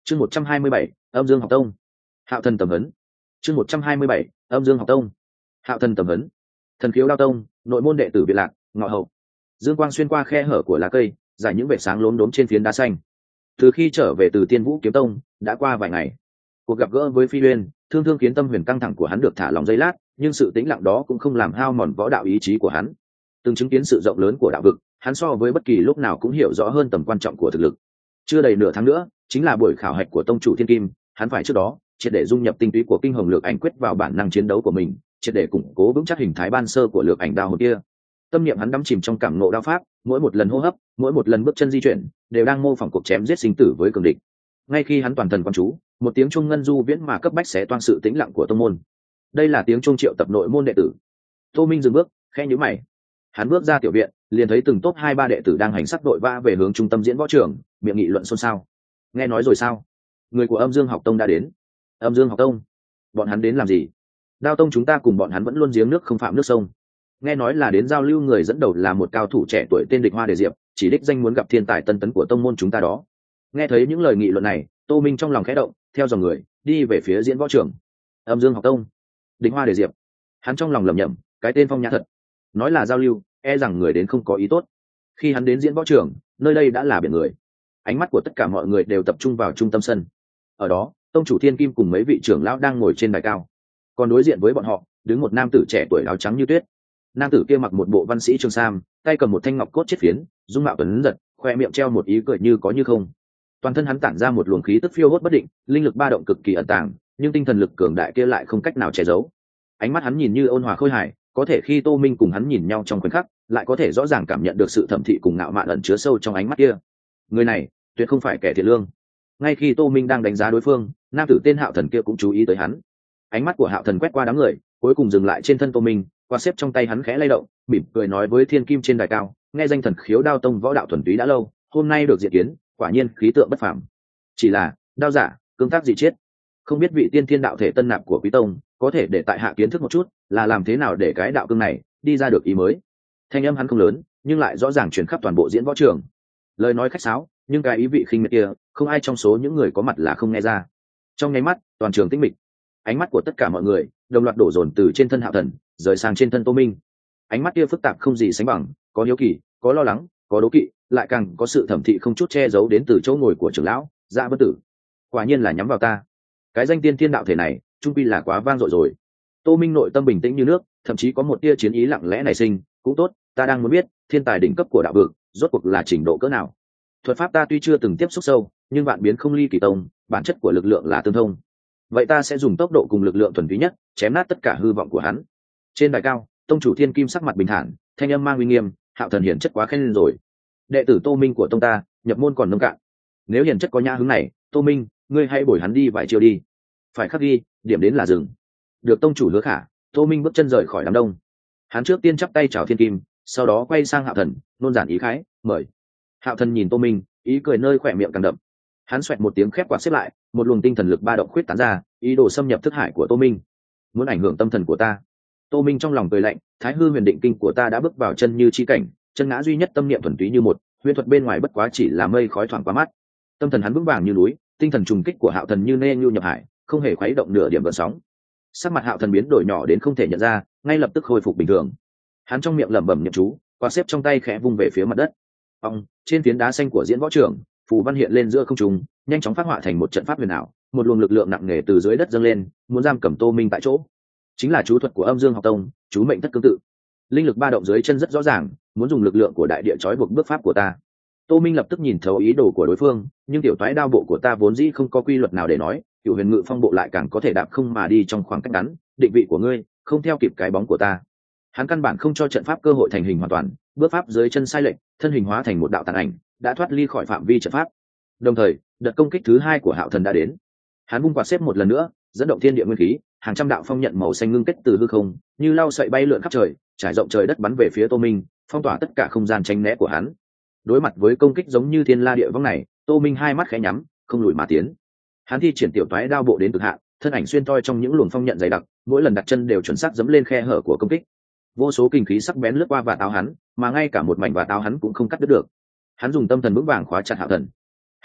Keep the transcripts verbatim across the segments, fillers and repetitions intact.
chương một trăm hai mươi bảy âm dương học tông hạo thần tầm ấn chương một trăm hai mươi bảy âm dương học tông hạo thần tầm ấn thần khiếu đao tông nội môn đệ tử việt lạc ngọ hậu. Dương quang xuyên qua khe hở của lá cây, giải những vệt sáng lốm đốm trên phiến đá xanh. Từ khi trở về từ Tiên Vũ kiếm tông đã qua vài ngày, cuộc gặp gỡ với Phi Uyên thương thương khiến tâm huyền căng thẳng của hắn được thả lòng giây lát, nhưng sự tĩnh lặng đó cũng không làm hao mòn võ đạo ý chí của hắn. Từng chứng kiến sự rộng lớn của đạo vực, hắn so với bất kỳ lúc nào cũng hiểu rõ hơn tầm quan trọng của thực lực. Chưa đầy nửa tháng nữa chính là buổi khảo hạch của tông chủ Thiên Kim, hắn phải trước đó triệt để dung nhập tinh túy của kinh hồng lược ảnh quyết vào bản năng chiến đấu của mình, triệt để củng cố vững chắc hình thái ban sơ của lược ảnh đao hồn kia. Tâm niệm hắn đắm chìm trong cảm ngộ đao pháp, mỗi một lần hô hấp, mỗi một lần bước chân di chuyển đều đang mô phỏng cuộc chém giết sinh tử với cường địch. Ngay khi hắn toàn thần quan chú, một tiếng chuông ngân du viễn mà cấp bách xé toang sự tĩnh lặng của tông môn. Đây là tiếng chuông triệu tập nội môn đệ tử. Tô Minh dừng bước, khẽ nhíu mày. Hắn bước ra tiểu viện, liền thấy từng tốp hai ba đệ tử đang hành sắc đội vã về hướng trung tâm diễn võ trường, miệng nghị luận xôn xao. Nghe nói rồi sao? Người của Âm Dương học tông đã đến. Âm Dương học tông? Bọn hắn đến làm gì? Đao tông chúng ta cùng bọn hắn vẫn luôn giếng nước không phạm nước sông. Nghe nói là đến giao lưu, người dẫn đầu là một cao thủ trẻ tuổi tên Địch Hoa Đề Diệp, chỉ đích danh muốn gặp thiên tài tân tấn của tông môn chúng ta đó. Nghe thấy những lời nghị luận này, Tô Minh trong lòng khẽ động, theo dòng người đi về phía diễn võ trường. Âm Dương học tông, Địch Hoa Đề Diệp. Hắn trong lòng lẩm nhẩm, cái tên phong nhã thật. Nói là giao lưu, e rằng người đến không có ý tốt. Khi hắn đến diễn võ trường, nơi đây đã là biển người. Ánh mắt của tất cả mọi người đều tập trung vào trung tâm sân. Ở đó, tông chủ Thiên Kim cùng mấy vị trưởng lão đang ngồi trên đài cao. Còn đối diện với bọn họ, đứng một nam tử trẻ tuổi áo trắng như tuyết. Nam tử kia mặc một bộ văn sĩ trường sam, tay cầm một thanh ngọc cốt chiết phiến, dung mạo tuấn giật, khoe miệng treo một ý cười như có như không. Toàn thân hắn tản ra một luồng khí tức phiêu hốt bất định, linh lực ba động cực kỳ ẩn tàng, nhưng tinh thần lực cường đại kia lại không cách nào che giấu. Ánh mắt hắn nhìn như ôn hòa khôi hài, có thể khi Tô Minh cùng hắn nhìn nhau trong khoảnh khắc, lại có thể rõ ràng cảm nhận được sự thẩm thị cùng ngạo mạn ẩn chứa sâu trong ánh mắt kia. Người này tuyệt không phải kẻ thiện lương. Ngay khi Tô Minh đang đánh giá đối phương, nam tử tên Hạo Thần kia cũng chú ý tới hắn. Ánh mắt của Hạo Thần quét qua đám người, cuối cùng dừng lại trên thân Tô Minh, qua xếp trong tay hắn khẽ lay động, mỉm cười nói với Thiên Kim trên đài cao, nghe danh thần khiếu đao tông võ đạo thuần túy đã lâu, hôm nay được diện kiến, quả nhiên khí tượng bất phàm. Chỉ là đao giả cương tác dị chết, không biết vị tiên thiên đạo thể tân nạp của quý tông có thể để tại hạ kiến thức một chút, là làm thế nào để cái đạo cương này đi ra được ý mới. Thanh âm hắn không lớn, nhưng lại rõ ràng truyền khắp toàn bộ diễn võ trường. Lời nói khách sáo, nhưng cái ý vị khinh miệt kia, không ai trong số những người có mặt là không nghe ra. Trong nháy mắt, toàn trường tĩnh mịch. Ánh mắt của tất cả mọi người đồng loạt đổ dồn từ trên thân Hạo Thần rời sang trên thân Tô Minh. Ánh mắt kia phức tạp không gì sánh bằng, có hiếu kỳ, có lo lắng, có đố kỵ, lại càng có sự thẩm thị không chút che giấu đến từ chỗ ngồi của trưởng lão Dạ Vân Tử. Quả nhiên là nhắm vào ta. Cái danh tiên thiên đạo thể này trung quy là quá vang dội rồi. Tô Minh nội tâm bình tĩnh như nước, thậm chí có một tia chiến ý lặng lẽ nảy sinh. Cũng tốt, ta đang muốn biết thiên tài đỉnh cấp của đạo vực rốt cuộc là trình độ cỡ nào. Thuật pháp ta tuy chưa từng tiếp xúc sâu, nhưng vạn biến không ly kỳ tông, bản chất của lực lượng là tương thông. Vậy ta sẽ dùng tốc độ cùng lực lượng thuần túy nhất chém nát tất cả hư vọng của hắn. Trên đài cao, tông chủ Thiên Kim sắc mặt bình thản, thanh âm mang uy nghiêm, Hạo Thần hiển chất quá khen lên rồi. Đệ tử Tô Minh của tông ta nhập môn còn nông cạn, nếu hiển chất có nhã hứng này, Tô Minh, ngươi hãy bồi hắn đi vài chiều đi. Phải khắc ghi, điểm đến là dừng. Được tông chủ hứa khả, Tô Minh bước chân rời khỏi đám đông. Hắn trước tiên chắp tay chào Thiên Kim, sau đó quay sang Hạo Thần, nôn giản ý khái, mời. Hạo Thần nhìn Tô Minh, ý cười nơi khỏe miệng càng đậm. Hắn xoẹt một tiếng khép quạt xếp lại, một luồng tinh thần lực ba động khuyết tán ra, ý đồ xâm nhập thức hải của Tô Minh, muốn ảnh hưởng tâm thần của ta. Tô Minh trong lòng cười lạnh, Thái Hư Huyền Định Kinh của ta đã bước vào chân như chi cảnh, chân ngã duy nhất tâm niệm thuần túy như một, huyền thuật bên ngoài bất quá chỉ là mây khói thoảng qua mắt. Tâm thần hắn vững vàng như núi, tinh thần trùng kích của Hạo Thần như nê nhu nhập hải, không hề khuấy động nửa điểm gợn sóng. Sắc mặt Hạo Thần biến đổi nhỏ đến không thể nhận ra, ngay lập tức khôi phục bình thường. Hắn trong miệng lẩm bẩm niệm chú, quạt xếp trong tay khẽ vung về phía mặt đất. Ông, trên phiến đá xanh của diễn võ trường, phù văn hiện lên giữa không trung, nhanh chóng phát họa thành một trận pháp huyền ảo, một luồng lực lượng nặng nề từ dưới đất dâng lên, muốn giam cầm Tô Minh tại chỗ. Chính là chú thuật của Âm Dương học tông, chú mệnh thất cương tự. Linh lực ba động dưới chân rất rõ ràng, muốn dùng lực lượng của đại địa trói buộc bước pháp của ta. Tô Minh lập tức nhìn thấu ý đồ của đối phương, nhưng tiểu toái đao bộ của ta vốn dĩ không có quy luật nào để nói, tiểu huyền ngự phong bộ lại càng có thể đạp không mà đi trong khoảng cách ngắn, định vị của ngươi không theo kịp cái bóng của ta. Hắn căn bản không cho trận pháp cơ hội thành hình hoàn toàn, bước pháp dưới chân sai lệch, thân hình hóa thành một đạo tàn ảnh, đã thoát ly khỏi phạm vi trận pháp. Đồng thời, đợt công kích thứ hai của Hạo Thần đã đến. Hắn vung quạt xếp một lần nữa, dẫn động thiên địa nguyên khí, hàng trăm đạo phong nhận màu xanh ngưng kết từ hư không, như lau sậy bay lượn khắp trời, trải rộng trời đất bắn về phía Tô Minh, phong tỏa tất cả không gian tránh né của hắn. Đối mặt với công kích giống như thiên la địa võng này, Tô Minh hai mắt khẽ nhắm, không lùi mà tiến. Hắn thi triển tiểu toái đao bộ đến cực hạn, thân ảnh xuyên toi trong những luồng phong nhận dày đặc, mỗi lần đặt chân đều chuẩn xác dẫm lên khe hở của công kích. Vô số kinh khí sắc bén lướt qua vạt áo hắn, mà ngay cả một mảnh vạt áo hắn cũng không cắt đứt được. Hắn dùng tâm thần vững vàng khóa chặt Hạo Thần.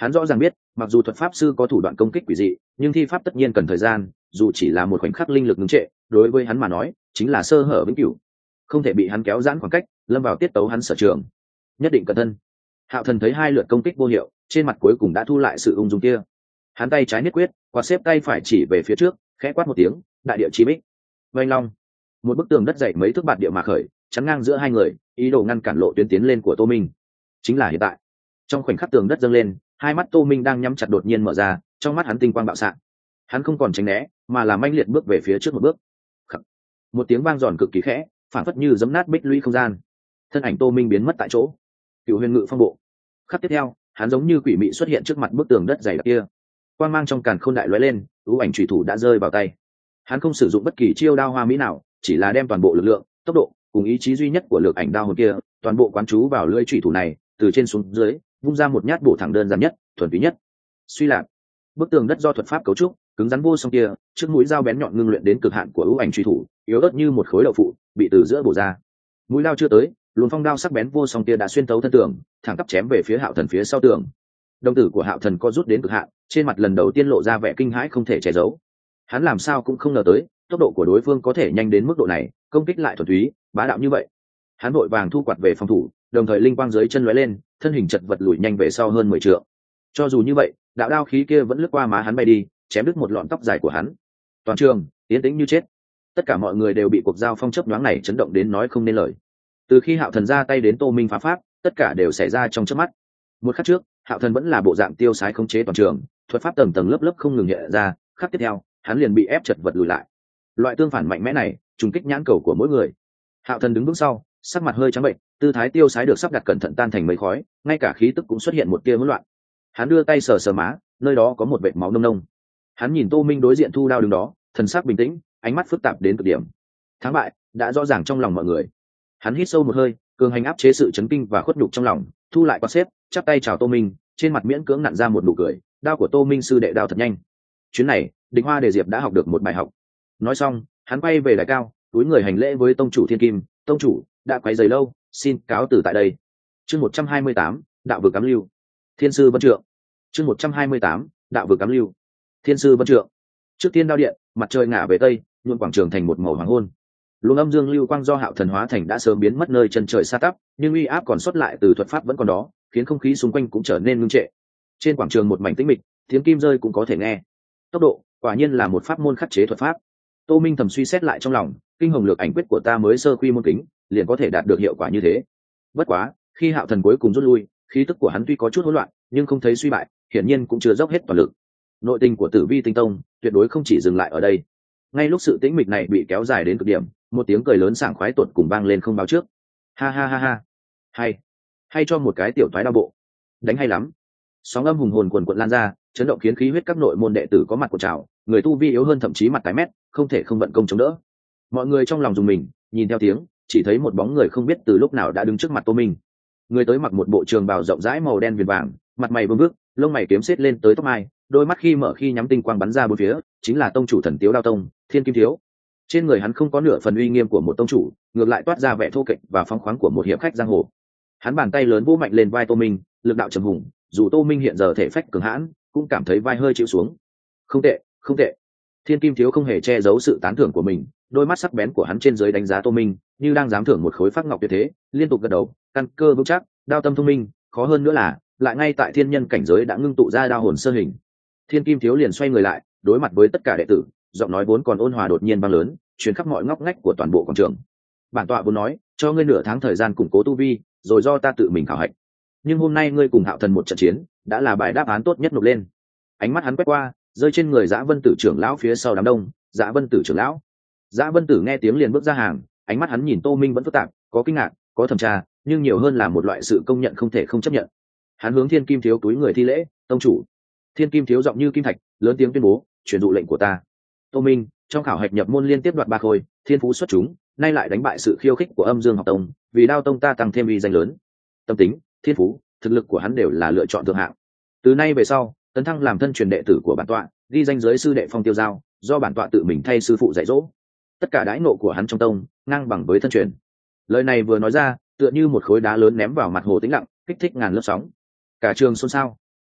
Hắn rõ ràng biết mặc dù thuật pháp sư có thủ đoạn công kích quỷ dị, nhưng thi pháp tất nhiên cần thời gian, dù chỉ là một khoảnh khắc linh lực ngưng trệ, đối với hắn mà nói chính là sơ hở vĩnh cửu, không thể bị hắn kéo giãn khoảng cách, lâm vào tiết tấu hắn sở trường. Nhất định cẩn thân. Hạo Thần thấy hai lượt công kích vô hiệu, trên mặt cuối cùng đã thu lại sự ung dung kia. Hắn tay trái niết quyết, quạt xếp tay phải chỉ về phía trước, khẽ quát một tiếng, đại địa chi bích. Vành long, một bức tường đất dày mấy thước bạt địa mà khởi, chắn ngang giữa hai người, ý đồ ngăn cản lộ tuyến tiến lên của Tô Minh. Chính là hiện tại. Trong khoảnh khắc tường đất dâng lên, hai mắt Tô Minh đang nhắm chặt đột nhiên mở ra, trong mắt hắn tinh quang bạo xạ. Hắn không còn tránh né, mà là manh liệt bước về phía trước một bước. Khắc. Một tiếng vang giòn cực kỳ khẽ, phản phất như giấm nát bích lũy không gian. Thân ảnh Tô Minh biến mất tại chỗ. Cựu Huyền Ngự Phong bộ. Khắc tiếp theo, hắn giống như quỷ mị xuất hiện trước mặt bức tường đất dày đặc kia. Quang mang trong càn khôn đại lóe lên, ưu ảnh chủy thủ đã rơi vào tay. Hắn không sử dụng bất kỳ chiêu đao hoa mỹ nào, chỉ là đem toàn bộ lực lượng, tốc độ cùng ý chí duy nhất của lược ảnh đao hồn kia, toàn bộ quán chú vào lưỡi chủy thủ này, từ trên xuống dưới, vung ra một nhát bổ thẳng đơn giản nhất, thuần túy nhất. Suy lạc, bức tường đất do thuật pháp cấu trúc, cứng rắn vô song kia, trước mũi dao bén nhọn ngưng luyện đến cực hạn của ưu ảnh chủy thủ, yếu ớt như một khối đậu phụ, bị từ giữa bổ ra. Mũi lao chưa tới, luồn phong đao sắc bén vô song kia đã xuyên tấu thân tường, thẳng tắp chém về phía Hạo Thần phía sau tường. Đồng tử của Hạo Thần co rút đến cực hạn, trên mặt lần đầu tiên lộ ra vẻ kinh hãi không thể che giấu. Hắn làm sao cũng không ngờ tới, tốc độ của đối phương có thể nhanh đến mức độ này, công kích lại thuần túy, bá đạo như vậy. Hắn vội vàng thu quạt về phòng thủ, đồng thời linh quang dưới chân lóe lên, thân hình chật vật lùi nhanh về sau hơn mười trượng. Cho dù như vậy, đạo đao khí kia vẫn lướt qua má hắn bay đi, chém đứt một lọn tóc dài của hắn. Toàn trường yên tĩnh như chết. Tất cả mọi người đều bị cuộc giao phong chớp nhoáng này chấn động đến nói không nên lời. Từ khi Hạo Thần ra tay đến Tô Minh phá pháp, tất cả đều xảy ra trong chớp mắt. Một khắc trước, Hạo Thần vẫn là bộ dạng tiêu sái khống chế toàn trường, thuật pháp tầng tầng lớp lớp không ngừng hiện ra, khắc tiếp theo, hắn liền bị ép chật vật lùi lại. Loại tương phản mạnh mẽ này, trùng kích nhãn cầu của mỗi người. Hạo Thần đứng vững sau, sắc mặt hơi trắng bệnh, tư thái tiêu sái được sắp đặt cẩn thận tan thành mây khói, ngay cả khí tức cũng xuất hiện một tia hỗn loạn. Hắn đưa tay sờ sờ má, nơi đó có một vệt máu nông nông. Hắn nhìn Tô Minh đối diện thu đao đứng đó, thần sắc bình tĩnh, ánh mắt phức tạp đến cực điểm. Thắng bại đã rõ ràng trong lòng mọi người. Hắn hít sâu một hơi, cường hành áp chế sự chấn kinh và khuất nhục trong lòng, thu lại quạt xếp, chắp tay chào Tô Minh, trên mặt miễn cưỡng nặn ra một nụ cười. Đao của Tô Minh sư đệ đao thật nhanh. Chuyến này, Địch Hoa Đề Diệp đã học được một bài học. Nói xong, hắn quay về đài cao, túi người hành lễ với tông chủ Thiên Kim. Tông chủ đã quấy rầy lâu, xin cáo từ tại đây. Chương một trăm hai mươi tám, đạo vực cấm lưu. Thiên sư Vân Trượng. Chương một trăm hai mươi tám, đạo vực cấm lưu. Thiên sư Vân Trượng. Trước tiên đao điện, mặt trời ngả về tây, nhuộm quảng trường thành một màu hoàng hôn. Luồng âm dương lưu quang do Hạo Thần hóa thành đã sớm biến mất nơi chân trời xa tắp, nhưng uy áp còn sót lại từ thuật pháp vẫn còn đó, khiến không khí xung quanh cũng trở nên ngưng trệ. Trên quảng trường một mảnh tĩnh mịch, tiếng kim rơi cũng có thể nghe. Tốc độ, quả nhiên là một pháp môn khắc chế thuật pháp. Tô Minh thầm suy xét lại trong lòng, kinh hồng lược ảnh quyết của ta mới sơ quy môn kính, liền có thể đạt được hiệu quả như thế. Bất quá, khi Hạo Thần cuối cùng rút lui, khí tức của hắn tuy có chút hỗn loạn, nhưng không thấy suy bại, hiển nhiên cũng chưa dốc hết toàn lực. Nội tình của Tử Vi Tinh Tông tuyệt đối không chỉ dừng lại ở đây. Ngay lúc sự tĩnh mịch này bị kéo dài đến cực điểm, một tiếng cười lớn sảng khoái tột cùng vang lên không báo trước. Ha ha ha ha, hay, hay cho một cái tiểu toái đao bộ, đánh hay lắm. Sóng âm hùng hồn cuồn cuộn lan ra, chấn động khiến khí huyết các nội môn đệ tử có mặt của trào, người tu vi yếu hơn thậm chí mặt tái mét, không thể không vận công chống đỡ. Mọi người trong lòng dùng mình, nhìn theo tiếng, chỉ thấy một bóng người không biết từ lúc nào đã đứng trước mặt Tô Minh. Người tới mặc một bộ trường bào rộng rãi màu đen viền vàng, mặt mày vương vước, lông mày kiếm xết lên tới tóc mai, đôi mắt khi mở khi nhắm tinh quang bắn ra bốn phía, chính là tông chủ Thần Tiếu Đao Tông, Thiên Kim Thiếu. Trên người hắn không có nửa phần uy nghiêm của một tông chủ, ngược lại toát ra vẻ thô kệch và phóng khoáng của một hiệp khách giang hồ. Hắn bàn tay lớn vỗ mạnh lên vai Tô Minh, lực đạo trầm hùng, dù Tô Minh hiện giờ thể phách cường hãn, cũng cảm thấy vai hơi chịu xuống. Không tệ, không tệ. Thiên Kim Thiếu không hề che giấu sự tán thưởng của mình, đôi mắt sắc bén của hắn trên dưới đánh giá Tô Minh, như đang dám thưởng một khối phát ngọc tuyệt thế, liên tục gật đầu, căn cơ vững chắc, đao tâm thông minh, khó hơn nữa là, lại ngay tại thiên nhân cảnh giới đã ngưng tụ ra đao hồn sơ hình. Thiên Kim Thiếu liền xoay người lại, đối mặt với tất cả đệ tử, giọng nói vốn còn ôn hòa đột nhiên vang lớn, truyền khắp mọi ngóc ngách của toàn bộ quảng trường. Bản tọa vốn nói, cho ngươi nửa tháng thời gian củng cố tu vi, rồi do ta tự mình khảo hạch. Nhưng hôm nay ngươi cùng Hạo Thần một trận chiến, đã là bài đáp án tốt nhất nộp lên. Ánh mắt hắn quét qua, rơi trên người Dã Vân Tử trưởng lão phía sau đám đông. Dã Vân Tử trưởng lão. Dã Vân Tử nghe tiếng liền bước ra hàng, ánh mắt hắn nhìn Tô Minh vẫn phức tạp, có kinh ngạc, có thẩm tra, nhưng nhiều hơn là một loại sự công nhận không thể không chấp nhận. Hắn hướng Thiên Kim Thiếu túi người thi lễ, tông chủ. Thiên Kim Thiếu giọng như kim thạch, lớn tiếng tuyên bố, truyền dụ lệnh của ta. Tô Minh, trong khảo hạch nhập môn liên tiếp đoạt ba khôi, thiên phú xuất chúng, nay lại đánh bại sự khiêu khích của Âm Dương học tông, vì Đao tông ta tăng thêm uy danh lớn. Tâm tính, thiên phú, thực lực của hắn đều là lựa chọn thượng hạng. Từ nay về sau, tấn thăng làm thân truyền đệ tử của bản tọa, ghi danh giới sư đệ Phong Tiêu Giao, do bản tọa tự mình thay sư phụ dạy dỗ. Tất cả đãi ngộ của hắn trong tông, ngang bằng với thân truyền. Lời này vừa nói ra, tựa như một khối đá lớn ném vào mặt hồ tĩnh lặng, kích thích ngàn lớp sóng. Cả trường xôn xao.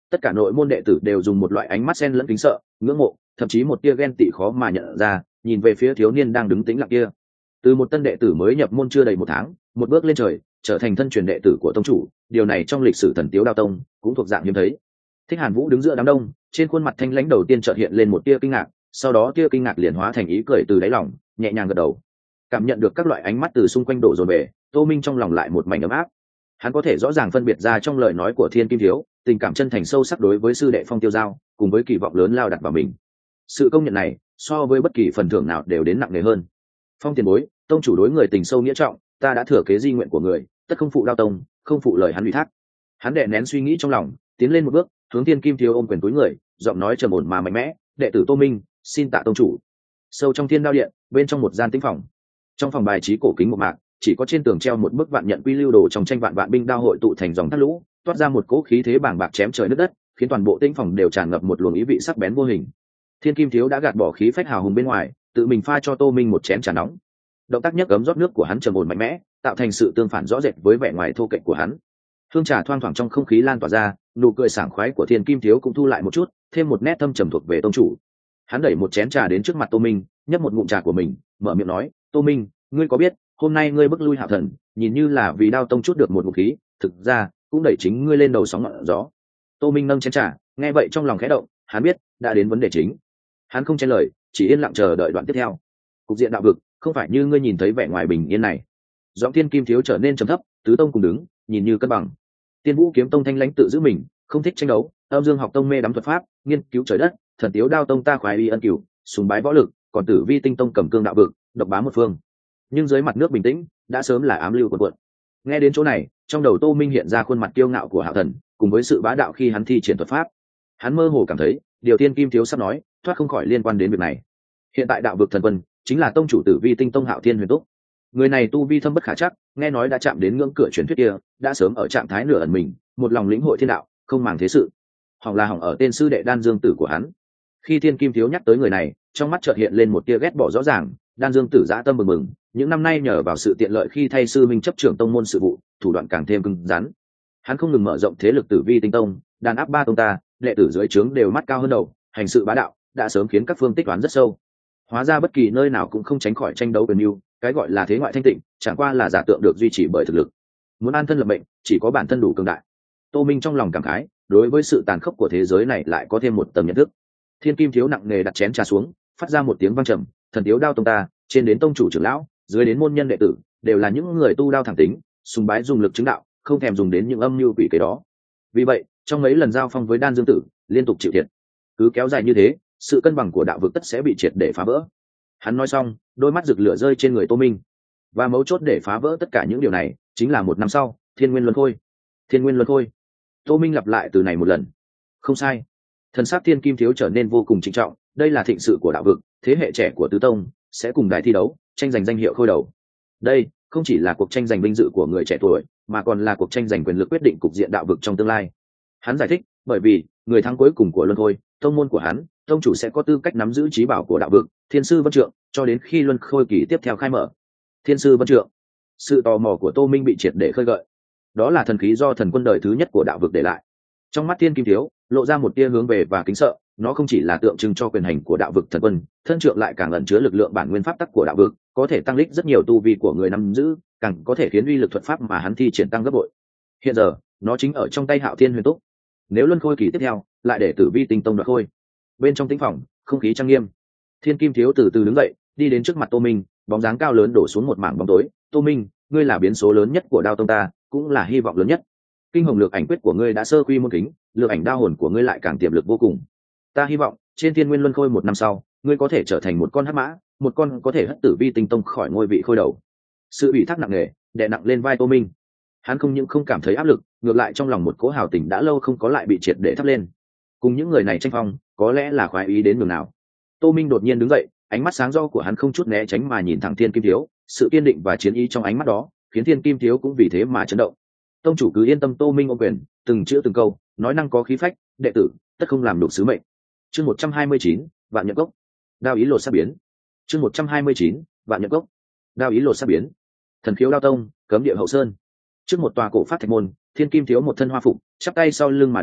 Tất cả nội môn đệ tử đều dùng một loại ánh mắt xen lẫn kính sợ, ngưỡng mộ, thậm chí một tia ghen tị khó mà nhận ra, nhìn về phía thiếu niên đang đứng tĩnh lặng kia. Từ một tân đệ tử mới nhập môn chưa đầy một tháng, một bước lên trời, trở thành thân truyền đệ tử của tông chủ, điều này trong lịch sử Thần Tiếu Đao Tông cũng thuộc dạng hiếm thấy. Thích Hàn Vũ đứng giữa đám đông, trên khuôn mặt thanh lãnh đầu tiên chợt hiện lên một tia kinh ngạc, sau đó tia kinh ngạc liền hóa thành ý cười từ đáy lòng, nhẹ nhàng gật đầu. Cảm nhận được các loại ánh mắt từ xung quanh đổ dồn về, Tô Minh trong lòng lại một mảnh ấm áp. Hắn có thể rõ ràng phân biệt ra trong lời nói của Thiên Kim Thiếu, tình cảm chân thành sâu sắc đối với sư đệ Phong Tiêu Giao, cùng với kỳ vọng lớn lao đặt vào mình. Sự công nhận này, so với bất kỳ phần thưởng nào đều đến nặng nề hơn. Phong tiền bối, tông chủ đối người tình sâu nghĩa trọng, ta đã thừa kế di nguyện của người, tất không phụ Đao Tông, không phụ lời hắn ủy thác. Hắn đè nén suy nghĩ trong lòng, tiến lên một bước, hướng Thiên Kim Thiếu ôm quyền túi người, giọng nói trầm ổn mà mạnh mẽ, đệ tử Tô Minh, xin tạ tông chủ. Sâu trong Thiên Đao Điện, bên trong một gian tĩnh phòng. Trong phòng bài trí cổ kính một mạc, chỉ có trên tường treo một bức vạn nhận quy lưu đồ trong tranh vạn vạn binh đao hội tụ thành dòng thác lũ, toát ra một cỗ khí thế bàng bạc chém trời nứt đất, khiến toàn bộ tĩnh phòng đều tràn ngập một luồng ý vị sắc bén vô hình. Thiên Kim Thiếu đã gạt bỏ khí phách hào hùng bên ngoài, tự mình pha cho Tô Minh một chén trà nóng. Động tác nhấc ấm rót nước của hắn trầm ổn mạnh mẽ, tạo thành sự tương phản rõ rệt với vẻ ngoài thô kệch của hắn. Hương trà thoang thoảng trong không khí lan tỏa ra, nụ cười sảng khoái của Thiên Kim Thiếu cũng thu lại một chút, thêm một nét thâm trầm thuộc về tông chủ. Hắn đẩy một chén trà đến trước mặt Tô Minh, nhấp một ngụm trà của mình, mở miệng nói, Tô Minh, ngươi có biết hôm nay ngươi bức lui Hạo Thần, nhìn như là vì Đao Tông chút được một vũ khí, thực ra cũng đẩy chính ngươi lên đầu sóng ngọn gió. Tô Minh nâng chén trà, nghe vậy trong lòng khẽ động, hắn biết đã đến vấn đề chính. Hắn không chen lời, chỉ yên lặng chờ đợi đoạn tiếp theo. Cục diện đạo vực không phải như ngươi nhìn thấy vẻ ngoài bình yên này. Giọng Thiên Kim Thiếu trở nên trầm thấp, tứ tông cùng đứng, nhìn như cân bằng. Tiên Vũ Kiếm Tông thanh lãnh tự giữ mình, không thích tranh đấu. Âm Dương Học Tông mê đắm thuật pháp, nghiên cứu trời đất. Thần Tiếu Đao Tông ta khoái uy ân cửu, sùng bái võ lực, còn Tử Vi Tinh Tông cầm cương đạo vực, độc bá một phương. Nhưng dưới mặt nước bình tĩnh, đã sớm là ám lưu cuộn cuộn. Nghe đến chỗ này, trong đầu Tô Minh hiện ra khuôn mặt kiêu ngạo của Hạo Thần, cùng với sự bá đạo khi hắn thi triển thuật pháp. Hắn mơ hồ cảm thấy, điều Thiên Kim Thiếu sắp nói, thoát không khỏi liên quan đến việc này. Hiện tại đạo vực thần quân chính là tông chủ Tử Vi Tinh Tông Hạo Thiên Huyền Túc. Người này tu vi thâm bất khả chắc, nghe nói đã chạm đến ngưỡng cửa truyền thuyết kia, đã sớm ở trạng thái nửa ẩn mình, một lòng lĩnh hội thiên đạo, không màng thế sự. Hỏng là hỏng ở tên sư đệ Đan Dương Tử của hắn. Khi Thiên Kim Thiếu nhắc tới người này, trong mắt chợt hiện lên một tia ghét bỏ rõ ràng. Đan Dương Tử dã tâm mừng mừng, những năm nay nhờ vào sự tiện lợi khi thay sư minh chấp trưởng tông môn sự vụ, thủ đoạn càng thêm cứng rắn. Hắn không ngừng mở rộng thế lực Tử Vi Tinh Tông, đàn áp ba tông ta, đệ tử dưới trướng đều mắt cao hơn đầu, hành sự bá đạo, đã sớm khiến các phương tích toán rất sâu. Hóa ra bất kỳ nơi nào cũng không tránh khỏi tranh đấu quyền mưu, cái gọi là thế ngoại thanh tịnh, chẳng qua là giả tượng được duy trì bởi thực lực. Muốn an thân lập mệnh, chỉ có bản thân đủ cường đại. Tô Minh trong lòng cảm khái, đối với sự tàn khốc của thế giới này lại có thêm một tầm nhận thức. Thiên Kim Thiếu nặng nề đặt chén trà xuống, phát ra một tiếng vang trầm, Thần Tiếu Đao Tông ta, trên đến tông chủ trưởng lão, dưới đến môn nhân đệ tử, đều là những người tu đao thẳng tính, sùng bái dùng lực chứng đạo, không thèm dùng đến những âm mưu quỷ kế đó. Vì vậy, trong mấy lần giao phong với Đan Dương Tử, liên tục chịu thiệt. Cứ kéo dài như thế, sự cân bằng của đạo vực tất sẽ bị triệt để phá vỡ. Hắn nói xong, đôi mắt rực lửa rơi trên người Tô Minh. Và mấu chốt để phá vỡ tất cả những điều này, chính là một năm sau, Thiên Nguyên Luân Khôi. Thiên Nguyên Luân Khôi. Tô Minh lặp lại từ này một lần. Không sai. Thần sắc Thiên Kim Thiếu trở nên vô cùng trịnh trọng, đây là thịnh sự của đạo vực, thế hệ trẻ của tứ tông sẽ cùng đài thi đấu, tranh giành danh hiệu khôi đầu. Đây không chỉ là cuộc tranh giành vinh dự của người trẻ tuổi, mà còn là cuộc tranh giành quyền lực quyết định cục diện đạo vực trong tương lai. Hắn giải thích, bởi vì người thắng cuối cùng của Luân Khôi, tông môn của hắn, tông chủ sẽ có tư cách nắm giữ trí bảo của đạo vực, Thiên Sư Vân Trượng, cho đến khi Luân Khôi kỳ tiếp theo khai mở. Thiên Sư Vân Trượng. Sự tò mò của Tô Minh bị triệt để khơi gợi. Đó là thần khí do thần quân đời thứ nhất của đạo vực để lại. Trong mắt Thiên Kim Thiếu lộ ra một tia hướng về và kính sợ, nó không chỉ là tượng trưng cho quyền hành của đạo vực thần quân, thân trượng lại càng ẩn chứa lực lượng bản nguyên pháp tắc của đạo vực, có thể tăng lích rất nhiều tu vi của người nắm giữ, càng có thể khiến uy lực thuật pháp mà hắn thi triển tăng gấp bội. Hiện giờ, nó chính ở trong tay Hạo Thiên Huyền Túc. Nếu Luân Khôi kỳ tiếp theo, lại để Tử Vi Tinh Tông đoạt khôi. Bên trong tĩnh phòng, không khí trang nghiêm. Thiên Kim Thiếu từ từ đứng dậy, đi đến trước mặt Tô Minh, bóng dáng cao lớn đổ xuống một mảng bóng tối. Tô Minh, ngươi là biến số lớn nhất của Đao Tông ta, cũng là hy vọng lớn nhất. Kinh hồng lược ảnh quyết của ngươi đã sơ quy môn kính, lược ảnh đao hồn của ngươi lại càng tiềm lực vô cùng. Ta hy vọng trên Thiên Nguyên Luân Khôi một năm sau, ngươi có thể trở thành một con hắc mã, một con có thể hất Tử Vi Tinh Tông khỏi ngôi vị khôi đầu. Sự ủy thác nặng nề đè nặng lên vai Tô Minh. Hắn không những không cảm thấy áp lực, ngược lại trong lòng một cỗ hào tình đã lâu không có lại bị triệt để thắp lên. Cùng những người này tranh phong, có lẽ là khoái ý đến nhường nào. Tô Minh đột nhiên đứng dậy, ánh mắt sáng rõ của hắn không chút né tránh mà nhìn thẳng Thiên Kim Thiếu, sự kiên định và chiến ý trong ánh mắt đó khiến Thiên Kim Thiếu cũng vì thế mà chấn động. Tông chủ cứ yên tâm. Tô Minh ôm quyền, từng chữ từng câu nói năng có khí phách, đệ tử tất không làm đục sứ mệnh. Chương một trăm hai mươi chín, vạn nhận gốc. Đao ý lột sắc biến. Chương một trăm hai mươi chín, vạn nhận gốc. Đao ý lột sắc biến. Thần khiếu Đao Tông, cấm địa hậu sơn. Trước một tòa cổ phát thạch môn, Thiên Kim Thiếu một thân hoa phục, chắp tay sau lưng mà đứng,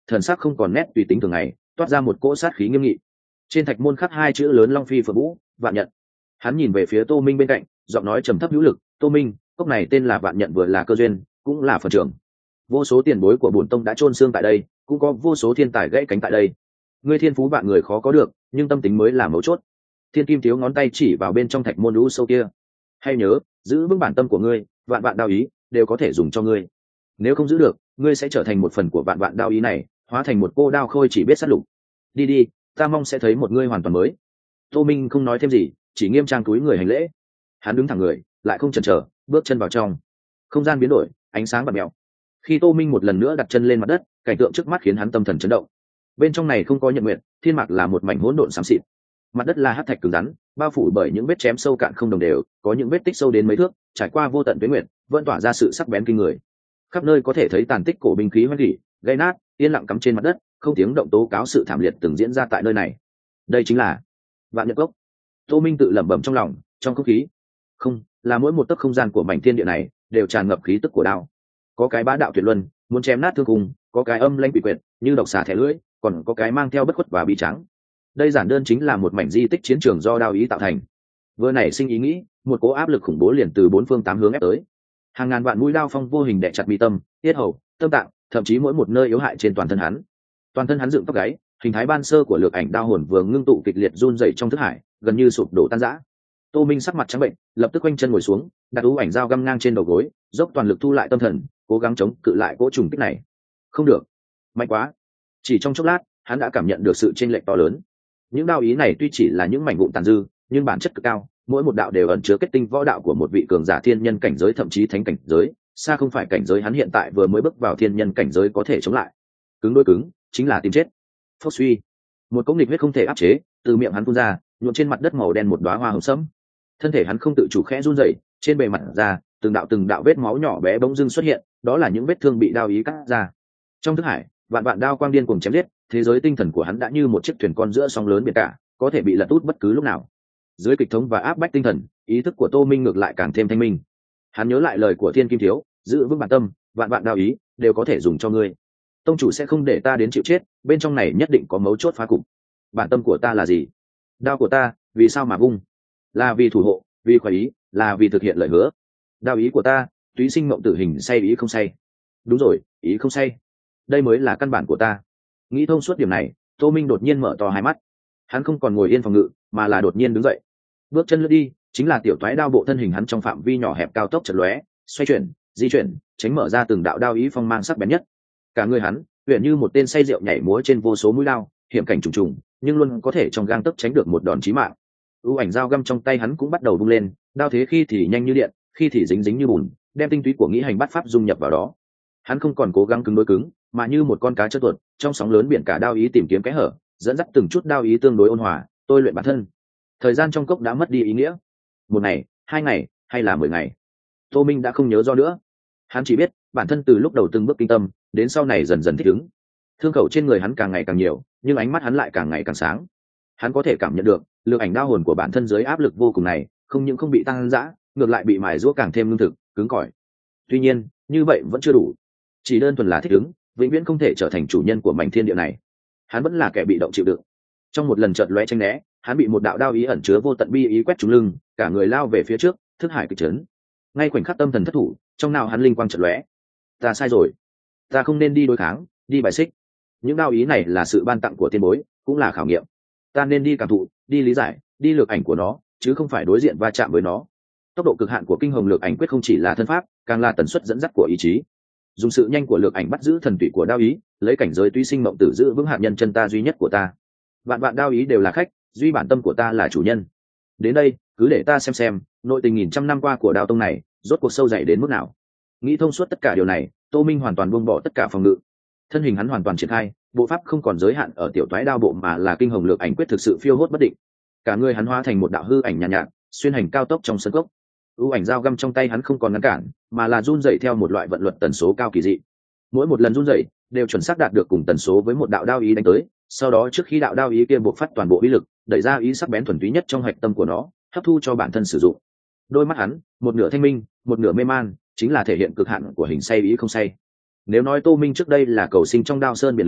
thần sắc không còn nét tùy tính thường ngày, toát ra một cỗ sát khí nghiêm nghị. Trên thạch môn khắc hai chữ lớn Long Phi Phượng Vũ, Vạn Nhận. Hắn nhìn về phía Tô Minh bên cạnh, giọng nói trầm thấp hữu lực, "Tô Minh, cốc này tên là Vạn Nhận, vừa là cơ duyên, cũng là phần trưởng. Vô số tiền bối của bổn tông đã chôn xương tại đây, cũng có vô số thiên tài gãy cánh tại đây. Ngươi thiên phú vạn người khó có được, nhưng tâm tính mới là mấu chốt." Thiên Kim Thiếu ngón tay chỉ vào bên trong thạch môn lũ sâu kia. "Hay nhớ, giữ vững bản tâm của ngươi, vạn vạn đao ý đều có thể dùng cho ngươi. Nếu không giữ được, ngươi sẽ trở thành một phần của vạn vạn đao ý này, hóa thành một cô đao khôi chỉ biết sát lục. Đi đi, ta mong sẽ thấy một ngươi hoàn toàn mới." Tô Minh không nói thêm gì, chỉ nghiêm trang cúi người hành lễ. Hắn đứng thẳng người, lại không chần chờ, bước chân vào trong. Không gian biến đổi, ánh sáng bật mèo. Khi Tô Minh một lần nữa đặt chân lên mặt đất, cảnh tượng trước mắt khiến hắn tâm thần chấn động. Bên trong này không có nhật nguyện, thiên mạc là một mảnh hỗn độn xám xịt. Mặt đất là hắc thạch cứng rắn, bao phủ bởi những vết chém sâu cạn không đồng đều, có những vết tích sâu đến mấy thước, trải qua vô tận tuyến nguyện, vẫn tỏa ra sự sắc bén kinh người. Khắp nơi có thể thấy tàn tích cổ binh khí hoen gỉ, gây nát, yên lặng cắm trên mặt đất, không tiếng động tố cáo sự thảm liệt từng diễn ra tại nơi này. Đây chính là Vạn Nhận Cốc. Tô Minh tự lẩm bẩm trong lòng, trong không khí, không, là mỗi một tấc không gian của mảnh thiên địa này đều tràn ngập khí tức của đao. Có cái bá đạo tuyệt luân, muốn chém nát thương cùng, có cái âm lãnh bị quyệt, như độc xà thẻ lưỡi, còn có cái mang theo bất khuất và bi trắng. Đây giản đơn chính là một mảnh di tích chiến trường do đao ý tạo thành. Vừa nảy sinh ý nghĩ, một cỗ áp lực khủng bố liền từ bốn phương tám hướng ép tới. Hàng ngàn vạn mũi đao phong vô hình đè chặt mi tâm, tiết hầu, tâm tạng, thậm chí mỗi một nơi yếu hại trên toàn thân hắn. Toàn thân hắn dựng tóc gáy, hình thái ban sơ của lược ảnh đao hồn vừa ngưng tụ kịch liệt run rẩy trong thức hải, gần như sụp đổ tan rã. Tô Minh sắc mặt trắng bệnh, lập tức quanh chân ngồi xuống, đặt ú ảnh dao găm ngang trên đầu gối, dốc toàn lực thu lại tâm thần, cố gắng chống cự lại cỗ trùng kích này. Không được, mạnh quá. Chỉ trong chốc lát, hắn đã cảm nhận được sự chênh lệch to lớn. Những đao ý này tuy chỉ là những mảnh vụn tàn dư, nhưng bản chất cực cao, mỗi một đạo đều ẩn chứa kết tinh võ đạo của một vị cường giả thiên nhân cảnh giới, thậm chí thánh cảnh giới, xa không phải cảnh giới hắn hiện tại vừa mới bước vào thiên nhân cảnh giới có thể chống lại. Cứng đôi cứng, chính là tìm chết. Phốc suy, một cỗ nghịch huyết không thể áp chế, từ miệng hắn phun ra, nhuộm trên mặt đất màu đen một đóa hoa hồng sẫm. Thân thể hắn không tự chủ khẽ run rẩy, trên bề mặt da, từng đạo từng đạo vết máu nhỏ bé bỗng dưng xuất hiện, đó là những vết thương bị đao ý cắt ra. Trong thức hải, vạn vạn đao quang điên cuồng chém giết, thế giới tinh thần của hắn đã như một chiếc thuyền con giữa sóng lớn biển cả, có thể bị lật út bất cứ lúc nào. Dưới kịch thống và áp bách tinh thần, ý thức của Tô Minh ngược lại càng thêm thanh minh. Hắn nhớ lại lời của Thiên Kim Thiếu, giữ vững bản tâm, vạn vạn đao ý đều có thể dùng cho ngươi. Tông chủ sẽ không để ta đến chịu chết, bên trong này nhất định có mấu chốt phá cục. Bản tâm của ta là gì? Đao của ta, vì sao mà vung? Là vì thủ hộ, vì khoái ý, là vì thực hiện lời hứa. Đao ý của ta, túy sinh mộng tử hình, say ý không say. Đúng rồi, ý không say. Đây mới là căn bản của ta. Nghĩ thông suốt điểm này, Tô Minh đột nhiên mở to hai mắt. Hắn không còn ngồi yên phòng ngự, mà là đột nhiên đứng dậy, bước chân lướt đi, chính là tiểu toái đao bộ thân hình hắn trong phạm vi nhỏ hẹp cao tốc chật lóe, xoay chuyển, di chuyển, tránh mở ra từng đạo đao ý phong mang sắc bén nhất. Cả người hắn, huyền như một tên say rượu nhảy múa trên vô số mũi đao, hiểm cảnh trùng trùng, nhưng luôn có thể trong gang tấc tránh được một đòn chí mạng. ưu ảnh dao găm trong tay hắn cũng bắt đầu vung lên, đao thế khi thì nhanh như điện, khi thì dính dính như bùn, đem tinh túy của nghĩ hành bắt pháp dung nhập vào đó. Hắn không còn cố gắng cứng đối cứng, mà như một con cá chớp tuột trong sóng lớn biển cả đao ý tìm kiếm kẽ hở, dẫn dắt từng chút đao ý tương đối ôn hòa, tôi luyện bản thân. Thời gian trong cốc đã mất đi ý nghĩa. Một ngày, hai ngày, hay là mười ngày, Tô Minh đã không nhớ do nữa. Hắn chỉ biết bản thân từ lúc đầu từng bước kinh tâm, đến sau này dần dần thích ứng. Thương khẩu trên người hắn càng ngày càng nhiều, nhưng ánh mắt hắn lại càng ngày càng sáng. Hắn có thể cảm nhận được lực ảnh đao hồn của bản thân dưới áp lực vô cùng này, không những không bị tăng dã, ngược lại bị mài giũa càng thêm lương thực, cứng cỏi. Tuy nhiên, như vậy vẫn chưa đủ. Chỉ đơn thuần là thích ứng, vĩnh viễn không thể trở thành chủ nhân của mảnh thiên địa này. Hắn vẫn là kẻ bị động chịu đựng. Trong một lần chợt lóe tranh né, hắn bị một đạo đao ý ẩn chứa vô tận bi ý quét trúng lưng, cả người lao về phía trước, thức hải kịch chấn. Ngay khoảnh khắc tâm thần thất thủ, trong nào hắn linh quang chợt lóe. Ta sai rồi, ta không nên đi đối kháng, đi bài xích. Những đao ý này là sự ban tặng của tiên bối, cũng là khảo nghiệm. Ta nên đi cảm thụ, đi lý giải, đi lược ảnh của nó, chứ không phải đối diện va chạm với nó. Tốc độ cực hạn của kinh hồng lược ảnh quyết không chỉ là thân pháp, càng là tần suất dẫn dắt của ý chí. Dùng sự nhanh của lược ảnh bắt giữ thần tụy của đao ý, lấy cảnh giới tuy sinh mộng tử giữ vững hạt nhân chân ta duy nhất của ta. Vạn vạn đao ý đều là khách, duy bản tâm của ta là chủ nhân. Đến đây, cứ để ta xem xem nội tình nghìn trăm năm qua của đao tông này rốt cuộc sâu dày đến mức nào. Nghĩ thông suốt tất cả điều này, Tô Minh hoàn toàn buông bỏ tất cả phòng ngự, thân hình hắn hoàn toàn triển khai, bộ pháp không còn giới hạn ở tiểu toái đao bộ mà là kinh hồng lược ảnh quyết thực sự phiêu hốt bất định. Cả người hắn hóa thành một đạo hư ảnh nhàn nhạt, nhạt, xuyên hành cao tốc trong sân cốc. ưu ảnh dao găm trong tay hắn không còn ngăn cản, mà là run dậy theo một loại vận luật tần số cao kỳ dị. Mỗi một lần run dậy đều chuẩn xác đạt được cùng tần số với một đạo đao ý đánh tới. Sau đó trước khi đạo đao ý kia bộc phát toàn bộ ý lực, đẩy ra ý sắc bén thuần túy nhất trong hạch tâm của nó, hấp thu cho bản thân sử dụng. Đôi mắt hắn, một nửa thanh minh, một nửa mê man, chính là thể hiện cực hạn của hình say ý không say. Nếu nói Tô Minh trước đây là cầu sinh trong đao sơn biển lửa,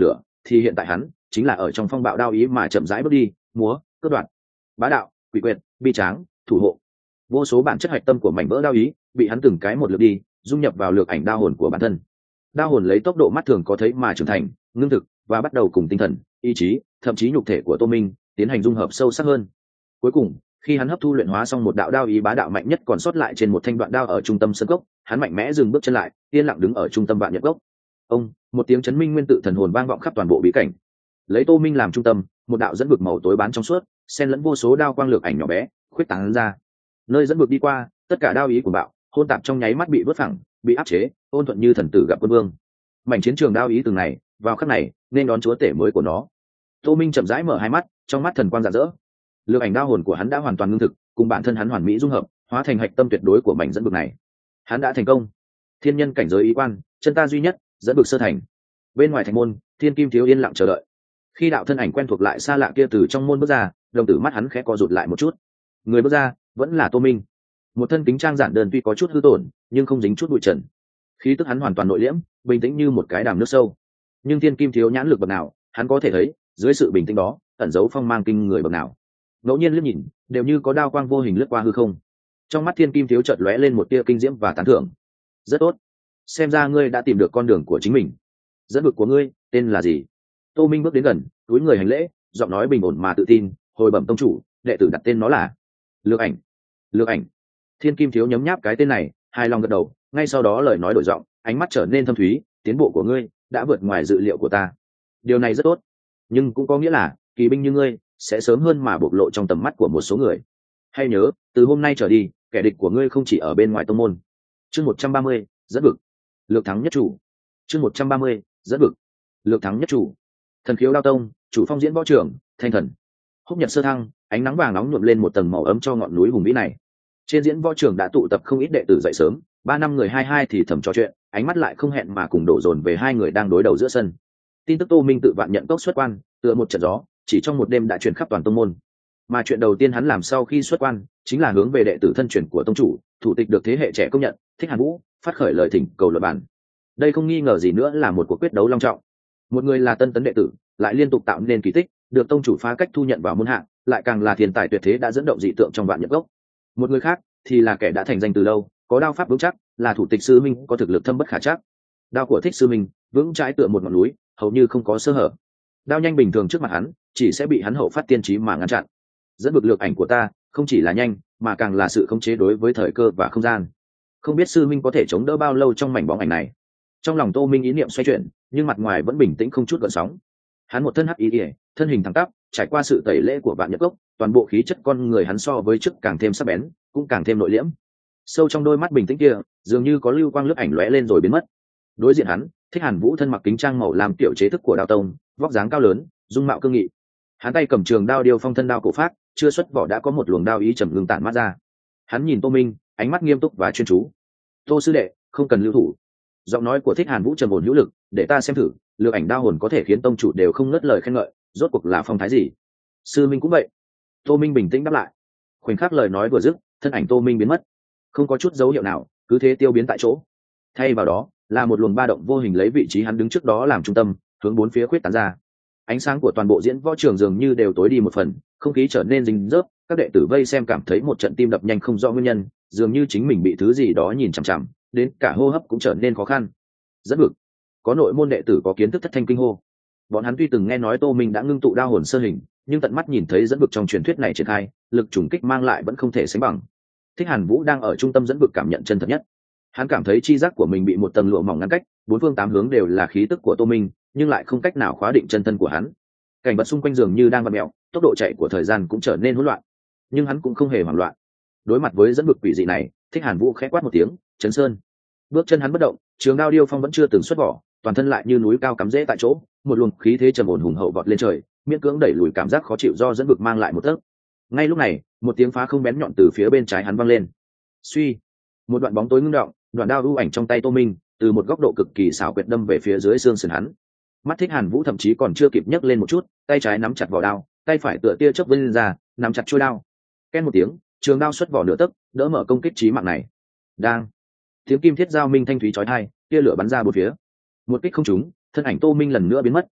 thì hiện tại hắn chính là ở trong phong bạo đao ý mà chậm rãi bước đi, múa, cướp đoạt, bá đạo, quỷ quyệt, bi tráng, thủ hộ. Vô số bản chất hạch tâm của mảnh vỡ đao ý bị hắn từng cái một lượt đi, dung nhập vào lược ảnh đao hồn của bản thân. Đao hồn lấy tốc độ mắt thường có thấy mà trưởng thành, ngưng thực và bắt đầu cùng tinh thần, ý chí, thậm chí nhục thể của Tô Minh tiến hành dung hợp sâu sắc hơn. Cuối cùng, khi hắn hấp thu luyện hóa xong một đạo đao ý bá đạo mạnh nhất còn sót lại trên một thanh đoạn đao ở trung tâm sân cốc, hắn mạnh mẽ dừng bước chân lại, yên lặng đứng ở trung tâm vạn nhật cốc. Ông, một tiếng chấn minh nguyên tự thần hồn vang vọng khắp toàn bộ bí cảnh. Lấy Tô Minh làm trung tâm, một đạo dẫn vực màu tối bán trong suốt, xen lẫn vô số đao quang lược ảnh nhỏ bé, khuyết tán ra. Nơi dẫn vực đi qua, tất cả đao ý của bạo, hôn tạp trong nháy mắt bị vứt phẳng, bị áp chế, ôn thuận như thần tử gặp quân vương. Mảnh chiến trường đao ý từng này, vào khắc này, nên đón chúa tể mới của nó. Tô Minh chậm rãi mở hai mắt, trong mắt thần quang rạng rỡ. Lược ảnh đao hồn của hắn đã hoàn toàn ngưng thực, cùng bản thân hắn hoàn mỹ dung hợp, hóa thành hạch tâm tuyệt đối của mảnh dẫn vực này. Hắn đã thành công. Thiên nhân cảnh giới ý quan, chân ta duy nhất, dẫn vực sơ thành. Bên ngoài thành môn, Thiên Kim Thiếu yên lặng chờ đợi. Khi đạo thân ảnh quen thuộc lại xa lạ kia từ trong môn bước ra, đồng tử mắt hắn khẽ co rụt lại một chút. Người bước ra vẫn là Tô Minh. Một thân kính trang giản đơn tuy có chút hư tổn, nhưng không dính chút bụi trần. Khí tức hắn hoàn toàn nội liễm, bình tĩnh như một cái đàm nước sâu. Nhưng Thiên Kim Thiếu nhãn lực bậc nào, hắn có thể thấy, dưới sự bình tĩnh đó, ẩn giấu phong mang kinh người bậc nào. Ngẫu nhiên liếc nhìn, đều như có đao quang vô hình lướt qua hư không. Trong mắt Thiên Kim Thiếu chợt lóe lên một tia kinh diễm và tán thưởng. Rất tốt, xem ra ngươi đã tìm được con đường của chính mình. Dẫn vực của ngươi tên là gì? Tô Minh bước đến gần, cúi người hành lễ, giọng nói bình ổn mà tự tin, hồi bẩm tông chủ, đệ tử đặt tên nó là Lược Ảnh. Lược Ảnh. Thiên Kim Thiếu nhấm nháp cái tên này, hài lòng gật đầu, ngay sau đó lời nói đổi giọng, ánh mắt trở nên thâm thúy, tiến bộ của ngươi đã vượt ngoài dự liệu của ta. Điều này rất tốt, nhưng cũng có nghĩa là kỳ binh như ngươi sẽ sớm hơn mà bộc lộ trong tầm mắt của một số người. Hay nhớ, từ hôm nay trở đi, kẻ địch của ngươi không chỉ ở bên ngoài tông môn. Chương một trăm ba mươi, dẫn vực. Lược thắng nhất chủ. Chương một trăm ba mươi, dẫn vực. Lược thắng nhất chủ. Thần khiếu đao tông, chủ phong diễn võ trưởng, thanh thần. Húc nhật sơ thăng, ánh nắng vàng nóng nhuộm lên một tầng màu ấm cho ngọn núi hùng vĩ này. Trên diễn võ trường đã tụ tập không ít đệ tử dậy sớm, ba năm người hai hai thì thầm trò chuyện, ánh mắt lại không hẹn mà cùng đổ dồn về hai người đang đối đầu giữa sân. Tin tức Tô Minh tự vạn nhận cốc xuất quan, tựa một trận gió, chỉ trong một đêm đã truyền khắp toàn tông môn. Mà chuyện đầu tiên hắn làm sau khi xuất quan, chính là hướng về đệ tử thân truyền của tông chủ, thủ tịch được thế hệ trẻ công nhận, Thích Hàn Vũ, phát khởi lời thỉnh cầu luật bản. Đây không nghi ngờ gì nữa là một cuộc quyết đấu long trọng. Một người là tân tấn đệ tử, lại liên tục tạo nên kỳ tích, được tông chủ phá cách thu nhận vào môn hạng, lại càng là thiên tài tuyệt thế đã dẫn động dị tượng trong vạn nhận cốc. Một người khác thì là kẻ đã thành danh từ lâu, có đao pháp vững chắc, là thủ tịch sư minh có thực lực thâm bất khả trắc. Đao của Thích sư minh vững trái tựa một ngọn núi, hầu như không có sơ hở. Đao nhanh bình thường trước mặt hắn, chỉ sẽ bị hắn hậu phát tiên trí mà ngăn chặn. Dẫn vực lược ảnh của ta không chỉ là nhanh, mà càng là sự khống chế đối với thời cơ và không gian. Không biết sư minh có thể chống đỡ bao lâu trong mảnh bóng ảnh này. Trong lòng Tô Minh ý niệm xoay chuyển, nhưng mặt ngoài vẫn bình tĩnh không chút gợn sóng. Hắn một thân hắc ý ỉa, thân hình thẳng tắp, trải qua sự tẩy lễ của vạn nhật cốc, toàn bộ khí chất con người hắn so với trước càng thêm sắc bén, cũng càng thêm nội liễm. Sâu trong đôi mắt bình tĩnh kia, dường như có lưu quang lướt ảnh lóe lên rồi biến mất. Đối diện hắn, Thích Hàn Vũ thân mặc kính trang màu làm tiểu chế thức của đao tông, vóc dáng cao lớn, dung mạo cương nghị. Hắn tay cầm trường đao điêu phong thân đao cổ phát, chưa xuất vỏ đã có một luồng đao ý trầm ngưng tản mát ra. Hắn nhìn Tô Minh, ánh mắt nghiêm túc và chuyên chú. Tô sư đệ, không cần lưu thủ. Giọng nói của Thích Hàn Vũ trầm ổn hữu lực, để ta xem thử, lược ảnh đao hồn có thể khiến tông chủ đều không ngớt lời khen ngợi, rốt cuộc là phong thái gì? Sư minh cũng vậy. Tô Minh bình tĩnh đáp lại. Khoảnh khắc lời nói vừa dứt, thân ảnh Tô Minh biến mất, không có chút dấu hiệu nào, cứ thế tiêu biến tại chỗ. Thay vào đó là một luồng ba động vô hình lấy vị trí hắn đứng trước đó làm trung tâm, hướng bốn phía khuyết tán ra. Ánh sáng của toàn bộ diễn võ trường dường như đều tối đi một phần, không khí trở nên rình rớp, các đệ tử vây xem cảm thấy một trận tim đập nhanh không rõ nguyên nhân, dường như chính mình bị thứ gì đó nhìn chằm chằm, đến cả hô hấp cũng trở nên khó khăn. Dẫn vực. Có nội môn đệ tử có kiến thức thất thanh kinh hô. Bọn hắn tuy từng nghe nói Tô Minh đã ngưng tụ đao hồn sơ hình, nhưng tận mắt nhìn thấy dẫn vực trong truyền thuyết này triển khai, lực trùng kích mang lại vẫn không thể sánh bằng. Thích Hàn Vũ đang ở trung tâm dẫn vực cảm nhận chân thật nhất. Hắn cảm thấy chi giác của mình bị một tầng lụa mỏng ngăn cách, bốn phương tám hướng đều là khí tức của Tô Minh, nhưng lại không cách nào khóa định chân thân của hắn. Cảnh vật xung quanh dường như đang vặn mèo, tốc độ chạy của thời gian cũng trở nên hỗn loạn. Nhưng hắn cũng không hề hoảng loạn. Đối mặt với dẫn vực quỷ dị này, Thích Hàn Vũ khẽ quát một tiếng, "Chấn Sơn!" Bước chân hắn bất động, trường đao điêu phong vẫn chưa từng xuất vỏ, toàn thân lại như núi cao cắm rễ tại chỗ, một luồng khí thế trầm ổn hùng hậu vọt lên trời, miễn cưỡng đẩy lùi cảm giác khó chịu do dẫn vực mang lại một tấc. Ngay lúc này, một tiếng phá không bén nhọn từ phía bên trái hắn vang lên. Suy, một đoạn bóng tối ngưng động, đoạn đao u ảnh trong tay Tô Minh, từ một góc độ cực kỳ xảo quyệt đâm về phía dưới xương sườn hắn. Mắt Thích Hàn Vũ thậm chí còn chưa kịp nhấc lên một chút, tay trái nắm chặt vỏ đao, tay phải tựa tia chớp vươn ra, nắm chặt chuôi đao. Ken một tiếng, trường đao xuất vỏ nửa tấc, đỡ mở công kích chí mạng này. Đang, tiếng kim thiết giao minh thanh thúy chói tai, tia lửa bắn ra bốn phía. Một kích không trúng, thân ảnh Tô Minh lần nữa biến mất,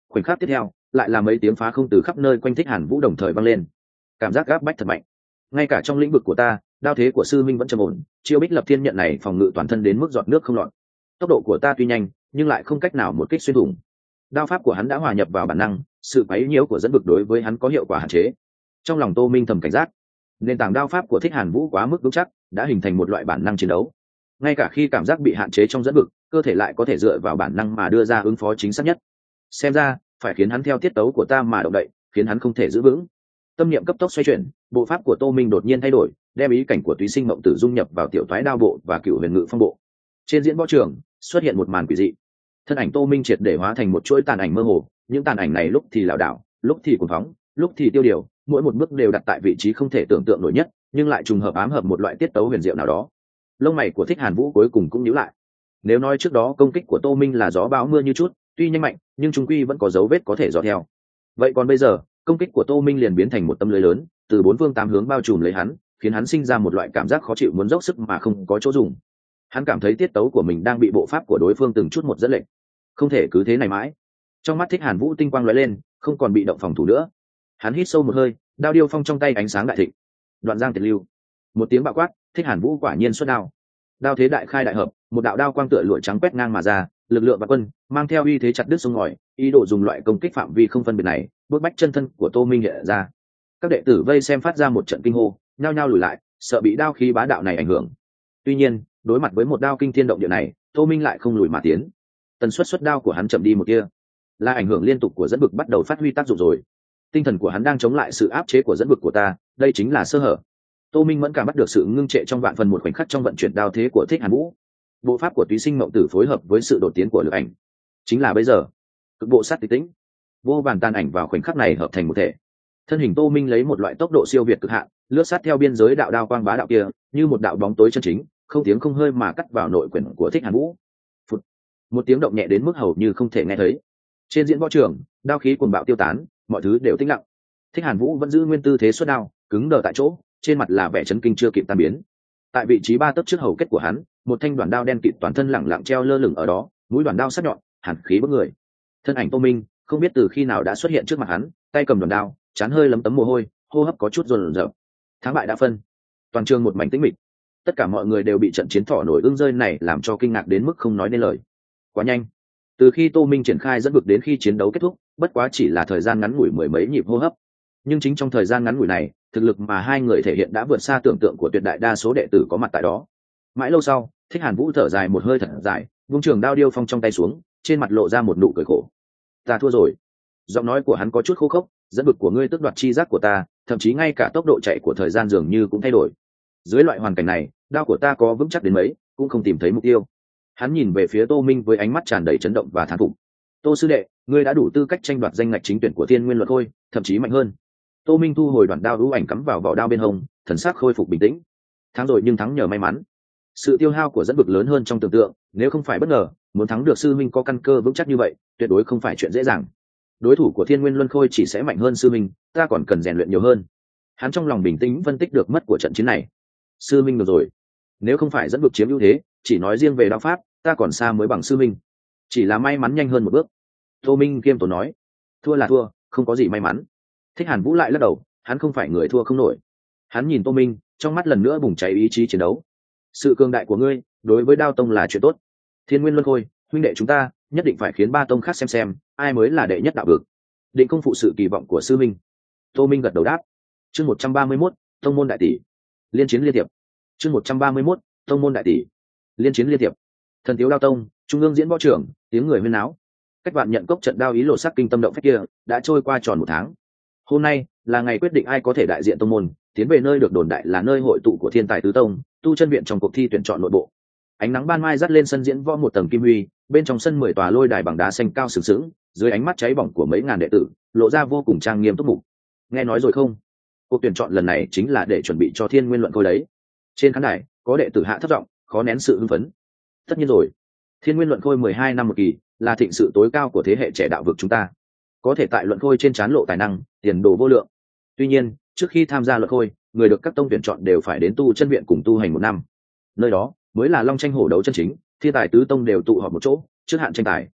khoảnh khắc tiếp theo lại là mấy tiếng phá không từ khắp nơi quanh Thích Hàn Vũ đồng thời vang lên, cảm giác gáp bách thật mạnh. Ngay cả trong lĩnh vực của ta, đao thế của sư minh vẫn trầm ổn, chiêu Bích Lập Thiên nhận này phòng ngự toàn thân đến mức giọt nước không lọt. Tốc độ của ta tuy nhanh nhưng lại không cách nào một kích xuyên thủng. Đao pháp của hắn đã hòa nhập vào bản năng, sự quấy nhiễu của dẫn vực đối với hắn có hiệu quả hạn chế. Trong lòng Tô Minh thầm cảnh giác, nền tảng đao pháp của Thích Hàn Vũ quá mức vững chắc, đã hình thành một loại bản năng chiến đấu. Ngay cả khi cảm giác bị hạn chế trong dẫn vực, cơ thể lại có thể dựa vào bản năng mà đưa ra ứng phó chính xác nhất. Xem ra phải khiến hắn theo tiết tấu của ta mà động đậy, khiến hắn không thể giữ vững. Tâm niệm cấp tốc xoay chuyển, bộ pháp của Tô Minh đột nhiên thay đổi, đem ý cảnh của Túy Sinh Mộng Tử dung nhập vào tiểu toái đao bộ và cựu huyền ngự phong bộ. Trên diễn võ trường xuất hiện một màn quỷ dị, thân ảnh Tô Minh triệt để hóa thành một chuỗi tàn ảnh mơ hồ. Những tàn ảnh này lúc thì lảo đảo, lúc thì cuồng phóng, lúc thì tiêu điều, mỗi một bước đều đặt tại vị trí không thể tưởng tượng nổi nhất, nhưng lại trùng hợp ám hợp một loại tiết tấu huyền diệu nào đó. Lông mày của Thích Hàn Vũ cuối cùng cũng nhíu lại. Nếu nói trước đó công kích của Tô Minh là gió bão mưa như chút, tuy nhanh mạnh nhưng trung quy vẫn có dấu vết có thể dò theo. Vậy còn bây giờ, công kích của Tô Minh liền biến thành một tấm lưới lớn, từ bốn phương tám hướng bao trùm lấy hắn, khiến hắn sinh ra một loại cảm giác khó chịu muốn dốc sức mà không có chỗ dùng. Hắn cảm thấy tiết tấu của mình đang bị bộ pháp của đối phương từng chút một dẫn lệnh. Không thể cứ thế này mãi. Trong mắt Thích Hàn Vũ tinh quang lóe lên, không còn bị động phòng thủ nữa. Hắn hít sâu một hơi, đao điêu phong trong tay ánh sáng đại thịnh. Đoạn giang tiệt lưu. Một tiếng bạo quát, Thích Hàn Vũ quả nhiên xuất đao. Đao thế đại khai đại hợp, một đạo đao quang tựa lụa trắng quét ngang mà ra, lực lượng và quân mang theo uy thế chặt đứt sông ngòi, ý đồ dùng loại công kích phạm vi không phân biệt này, bước bách chân thân của Tô Minh hiện ra. Các đệ tử vây xem phát ra một trận kinh hô, nhao nhao lùi lại, sợ bị đao khí bá đạo này ảnh hưởng. Tuy nhiên, đối mặt với một đao kinh thiên động địa này, Tô Minh lại không lùi mà tiến. Tần suất xuất đao của hắn chậm đi một tia, là ảnh hưởng liên tục của dẫn vực bắt đầu phát huy tác dụng rồi. Tinh thần của hắn đang chống lại sự áp chế của dẫn vực của ta, đây chính là sơ hở. Tô Minh mẫn cảm bắt được sự ngưng trệ trong vạn phần một khoảnh khắc trong vận chuyển đao thế của Thích Hàn Vũ. Bộ pháp của Túy Sinh Mộng Tử phối hợp với sự đột tiến của lực ảnh, chính là bây giờ. Cực bộ sát tịch tĩnh, vô vàn tàn ảnh vào khoảnh khắc này hợp thành một thể. Thân hình Tô Minh lấy một loại tốc độ siêu việt cực hạn, lướt sát theo biên giới đạo đao quang bá đạo kia, như một đạo bóng tối chân chính, không tiếng không hơi mà cắt vào nội quyển của Thích Hàn Vũ. Phụt. Một tiếng động nhẹ đến mức hầu như không thể nghe thấy. Trên diễn võ trường, đao khí cuồng bạo tiêu tán, mọi thứ đều tĩnh lặng. Thích Hàn Vũ vẫn giữ nguyên tư thế xuất đao, cứng đờ tại chỗ, trên mặt là vẻ chấn kinh chưa kịp tan biến. Tại vị trí ba tấc trước hầu kết của hắn, một thanh đoạn đao đen kịt toàn thân lẳng lặng treo lơ lửng ở đó, mũi đoạn đao sắc nhọn, hàn khí bức người. Thân ảnh Tô Minh không biết từ khi nào đã xuất hiện trước mặt hắn, tay cầm đoạn đao, trán hơi lấm tấm mồ hôi, hô hấp có chút run rợn. Thắng bại đã phân, toàn trường một mảnh tĩnh mịch. Tất cả mọi người đều bị trận chiến thỏ nổi ương rơi này làm cho kinh ngạc đến mức không nói nên lời. Quá nhanh. Từ khi Tô Minh triển khai dẫn vực đến khi chiến đấu kết thúc, bất quá chỉ là thời gian ngắn ngủi mười mấy nhịp hô hấp. Nhưng chính trong thời gian ngắn ngủi này, thực lực mà hai người thể hiện đã vượt xa tưởng tượng của tuyệt đại đa số đệ tử có mặt tại đó. Mãi lâu sau, Thích Hàn Vũ thở dài một hơi thật dài, vung trường đao điêu phong trong tay xuống, trên mặt lộ ra một nụ cười khổ. Ta thua rồi. Giọng nói của hắn có chút khô khốc, dẫn vực của ngươi tước đoạt chi giác của ta, thậm chí ngay cả tốc độ chạy của thời gian dường như cũng thay đổi. Dưới loại hoàn cảnh này, đao của ta có vững chắc đến mấy, cũng không tìm thấy mục tiêu. Hắn nhìn về phía Tô Minh với ánh mắt tràn đầy chấn động và thán phục. Tô sư đệ, ngươi đã đủ tư cách tranh đoạt danh ngạch chính tuyển của Thiên Nguyên Luật Khôi, thậm chí mạnh hơn. Tô Minh thu hồi đoạn đao ưu ảnh cắm vào vỏ đao bên hông, thần sắc khôi phục bình tĩnh. Thắng rồi nhưng thắng nhờ may mắn. Sự tiêu hao của dẫn vực lớn hơn trong tưởng tượng, nếu không phải bất ngờ, muốn thắng được sư minh có căn cơ vững chắc như vậy, tuyệt đối không phải chuyện dễ dàng. Đối thủ của Thiên Nguyên Luân Khôi chỉ sẽ mạnh hơn sư minh, ta còn cần rèn luyện nhiều hơn. Hắn trong lòng bình tĩnh phân tích được mất của trận chiến này. Sư minh được rồi, nếu không phải dẫn vực chiếm ưu thế, chỉ nói riêng về đao pháp, ta còn xa mới bằng sư minh. Chỉ là may mắn nhanh hơn một bước. Tô Minh kiêm tốn nói, thua là thua, không có gì may mắn. Thích Hàn Vũ lại lắc đầu, hắn không phải người thua không nổi. Hắn nhìn Tô Minh, trong mắt lần nữa bùng cháy ý chí chiến đấu. Sự cường đại của ngươi đối với Đao Tông là chuyện tốt. Thiên Nguyên Luân Khôi, huynh đệ chúng ta nhất định phải khiến ba tông khác xem xem ai mới là đệ nhất đạo vực. Định không phụ sự kỳ vọng của sư minh. Tô Minh gật đầu đáp. Chương một trăm ba mươi mốt, tông môn đại tỷ. Liên chiến liên tiệp. Chương một trăm ba mươi mốt, tông môn đại tỷ. Liên chiến liên tiệp. Thần Tiếu Đao Tông, trung ương diễn võ trưởng, tiếng người huyên náo. Cách bạn nhận cốc trận đao ý lộ sắc kinh tâm động phách kia đã trôi qua tròn một tháng. Hôm nay là ngày quyết định ai có thể đại diện tông môn tiến về nơi được đồn đại là nơi hội tụ của thiên tài tứ tông, tu chân viện trong cuộc thi tuyển chọn nội bộ. Ánh nắng ban mai dắt lên sân diễn võ một tầng kim huy, bên trong sân mười tòa lôi đài bằng đá xanh cao sừng sững, dưới ánh mắt cháy bỏng của mấy ngàn đệ tử, lộ ra vô cùng trang nghiêm túc mục. Nghe nói rồi không? Cuộc tuyển chọn lần này chính là để chuẩn bị cho Thiên Nguyên Luận Khôi đấy. Trên khán đài, có đệ tử hạ thấp giọng, khó nén sự hưng phấn. Tất nhiên rồi, Thiên Nguyên Luận Khôi mười hai năm một kỳ, là thịnh sự tối cao của thế hệ trẻ đạo vực chúng ta. Có thể tại Luận Khôi trên trán lộ tài năng, tiền đồ vô lượng. Tuy nhiên, trước khi tham gia Luận Khôi, người được các tông tuyển chọn đều phải đến tu chân viện cùng tu hành một năm. Nơi đó mới là long tranh hổ đấu chân chính, thiên tài tứ tông đều tụ họp một chỗ, trước hạn tranh tài.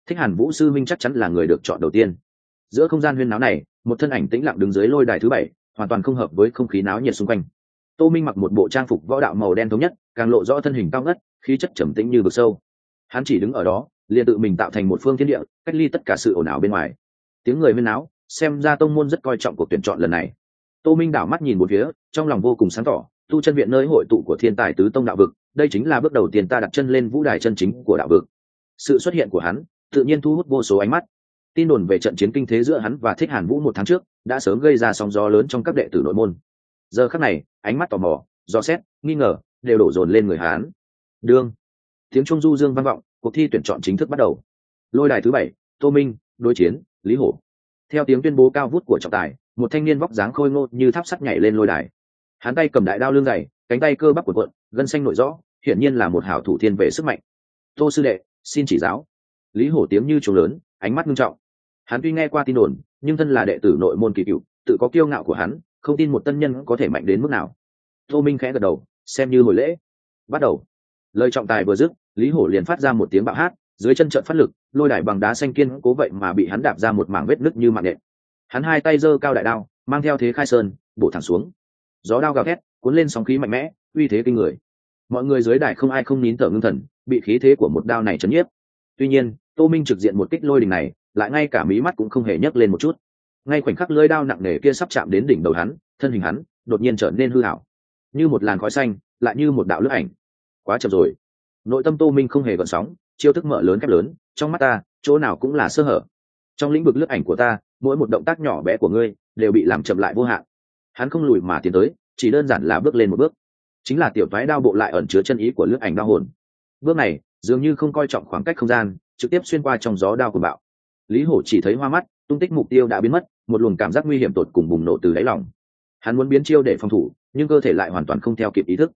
Thích Hàn Vũ sư minh chắc chắn là người được chọn đầu tiên. Giữa không gian huyên náo này, một thân ảnh tĩnh lặng đứng dưới lôi đài thứ bảy, hoàn toàn không hợp với không khí náo nhiệt xung quanh. Tô Minh mặc một bộ trang phục võ đạo màu đen thống nhất, càng lộ rõ thân hình cao ngất, khí chất trầm tĩnh như vực sâu. Hắn chỉ đứng ở đó, liền tự mình tạo thành một phương thiên địa, cách ly tất cả sự ồn ào bên ngoài. Tiếng người huyên náo, xem ra tông môn rất coi trọng cuộc tuyển chọn lần này. Tô Minh đảo mắt nhìn một phía, trong lòng vô cùng sáng tỏ, tu chân viện nơi hội tụ của thiên tài tứ tông đạo vực, đây chính là bước đầu tiên ta đặt chân lên vũ đài chân chính của đạo vực. Sự xuất hiện của hắn, tự nhiên thu hút vô số ánh mắt. Tin đồn về trận chiến kinh thế giữa hắn và Thích Hàn Vũ một tháng trước đã sớm gây ra sóng gió lớn trong các đệ tử nội môn. Giờ khắc này, ánh mắt tò mò, dò xét, nghi ngờ đều đổ dồn lên người hắn. Đương tiếng trung du dương vang vọng, cuộc thi tuyển chọn chính thức bắt đầu. Lôi đài thứ bảy, Tô Minh đối chiến Lý Hổ. Theo tiếng tuyên bố cao vút của trọng tài, một thanh niên vóc dáng khôi ngô như tháp sắt nhảy lên lôi đài. Hắn tay cầm đại đao lưng dày, cánh tay cơ bắp cuộn cuộn, gân xanh nổi rõ, hiển nhiên là một hảo thủ thiên về sức mạnh. Tô sư đệ, xin chỉ giáo. Lý Hổ tiếng như trống lớn, ánh mắt nghiêm trọng. Hắn tuy nghe qua tin đồn, nhưng thân là đệ tử nội môn kỳ cựu, tự có kiêu ngạo của hắn, không tin một tân nhân có thể mạnh đến mức nào. Tô Minh khẽ gật đầu, xem như hồi lễ. Bắt đầu. Lời trọng tài vừa dứt, Lý Hổ liền phát ra một tiếng bạo hát, dưới chân trận phát lực, lôi đài bằng đá xanh kiên cố vậy mà bị hắn đạp ra một mảng vết nứt như mạng nện. Hắn hai tay giơ cao đại đao, mang theo thế khai sơn, bổ thẳng xuống. Gió đao gào thét, cuốn lên sóng khí mạnh mẽ, uy thế kinh người. Mọi người dưới đài không ai không nín thở ngưng thần, bị khí thế của một đao này chấn nhiếp. Tuy nhiên, Tô Minh trực diện một kích lôi đình này, lại ngay cả mí mắt cũng không hề nhấc lên một chút. Ngay khoảnh khắc lưỡi đao nặng nề kia sắp chạm đến đỉnh đầu hắn, thân hình hắn đột nhiên trở nên hư ảo, như một làn khói xanh, lại như một đạo lưỡi ảnh. Quá chậm rồi. Nội tâm Tô Minh không hề gợn sóng, chiêu thức mở lớn khép lớn, trong mắt ta, chỗ nào cũng là sơ hở. Trong lĩnh vực lướt ảnh của ta, mỗi một động tác nhỏ bé của ngươi đều bị làm chậm lại vô hạn. Hắn không lùi mà tiến tới, chỉ đơn giản là bước lên một bước. Chính là tiểu toái đao bộ lại ẩn chứa chân ý của lướt ảnh đao hồn. Bước này, dường như không coi trọng khoảng cách không gian, trực tiếp xuyên qua trong gió đao của bạo. Lý Hổ chỉ thấy hoa mắt, tung tích mục tiêu đã biến mất, một luồng cảm giác nguy hiểm tột cùng bùng nổ từ đáy lòng. Hắn muốn biến chiêu để phòng thủ, nhưng cơ thể lại hoàn toàn không theo kịp ý thức.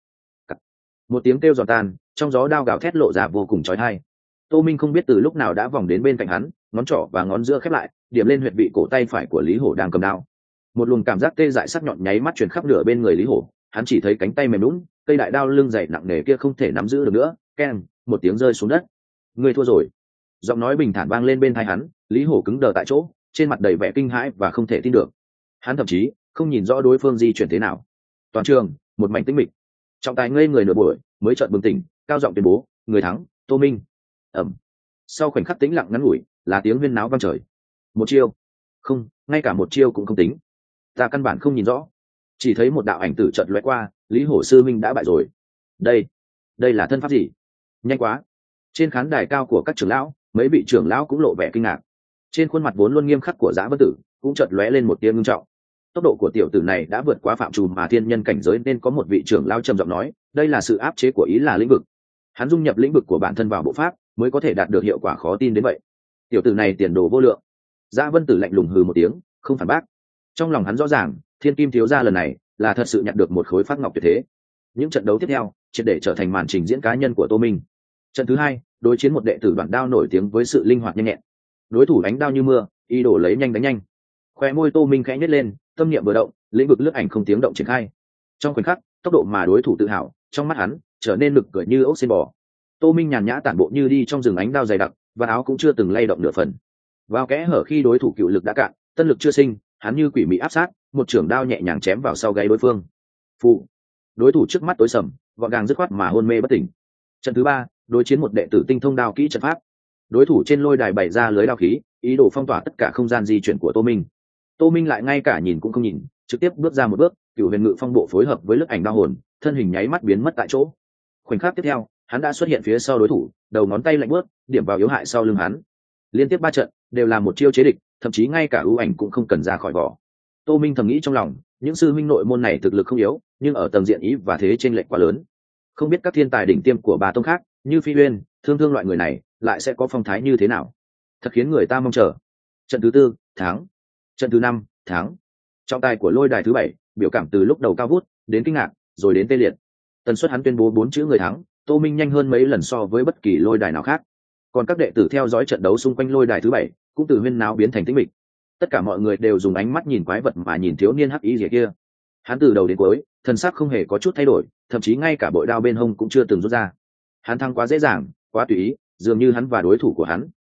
Một tiếng kêu giòn tan, trong gió đao gào thét lộ ra vô cùng chói tai. Tô Minh không biết từ lúc nào đã vòng đến bên cạnh hắn, ngón trỏ và ngón giữa khép lại, điểm lên huyệt vị cổ tay phải của Lý Hổ đang cầm đao. Một luồng cảm giác tê dại sắc nhọn nháy mắt truyền khắp nửa bên người Lý Hổ, hắn chỉ thấy cánh tay mềm nhũn, cây đại đao lưng dày nặng nề kia không thể nắm giữ được nữa, keng, một tiếng rơi xuống đất. Người thua rồi. Giọng nói bình thản vang lên bên tai hắn, Lý Hổ cứng đờ tại chỗ, trên mặt đầy vẻ kinh hãi và không thể tin được. Hắn thậm chí không nhìn rõ đối phương di chuyển thế nào. Toàn trường, một mảnh tĩnh mịch. Trọng tài ngây người nửa buổi, mới chợt bừng tỉnh, cao giọng tuyên bố, người thắng, Tô Minh. Ẩm. Sau khoảnh khắc tĩnh lặng ngắn ngủi, là tiếng huyên náo vang trời. Một chiêu, không, ngay cả một chiêu cũng không tính. Ta căn bản không nhìn rõ, chỉ thấy một đạo ảnh tử chợt lóe qua, Lý Hổ sư minh đã bại rồi. Đây, đây là thân pháp gì? Nhanh quá. Trên khán đài cao của các trưởng lão, mấy vị trưởng lão cũng lộ vẻ kinh ngạc. Trên khuôn mặt vốn luôn nghiêm khắc của Dã Vân Tử cũng chợt lóe lên một tia ngưng trọng. Tốc độ của tiểu tử này đã vượt quá phạm trù mà thiên nhân cảnh giới, nên có một vị trưởng lão trầm giọng nói, đây là sự áp chế của ý là lĩnh vực. Hắn dung nhập lĩnh vực của bản thân vào bộ pháp, mới có thể đạt được hiệu quả khó tin đến vậy. Tiểu tử này tiền đồ vô lượng. Dã Vân Tử lạnh lùng hừ một tiếng, không phản bác. Trong lòng hắn rõ ràng, Thiên Kim thiếu gia lần này là thật sự nhận được một khối phát ngọc tuyệt thế. Những trận đấu tiếp theo, triệt để trở thành màn trình diễn cá nhân của Tô Minh. Trận thứ hai, đối chiến một đệ tử đoạn đao nổi tiếng với sự linh hoạt nhanh nhẹn. Đối thủ đánh đao như mưa, y đổ lấy nhanh đánh nhanh. Khoe môi Tô Minh khẽ nhếch lên, tâm niệm vừa động, lĩnh vực lướt ảnh không tiếng động triển khai. Trong khoảnh khắc, tốc độ mà đối thủ tự hào, trong mắt hắn trở nên lực cười như ốc sen bò. Tô Minh nhàn nhã tản bộ như đi trong rừng ánh đao dày đặc, và áo cũng chưa từng lay động nửa phần. Vào kẽ hở khi đối thủ cựu lực đã cạn, tân lực chưa sinh, hắn như quỷ mị áp sát, một chưởng đao nhẹ nhàng chém vào sau gáy đối phương. Phụ, đối thủ trước mắt tối sầm, gọn gàng dứt khoát mà hôn mê bất tỉnh. Trận thứ ba, đối chiến một đệ tử tinh thông đao kỹ trận pháp. Đối thủ trên lôi đài bày ra lưới đao khí, ý đồ phong tỏa tất cả không gian di chuyển của Tô Minh. Tô Minh lại ngay cả nhìn cũng không nhìn, trực tiếp bước ra một bước, cửu huyền ngự phong bộ phối hợp với lức ảnh đao hồn, thân hình nháy mắt biến mất tại chỗ. Khoảnh khắc tiếp theo, hắn đã xuất hiện phía sau đối thủ, đầu ngón tay lạnh bước, điểm vào yếu hại sau lưng hắn. Liên tiếp ba trận đều là một chiêu chế địch, thậm chí ngay cả ưu ảnh cũng không cần ra khỏi vỏ. Tô Minh thầm nghĩ trong lòng, những sư huynh nội môn này thực lực không yếu, nhưng ở tầng diện ý và thế chênh lệch quá lớn. Không biết các thiên tài đỉnh tiêm của ba tông khác, như Phi Uyên, Thương Thương loại người này, lại sẽ có phong thái như thế nào? Thật khiến người ta mong chờ. Trận thứ tư, tháng. Trận thứ năm, tháng. Trọng tài của lôi đài thứ bảy, biểu cảm từ lúc đầu cao vút, đến kinh ngạc, rồi đến tê liệt. Tần suất hắn tuyên bố bốn chữ người thắng, Tô Minh nhanh hơn mấy lần so với bất kỳ lôi đài nào khác. Còn các đệ tử theo dõi trận đấu xung quanh lôi đài thứ bảy, cũng từ huyên náo biến thành tĩnh mịch. Tất cả mọi người đều dùng ánh mắt nhìn quái vật mà nhìn thiếu niên hắc y rìa kia. Hắn từ đầu đến cuối, thần sắc không hề có chút thay đổi, thậm chí ngay cả bội đao bên hông cũng chưa từng rút ra. Hắn thắng quá dễ dàng, quá tùy ý, dường như hắn và đối thủ của hắn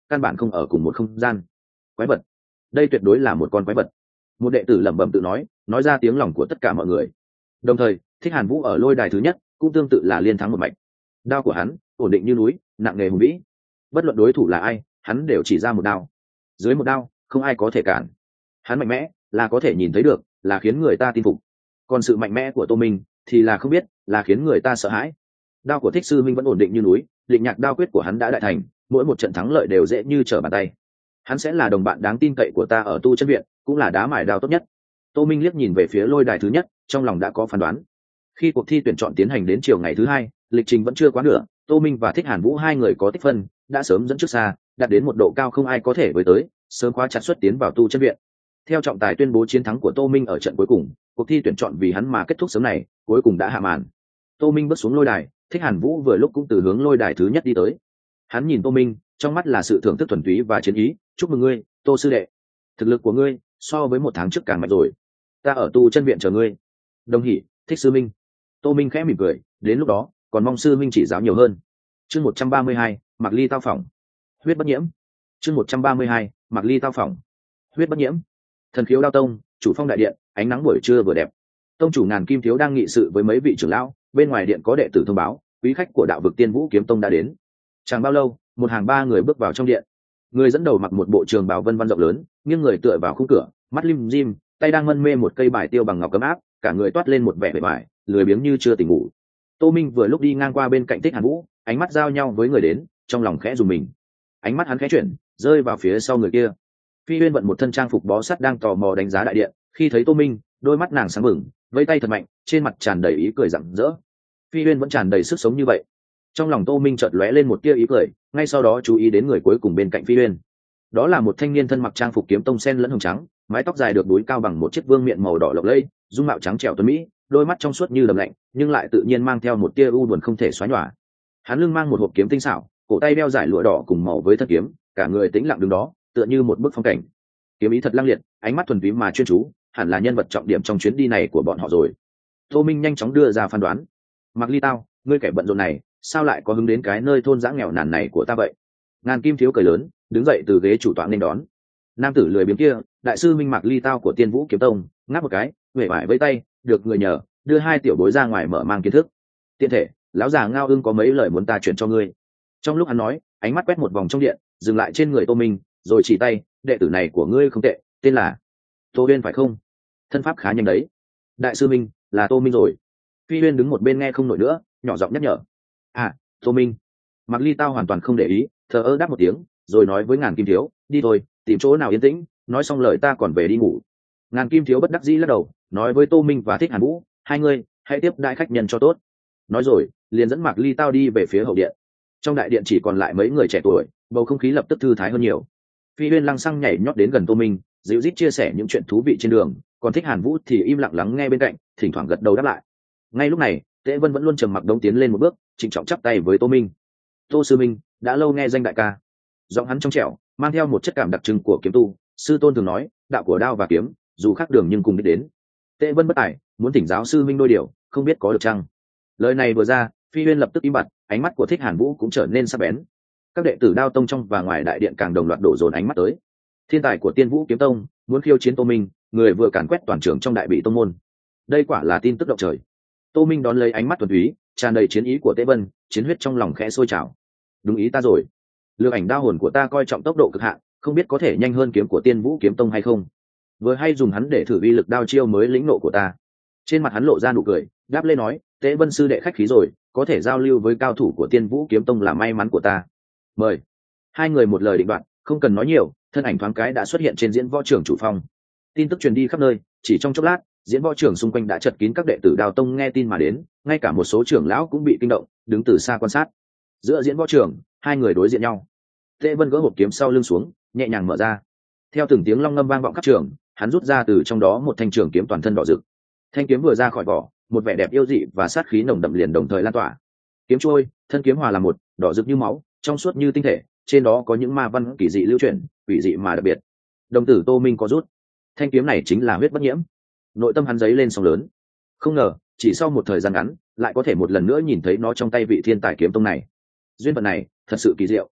căn bản không ở cùng một không gian. Quái vật, đây tuyệt đối là một con quái vật. Một đệ tử lẩm bẩm tự nói, nói ra tiếng lòng của tất cả mọi người. Đồng thời, Thích Hàn Vũ ở lôi đài thứ nhất cũng tương tự là liên thắng một mạch. Đao của hắn ổn định như núi, nặng nề hùng vĩ. Bất luận đối thủ là ai, hắn đều chỉ ra một đao. Dưới một đao, không ai có thể cản. Hắn mạnh mẽ, là có thể nhìn thấy được, là khiến người ta tin phục. Còn sự mạnh mẽ của Tô Minh thì là không biết, là khiến người ta sợ hãi. Đao của Thích sư minh vẫn ổn định như núi, định nhạc đao quyết của hắn đã đại thành, mỗi một trận thắng lợi đều dễ như trở bàn tay. Hắn sẽ là đồng bạn đáng tin cậy của ta ở tu chân viện, cũng là đá mài đao tốt nhất. Tô Minh liếc nhìn về phía lôi đài thứ nhất, trong lòng đã có phán đoán. Khi cuộc thi tuyển chọn tiến hành đến chiều ngày thứ hai, lịch trình vẫn chưa quá nửa, Tô Minh và Thích Hàn Vũ hai người có tích phân, đã sớm dẫn trước xa, đạt đến một độ cao không ai có thể với tới, sớm khóa chặt xuất tiến vào tu chân viện. Theo trọng tài tuyên bố chiến thắng của Tô Minh ở trận cuối cùng, cuộc thi tuyển chọn vì hắn mà kết thúc sớm này, cuối cùng đã hạ màn. Tô Minh bước xuống lôi đài, Thích Hàn Vũ vừa lúc cũng từ hướng lôi đài thứ nhất đi tới. Hắn nhìn Tô Minh, trong mắt là sự thưởng thức thuần túy và chiến ý. Chúc mừng ngươi, Tô sư đệ. Thực lực của ngươi so với một tháng trước càng mạnh rồi. Ta ở tu chân viện chờ ngươi. Đồng hỷ, Thích sư minh. Tô Minh khẽ mỉm cười, đến lúc đó, còn mong sư minh chỉ giáo nhiều hơn. Chương một trăm ba mươi hai, Mạc Ly tao phỏng. Huyết bất nhiễm. Chương một trăm ba mươi hai, Mạc Ly tao phỏng. Huyết bất nhiễm. Thần khiếu đao tông, chủ phong đại điện, ánh nắng buổi trưa vừa đẹp. Tông chủ Ngàn Kim Thiếu đang nghị sự với mấy vị trưởng lão, bên ngoài điện có đệ tử thông báo, quý khách của đạo vực Tiên Vũ Kiếm Tông đã đến. Chẳng bao lâu, một hàng ba người bước vào trong điện. Người dẫn đầu mặc một bộ trường bào vân vân rộng lớn, nghiêng người tựa vào khung cửa, mắt lim dim, tay đang mân mê một cây bài tiêu bằng ngọc cấm áp, cả người toát lên một vẻ bề bài, lười biếng như chưa tỉnh ngủ. Tô Minh vừa lúc đi ngang qua bên cạnh Thích Hàn Vũ, ánh mắt giao nhau với người đến, trong lòng khẽ rùng mình. Ánh mắt hắn khẽ chuyển, rơi vào phía sau người kia. Phi Uyên vận một thân trang phục bó sắt đang tò mò đánh giá đại điện, khi thấy Tô Minh, đôi mắt nàng sáng bừng, vẫy tay thật mạnh, trên mặt tràn đầy ý cười rạng rỡ. Phi Uyên vẫn tràn đầy sức sống như vậy. Trong lòng Tô Minh chợt lóe lên một tia ý cười, ngay sau đó chú ý đến người cuối cùng bên cạnh Phi Uyên. Đó là một thanh niên thân mặc trang phục kiếm tông sen lẫn hồng trắng, mái tóc dài được đuối cao bằng một chiếc vương miện màu đỏ lộng lẫy, dung mạo trắng trẻo tuấn mỹ, đôi mắt trong suốt như đầm lạnh, nhưng lại tự nhiên mang theo một tia u buồn không thể xóa nhòa. Hắn lưng mang một hộp kiếm tinh xảo, cổ tay đeo dải lụa đỏ cùng màu với thân kiếm, cả người tĩnh lặng đứng đó, tựa như một bức phong cảnh. Kiếm ý thật lăng liệt, ánh mắt thuần túy mà chuyên chú, hẳn là nhân vật trọng điểm trong chuyến đi này của bọn họ rồi. Tô Minh nhanh chóng đưa ra phán đoán. Mạc Ly tao, ngươi kẻ bận rộn này, sao lại có hứng đến cái nơi thôn dã nghèo nàn này của ta vậy? Ngàn Kim Thiếu cười lớn, đứng dậy từ ghế chủ tọa nên đón. Nam tử lười biếng kia, đại sư Minh Mạc Ly tao của Tiên Vũ Kiếm Tông, ngáp một cái, huệ vải với tay, được người nhờ, đưa hai tiểu bối ra ngoài mở mang kiến thức. Tiện thể, lão già Ngao Ưng có mấy lời muốn ta chuyển cho ngươi. Trong lúc hắn nói, ánh mắt quét một vòng trong điện, dừng lại trên người Tô Minh, rồi chỉ tay, đệ tử này của ngươi không tệ, tên là Tô Uyên phải không? Thân pháp khá nhanh đấy. Đại sư Minh, là Tô Minh rồi. Phi Uyên đứng một bên nghe không nổi nữa, nhỏ giọng nhắc nhở. À, Tô Minh. Mạc Ly tao hoàn toàn không để ý, thờ ơ đáp một tiếng, rồi nói với Ngàn Kim Thiếu, đi thôi, tìm chỗ nào yên tĩnh. Nói xong lời ta còn về đi ngủ. Ngàn Kim Thiếu bất đắc dĩ lắc đầu, nói với Tô Minh và Thích Hàn Vũ, hai người hãy tiếp đãi khách nhân cho tốt. Nói rồi, liền dẫn Mạc Ly tao đi về phía hậu điện. Trong đại điện chỉ còn lại mấy người trẻ tuổi, bầu không khí lập tức thư thái hơn nhiều. Phi Uyên lăng xăng nhảy nhót đến gần Tô Minh, dịu dít chia sẻ những chuyện thú vị trên đường, còn Thích Hàn Vũ thì im lặng lắng nghe bên cạnh, thỉnh thoảng gật đầu đáp lại. Ngay lúc này, Tế Vân vẫn luôn trầm mặc đống tiến lên một bước, trịnh trọng chắp tay với Tô Minh. Tô sư minh, đã lâu nghe danh đại ca. Giọng hắn trong trẻo, mang theo một chất cảm đặc trưng của kiếm tu. Sư tôn thường nói, đạo của đao và kiếm, dù khác đường nhưng cùng đi đến. Tế Vân bất tài, muốn thỉnh giáo sư minh đôi điều, không biết có được chăng? Lời này vừa ra, Phi Uyên lập tức im bặt, ánh mắt của Thích Hàn Vũ cũng trở nên sắc bén. Các đệ tử đao tông trong và ngoài đại điện càng đồng loạt đổ dồn ánh mắt tới. Thiên tài của Tiên Vũ Kiếm Tông muốn khiêu chiến Tô Minh, người vừa càn quét toàn trường trong đại bị tông môn. Đây quả là tin tức động trời. Tô Minh đón lấy ánh mắt thuần túy, tràn đầy chiến ý của Tế Vân, chiến huyết trong lòng khẽ sôi trào. Đúng ý ta rồi. Lược ảnh đao hồn của ta coi trọng tốc độ cực hạn, không biết có thể nhanh hơn kiếm của Tiên Vũ Kiếm Tông hay không. Vừa hay dùng hắn để thử uy lực đao chiêu mới lĩnh nộ của ta. Trên mặt hắn lộ ra nụ cười, đáp lên nói, Tế Vân sư đệ khách khí rồi, có thể giao lưu với cao thủ của Tiên Vũ Kiếm Tông là may mắn của ta. Mời. Hai người một lời định đoạn, không cần nói nhiều, thân ảnh thoáng cái đã xuất hiện trên diễn võ trường chủ phong. Tin tức truyền đi khắp nơi, chỉ trong chốc lát, diễn võ trường xung quanh đã chật kín các đệ tử đào tông nghe tin mà đến, ngay cả một số trưởng lão cũng bị kinh động, đứng từ xa quan sát. Giữa diễn võ trường, hai người đối diện nhau. Tế Vân gỡ hộp kiếm sau lưng xuống, nhẹ nhàng mở ra. Theo từng tiếng long ngâm vang vọng khắp trường, hắn rút ra từ trong đó một thanh trường kiếm toàn thân đỏ rực. Thanh kiếm vừa ra khỏi vỏ, một vẻ đẹp yêu dị và sát khí nồng đậm liền đồng thời lan tỏa. Kiếm trôi, thân kiếm hòa làm một, đỏ rực như máu, trong suốt như tinh thể, trên đó có những ma văn kỳ dị lưu chuyển, quỷ dị mà đặc biệt. Đồng tử Tô Minh có rút. Thanh kiếm này chính là huyết bất nhiễm. Nội tâm hắn giấy lên sóng lớn. Không ngờ, chỉ sau một thời gian ngắn, lại có thể một lần nữa nhìn thấy nó trong tay vị thiên tài kiếm tông này. Duyên phận này, thật sự kỳ diệu.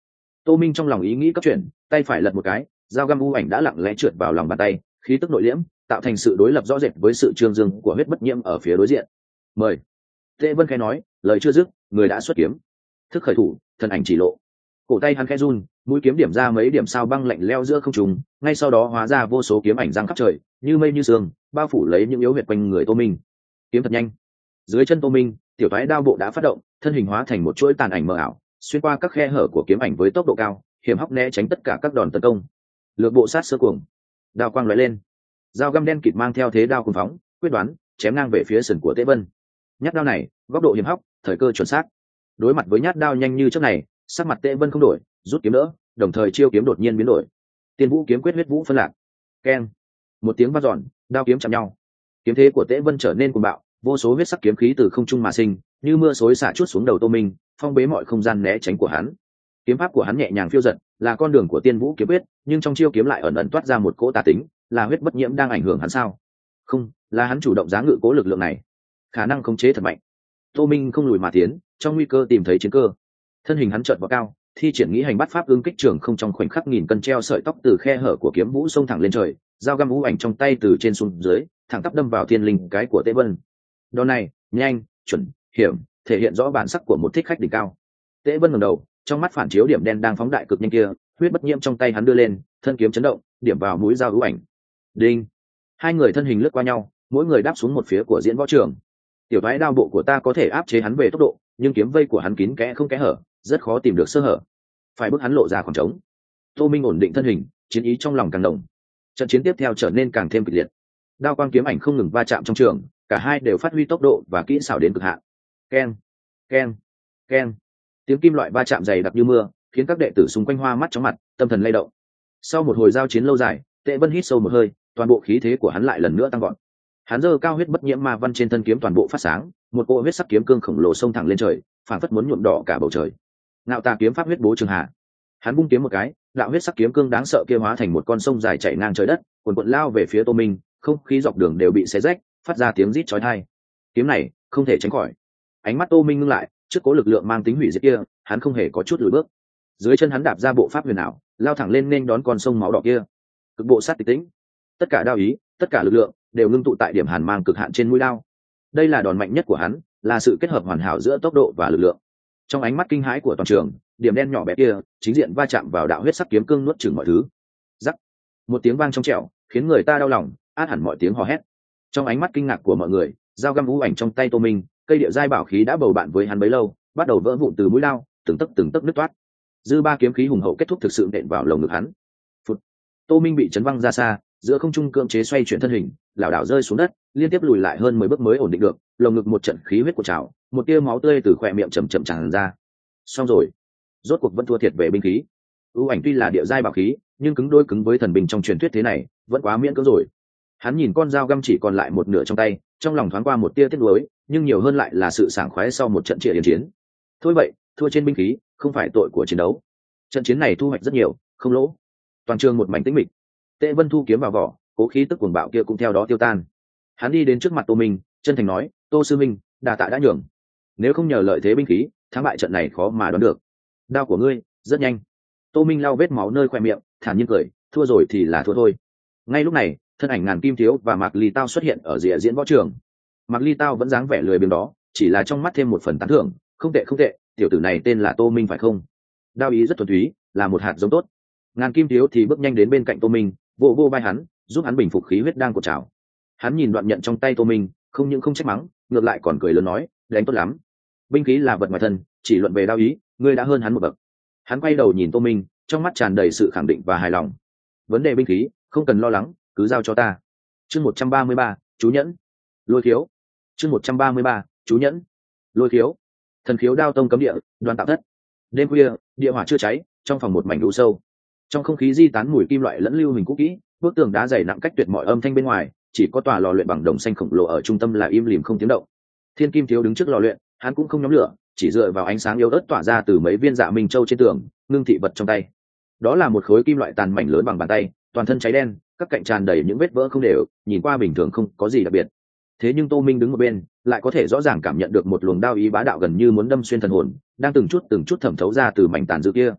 Tô Minh trong lòng ý nghĩ cấp chuyển, tay phải lật một cái, dao găm u ảnh đã lặng lẽ trượt vào lòng bàn tay, khí tức nội liễm, tạo thành sự đối lập rõ rệt với sự trương dương của huyết bất nhiễm ở phía đối diện. Mời. Tệ Vân khẽ nói, lời chưa dứt, người đã xuất kiếm. Thức khởi thủ, thần ảnh chỉ lộ. Cổ tay hắn khẽ run, mũi kiếm điểm ra mấy điểm sao băng lạnh lẽo giữa không trung, ngay sau đó hóa ra vô số kiếm ảnh giăng khắp trời, như mây như sương, bao phủ lấy những yếu huyệt quanh người Tô Minh. Kiếm thật nhanh. Dưới chân Tô Minh, tiểu thoái đao bộ đã phát động, thân hình hóa thành một chuỗi tàn ảnh mờ ảo, xuyên qua các khe hở của kiếm ảnh với tốc độ cao, hiểm hóc né tránh tất cả các đòn tấn công. Lược bộ sát sơ cuồng, đao quang lóe lên, dao găm đen kịt mang theo thế đao cuồng phóng, quyết đoán chém ngang về phía sườn của Tế Vân. Nhát đao này, góc độ hiểm hóc, thời cơ chuẩn xác. Đối mặt với nhát đao nhanh như trước này, sắc mặt Tế Vân không đổi, rút kiếm đỡ, đồng thời chiêu kiếm đột nhiên biến đổi. Tiên Vũ kiếm quyết huyết vũ phân lạc. Keng. Một tiếng vang dọn, đao kiếm chạm nhau. Kiếm thế của Tế Vân trở nên cuồng bạo, vô số huyết sắc kiếm khí từ không trung mà sinh, như mưa xối xả chút xuống đầu Tô Minh, phong bế mọi không gian né tránh của hắn. Kiếm pháp của hắn nhẹ nhàng phiêu dật, là con đường của Tiên Vũ kiếm quyết, nhưng trong chiêu kiếm lại ẩn ẩn toát ra một cỗ tà tính, là huyết bất nhiễm đang ảnh hưởng hắn sao? Không, là hắn chủ động giá ngự cố lực lượng này, khả năng khống chế thật mạnh. Tô Minh không lùi mà tiến, trong nguy cơ tìm thấy chiến cơ. Thân hình hắn chợt vào cao, thi triển nghĩ hành bắt pháp ương kích trường không, trong khoảnh khắc nghìn cân treo sợi tóc từ khe hở của kiếm vũ xông thẳng lên trời, dao găm vũ ảnh trong tay từ trên xuống dưới, thẳng tắp đâm vào thiên linh cái của Tế Vân. Đòn này, nhanh, chuẩn, hiểm, thể hiện rõ bản sắc của một thích khách đỉnh cao. Tế Vân ngẩng đầu, trong mắt phản chiếu điểm đen đang phóng đại cực nhanh kia, huyết bất nhiễm trong tay hắn đưa lên, thân kiếm chấn động, điểm vào mũi dao vũ ảnh. Đinh. Hai người thân hình lướt qua nhau, mỗi người đáp xuống một phía của diễn võ trường. Tiểu thoái đao bộ của ta có thể áp chế hắn về tốc độ, nhưng kiếm vây của hắn kín kẽ không kẽ hở, rất khó tìm được sơ hở, phải bước hắn lộ ra khoảng trống. Tô Minh ổn định thân hình, chiến ý trong lòng càng đồng. Trận chiến tiếp theo trở nên càng thêm kịch liệt. Đao quang kiếm ảnh không ngừng va chạm trong trường, cả hai đều phát huy tốc độ và kỹ xảo đến cực hạn. Keng, keng, keng. Tiếng kim loại va chạm dày đặc như mưa, khiến các đệ tử xung quanh hoa mắt chóng mặt, tâm thần lay động. Sau một hồi giao chiến lâu dài, Tệ Vân hít sâu một hơi, toàn bộ khí thế của hắn lại lần nữa tăng vọt. Hắn giơ cao huyết bất nhiễm ma văn trên thân kiếm toàn bộ phát sáng, một cỗ huyết sắc kiếm cương khổng lồ xông thẳng lên trời, phảng phất muốn nhuộm đỏ cả bầu trời. Ngạo Tà kiếm pháp huyết bố trường hạ. Hắn bung kiếm một cái, đạo huyết sắc kiếm cương đáng sợ kia hóa thành một con sông dài chảy ngang trời đất, cuồn cuộn lao về phía Tô Minh, không khí dọc đường đều bị xé rách, phát ra tiếng rít chói tai. Kiếm này không thể tránh khỏi. Ánh mắt Tô Minh ngưng lại, trước cố lực lượng mang tính hủy diệt kia, hắn không hề có chút lùi bước. Dưới chân hắn đạp ra bộ pháp huyền ảo, lao thẳng lên nên đón con sông máu đỏ kia. Cực bộ sát tịch tĩnh, tất cả đao ý, tất cả lực lượng đều ngưng tụ tại điểm hàn mang cực hạn trên mũi đao. Đây là đòn mạnh nhất của hắn, là sự kết hợp hoàn hảo giữa tốc độ và lực lượng. Trong ánh mắt kinh hãi của toàn trường, điểm đen nhỏ bé kia chính diện va chạm vào đạo huyết sắc kiếm cương nuốt chửng mọi thứ. Rắc, một tiếng vang trong trẻo, khiến người ta đau lòng, át hẳn mọi tiếng hò hét. Trong ánh mắt kinh ngạc của mọi người, dao găm vũ ảnh trong tay Tô Minh, cây địa giai bảo khí đã bầu bạn với hắn bấy lâu, bắt đầu vỡ vụn từ mũi đao, từng tấc từng tấc nứt toát. Dư ba kiếm khí hùng hậu kết thúc thực sự nện vào lồng ngực hắn. Phụt. Tô Minh bị chấn văng ra xa, giữa không trung cưỡng chế xoay chuyển thân hình, lảo đảo rơi xuống đất, liên tiếp lùi lại hơn mười bước mới ổn định được, lồng ngực một trận khí huyết của trào, một tia máu tươi từ khóe miệng chậm chậm tràn ra. Xong rồi, rốt cuộc vẫn thua thiệt về binh khí. Ưu ảnh tuy là địa giai bảo khí, nhưng cứng đôi cứng với thần binh trong truyền thuyết thế này, vẫn quá miễn cưỡng rồi. Hắn nhìn con dao găm chỉ còn lại một nửa trong tay, trong lòng thoáng qua một tia tiếc nuối, nhưng nhiều hơn lại là sự sảng khoái sau một trận triệt điền chiến. Thôi vậy, thua trên binh khí, không phải tội của chiến đấu. Trận chiến này thu hoạch rất nhiều, không lỗ. Toàn trường một mảnh tĩnh mịch. Tệ Vân thu kiếm vào vỏ, cố khí tức cuồng bạo kia cũng theo đó tiêu tan. Hắn đi đến trước mặt Tô Minh, chân thành nói, Tô sư minh, đà tạ đã nhường. Nếu không nhờ lợi thế binh khí, thắng bại trận này khó mà đoán được. Đao của ngươi rất nhanh. Tô Minh lau vết máu nơi khoe miệng, thản nhiên cười, thua rồi thì là thua thôi. Ngay lúc này, thân ảnh Ngàn Kim Thiếu và Mạc Ly Tao xuất hiện ở rìa diễn võ trường. Mạc Ly Tao vẫn dáng vẻ lười biếng đó, chỉ là trong mắt thêm một phần tán thưởng, không tệ không tệ, tiểu tử này tên là Tô Minh phải không? Đao ý rất thuần túy, là một hạt giống tốt. Ngàn Kim Thiếu thì bước nhanh đến bên cạnh Tô Minh, vô vô vai hắn, giúp hắn bình phục khí huyết đang cột trào. Hắn nhìn đoạn nhận trong tay Tô Minh, không những không trách mắng, ngược lại còn cười lớn nói, đánh tốt lắm. Binh khí là vật ngoài thân, chỉ luận về đao ý, ngươi đã hơn hắn một bậc. Hắn quay đầu nhìn Tô Minh, trong mắt tràn đầy sự khẳng định và hài lòng. Vấn đề binh khí, không cần lo lắng, cứ giao cho ta. Chương một trăm ba mươi ba, chú nhẫn. Lôi khiếu. Chương một trăm ba mươi ba, chú nhẫn. Lôi khiếu. Thần khiếu đao tông cấm địa, Đoàn Tạo Thất. Đêm khuya, địa hỏa chưa cháy, trong phòng một mảnh u sâu. Trong không khí di tán mùi kim loại lẫn lưu hình cũ kỹ, bức tường đá dày nặng cách tuyệt mọi âm thanh bên ngoài, chỉ có tòa lò luyện bằng đồng xanh khổng lồ ở trung tâm là im lìm không tiếng động. Thiên Kim Thiếu đứng trước lò luyện, hắn cũng không nhóm lửa, chỉ dựa vào ánh sáng yếu ớt tỏa ra từ mấy viên dạ minh châu trên tường, ngưng thị vật trong tay. Đó là một khối kim loại tàn mảnh lớn bằng bàn tay, toàn thân cháy đen, các cạnh tràn đầy những vết vỡ không đều, nhìn qua bình thường không có gì đặc biệt. Thế nhưng Tô Minh đứng một bên, lại có thể rõ ràng cảm nhận được một luồng đao ý bá đạo gần như muốn đâm xuyên thần hồn, đang từng chút từng chút thẩm thấu ra từ mảnh tàn dư kia.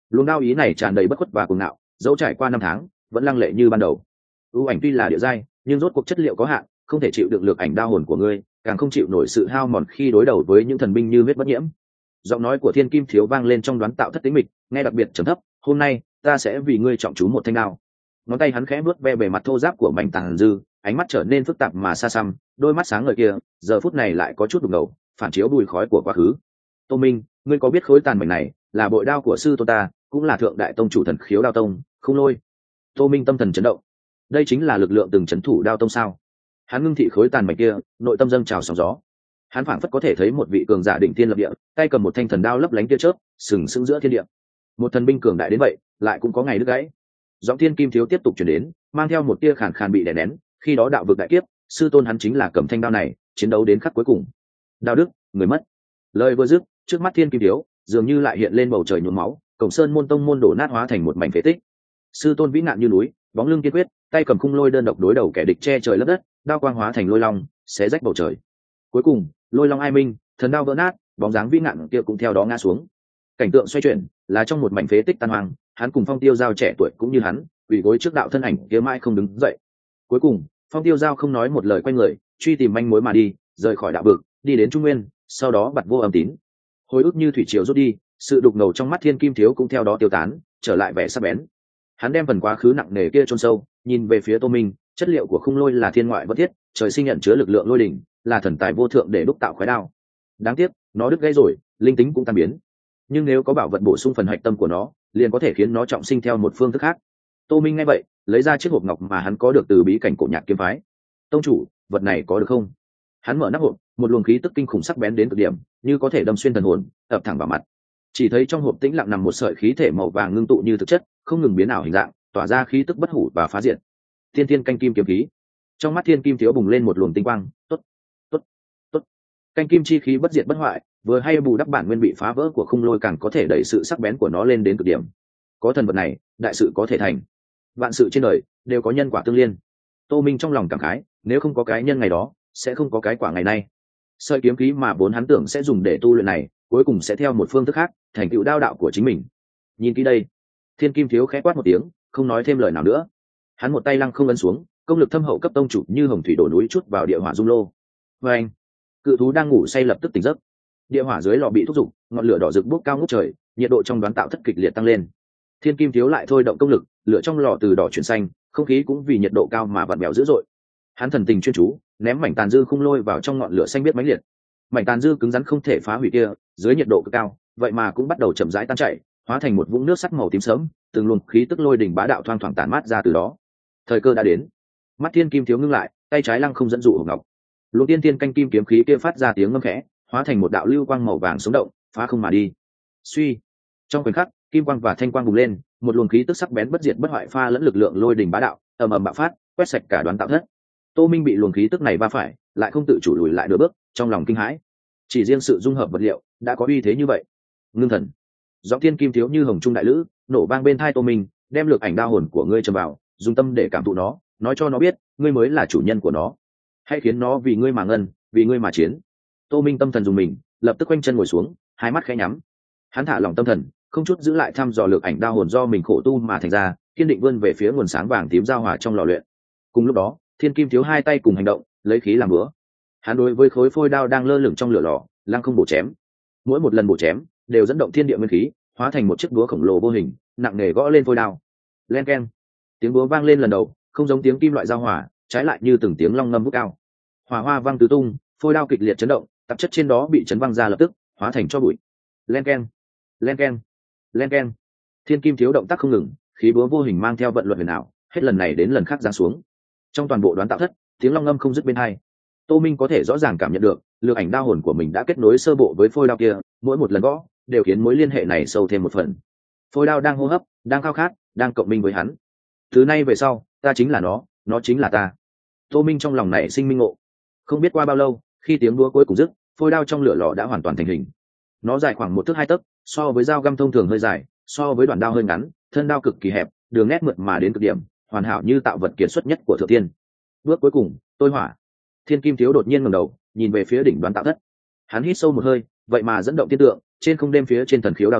luồng đao ý này tràn đầy bất khuất và cuồng ngạo, dẫu trải qua năm tháng vẫn lăng lệ như ban đầu. ưu ảnh tuy là địa giai, nhưng rốt cuộc chất liệu có hạn, không thể chịu được lực ảnh đao hồn của ngươi, càng không chịu nổi sự hao mòn khi đối đầu với những thần binh như huyết bất nhiễm. Giọng nói của Thiên Kim Thiếu vang lên trong đoán tạo thất tĩnh mịch, nghe đặc biệt trầm thấp. Hôm nay ta sẽ vì ngươi trọng chú một thanh đao. Ngón tay hắn khẽ vuốt ve bề mặt thô ráp của Mạnh Tàn Dư, ánh mắt trở nên phức tạp mà xa xăm, đôi mắt sáng ngời kia giờ phút này lại có chút đục ngầu, phản chiếu bùi khói của quá khứ. Tô Minh, ngươi có biết khối tàn mảnh này là bội đao của sư tôn ta, cũng là thượng đại tông chủ Thần Khiếu Đao Tông, Không Lôi? Tô Minh tâm thần chấn động. Đây chính là lực lượng từng trấn thủ Đao Tông sao? Hắn ngưng thị khối tàn mảnh kia, nội tâm dâng trào sóng gió. Hắn phảng phất có thể thấy một vị cường giả đỉnh thiên lập địa, tay cầm một thanh thần đao lấp lánh tia chớp, sừng sững giữa thiên địa. Một thần binh cường đại đến vậy, lại cũng có ngày đứt gãy. Giọng Thiên Kim Thiếu tiếp tục truyền đến, mang theo một tia khàn khàn bị đè nén. Khi đó đạo vực đại kiếp, sư tôn hắn chính là cầm thanh đao này, chiến đấu đến khắc cuối cùng. Đao đức, người mất. Lời vừa dứt, trước mắt Thiên Kim Thiếu dường như lại hiện lên bầu trời nhuốm máu, cổng sơn môn tông môn đổ nát hóa thành một mảnh phế tích. Sư tôn vĩ nạn như núi, bóng lưng kiên quyết, tay cầm khung lôi đơn độc đối đầu kẻ địch che trời lấp đất, đao quang hóa thành lôi long, xé rách bầu trời. Cuối cùng, lôi long ai minh, thần đao vỡ nát, bóng dáng vĩ nạn kia cũng theo đó ngã xuống. Cảnh tượng xoay chuyển, là trong một mảnh phế tích tan hoang, hắn cùng Phong Tiêu Giao trẻ tuổi cũng như hắn, quỳ gối trước đạo thân ảnh kia mãi không đứng dậy. Cuối cùng, Phong Tiêu Giao không nói một lời, quay người truy tìm manh mối mà đi, rời khỏi đạo vực, đi đến Trung Nguyên, sau đó bặt vô âm tín. Hồi ức như thủy triều rút đi, sự đục ngầu trong mắt Thiên Kim Thiếu cũng theo đó tiêu tán, trở lại vẻ sắc bén. Hắn đem phần quá khứ nặng nề kia chôn sâu, nhìn về phía Tô Minh. Chất liệu của khung lôi là thiên ngoại vật thiết, trời sinh nhận chứa lực lượng lôi đỉnh, là thần tài vô thượng để đúc tạo khói đao. Đáng tiếc, nó đứt gãy rồi, linh tính cũng tan biến. Nhưng nếu có bảo vật bổ sung phần hạch tâm của nó, liền có thể khiến nó trọng sinh theo một phương thức khác. Tô Minh nghe vậy, lấy ra chiếc hộp ngọc mà hắn có được từ bí cảnh cổ nhạc kiếm phái. Tông chủ, vật này có được không? Hắn mở nắp hộp, một luồng khí tức kinh khủng sắc bén đến cực điểm, như có thể đâm xuyên thần hồn, ập thẳng vào mặt. Chỉ thấy trong hộp tĩnh lặng nằm một sợi khí thể màu vàng ngưng tụ như thực chất, không ngừng biến ảo hình dạng, tỏa ra khí tức bất hủ và phá diệt. Thiên Thiên canh kim kiếm khí. Trong mắt Thiên Kim Thiếu bùng lên một luồng tinh quang. Tốt, tốt, tốt. Canh kim chi khí bất diệt bất hoại, vừa hay bù đắp bản nguyên bị phá vỡ của khung lôi, càng có thể đẩy sự sắc bén của nó lên đến cực điểm. Có thần vật này, đại sự có thể thành. Vạn sự trên đời đều có nhân quả tương liên. Tô Minh trong lòng cảm khái, nếu không có cái nhân ngày đó, sẽ không có cái quả ngày nay. Sợi kiếm khí mà vốn hắn tưởng sẽ dùng để tu luyện này, cuối cùng sẽ theo một phương thức khác, thành tựu đao đạo của chính mình. Nhìn kỹ đây. Thiên Kim Thiếu khẽ quát một tiếng, không nói thêm lời nào nữa. Hắn một tay lăng không ấn xuống, công lực thâm hậu cấp tông chủ như hồng thủy đổ núi chút vào địa hỏa dung lô. Và anh, cự thú đang ngủ say lập tức tỉnh giấc. Địa hỏa dưới lò bị thúc giục, ngọn lửa đỏ rực bốc cao ngút trời, nhiệt độ trong đoán tạo thất kịch liệt tăng lên. Thiên Kim Thiếu lại thôi động công lực, lửa trong lò từ đỏ chuyển xanh, không khí cũng vì nhiệt độ cao mà vặn vẹo dữ dội. Hắn thần tình chuyên chú, ném mảnh tàn dư khung lôi vào trong ngọn lửa xanh biếc mãnh liệt. Mảnh tàn dư cứng rắn không thể phá hủy kia, dưới nhiệt độ cực cao, vậy mà cũng bắt đầu chậm rãi tan chảy, hóa thành một vũng nước sắt màu tím sớm, từng luồng khí tức lôi đỉnh bá đạo thoang thoảng tản mát ra từ đó. Thời cơ đã đến. Mắt Thiên Kim Thiếu ngưng lại, tay trái lăng không dẫn dụ hộp ngọc. Luồng tiên tiên canh kim kiếm khí kia phát ra tiếng ngâm khẽ, hóa thành một đạo lưu quang màu vàng sống động, phá không mà đi. Suy. Trong khoảnh khắc, kim quang và thanh quang bùng lên, một luồng khí tức sắc bén bất diệt bất hoại pha lẫn lực lượng lôi đỉnh bá đạo, ầm ầm bạo phát, quét sạch cả đoán tạo thất. Tô Minh bị luồng khí tức này va phải, lại không tự chủ lùi lại nửa bước, trong lòng kinh hãi. Chỉ riêng sự dung hợp vật liệu đã có uy thế như vậy. Ngưng thần. Giọng Thiên Kim Thiếu như hồng trung đại lữ, nổ vang bên tai Tô Minh, đem lược ảnh đao hồn của ngươi trầm vào, dùng tâm để cảm thụ nó, nói cho nó biết, ngươi mới là chủ nhân của nó. Hãy khiến nó vì ngươi mà ngân, vì ngươi mà chiến. Tô Minh tâm thần dùng mình, lập tức quanh chân ngồi xuống, hai mắt khẽ nhắm. Hắn thả lỏng tâm thần, không chút giữ lại thăm dò lược ảnh đao hồn do mình khổ tu mà thành ra, kiên định vươn về phía nguồn sáng vàng tím giao hòa trong lò luyện. Cùng lúc đó, Thiên Kim Thiếu hai tay cùng hành động, lấy khí làm búa. Hắn đối với khối phôi đao đang lơ lửng trong lửa lò, lăng không bổ chém. Mỗi một lần bổ chém đều dẫn động thiên địa nguyên khí, hóa thành một chiếc búa khổng lồ vô hình, nặng nề gõ lên phôi đao. Len keng. Tiếng búa vang lên lần đầu, không giống tiếng kim loại giao hòa, trái lại như từng tiếng long ngâm vút cao. Hỏa hoa vang tứ tung, phôi đao kịch liệt chấn động, tạp chất trên đó bị chấn văng ra lập tức, hóa thành tro bụi. Len keng, len keng, len keng. Thiên Kim Thiếu động tác không ngừng, khí búa vô hình mang theo vận luật huyền ảo, hết lần này đến lần khác giáng xuống. Trong toàn bộ đoán tạo thất, tiếng long ngâm không dứt bên hai. Tô Minh có thể rõ ràng cảm nhận được, lược ảnh đao hồn của mình đã kết nối sơ bộ với phôi đao kia, mỗi một lần gõ đều khiến mối liên hệ này sâu thêm một phần. Phôi đao đang hô hấp, đang khao khát, đang cộng minh với hắn. Từ nay về sau, ta chính là nó, nó chính là ta. Tô Minh trong lòng nảy sinh minh ngộ. Không biết qua bao lâu, khi tiếng đũa cuối cùng dứt, phôi đao trong lửa lò đã hoàn toàn thành hình. Nó dài khoảng một thước hai tấc, so với dao găm thông thường hơi dài, so với đoạn đao hơi ngắn, thân đao cực kỳ hẹp, đường nét mượt mà đến cực điểm, hoàn hảo như tạo vật kiệt xuất nhất của thượng tiên. Bước cuối cùng, tôi hỏa. Thiên Kim Thiếu đột nhiên ngẩng đầu, nhìn về phía đỉnh đoán tạo thất. Hắn hít sâu một hơi, vậy mà dẫn động tiên tượng, trên không đêm phía trên Thần Khiếu Đao Tông,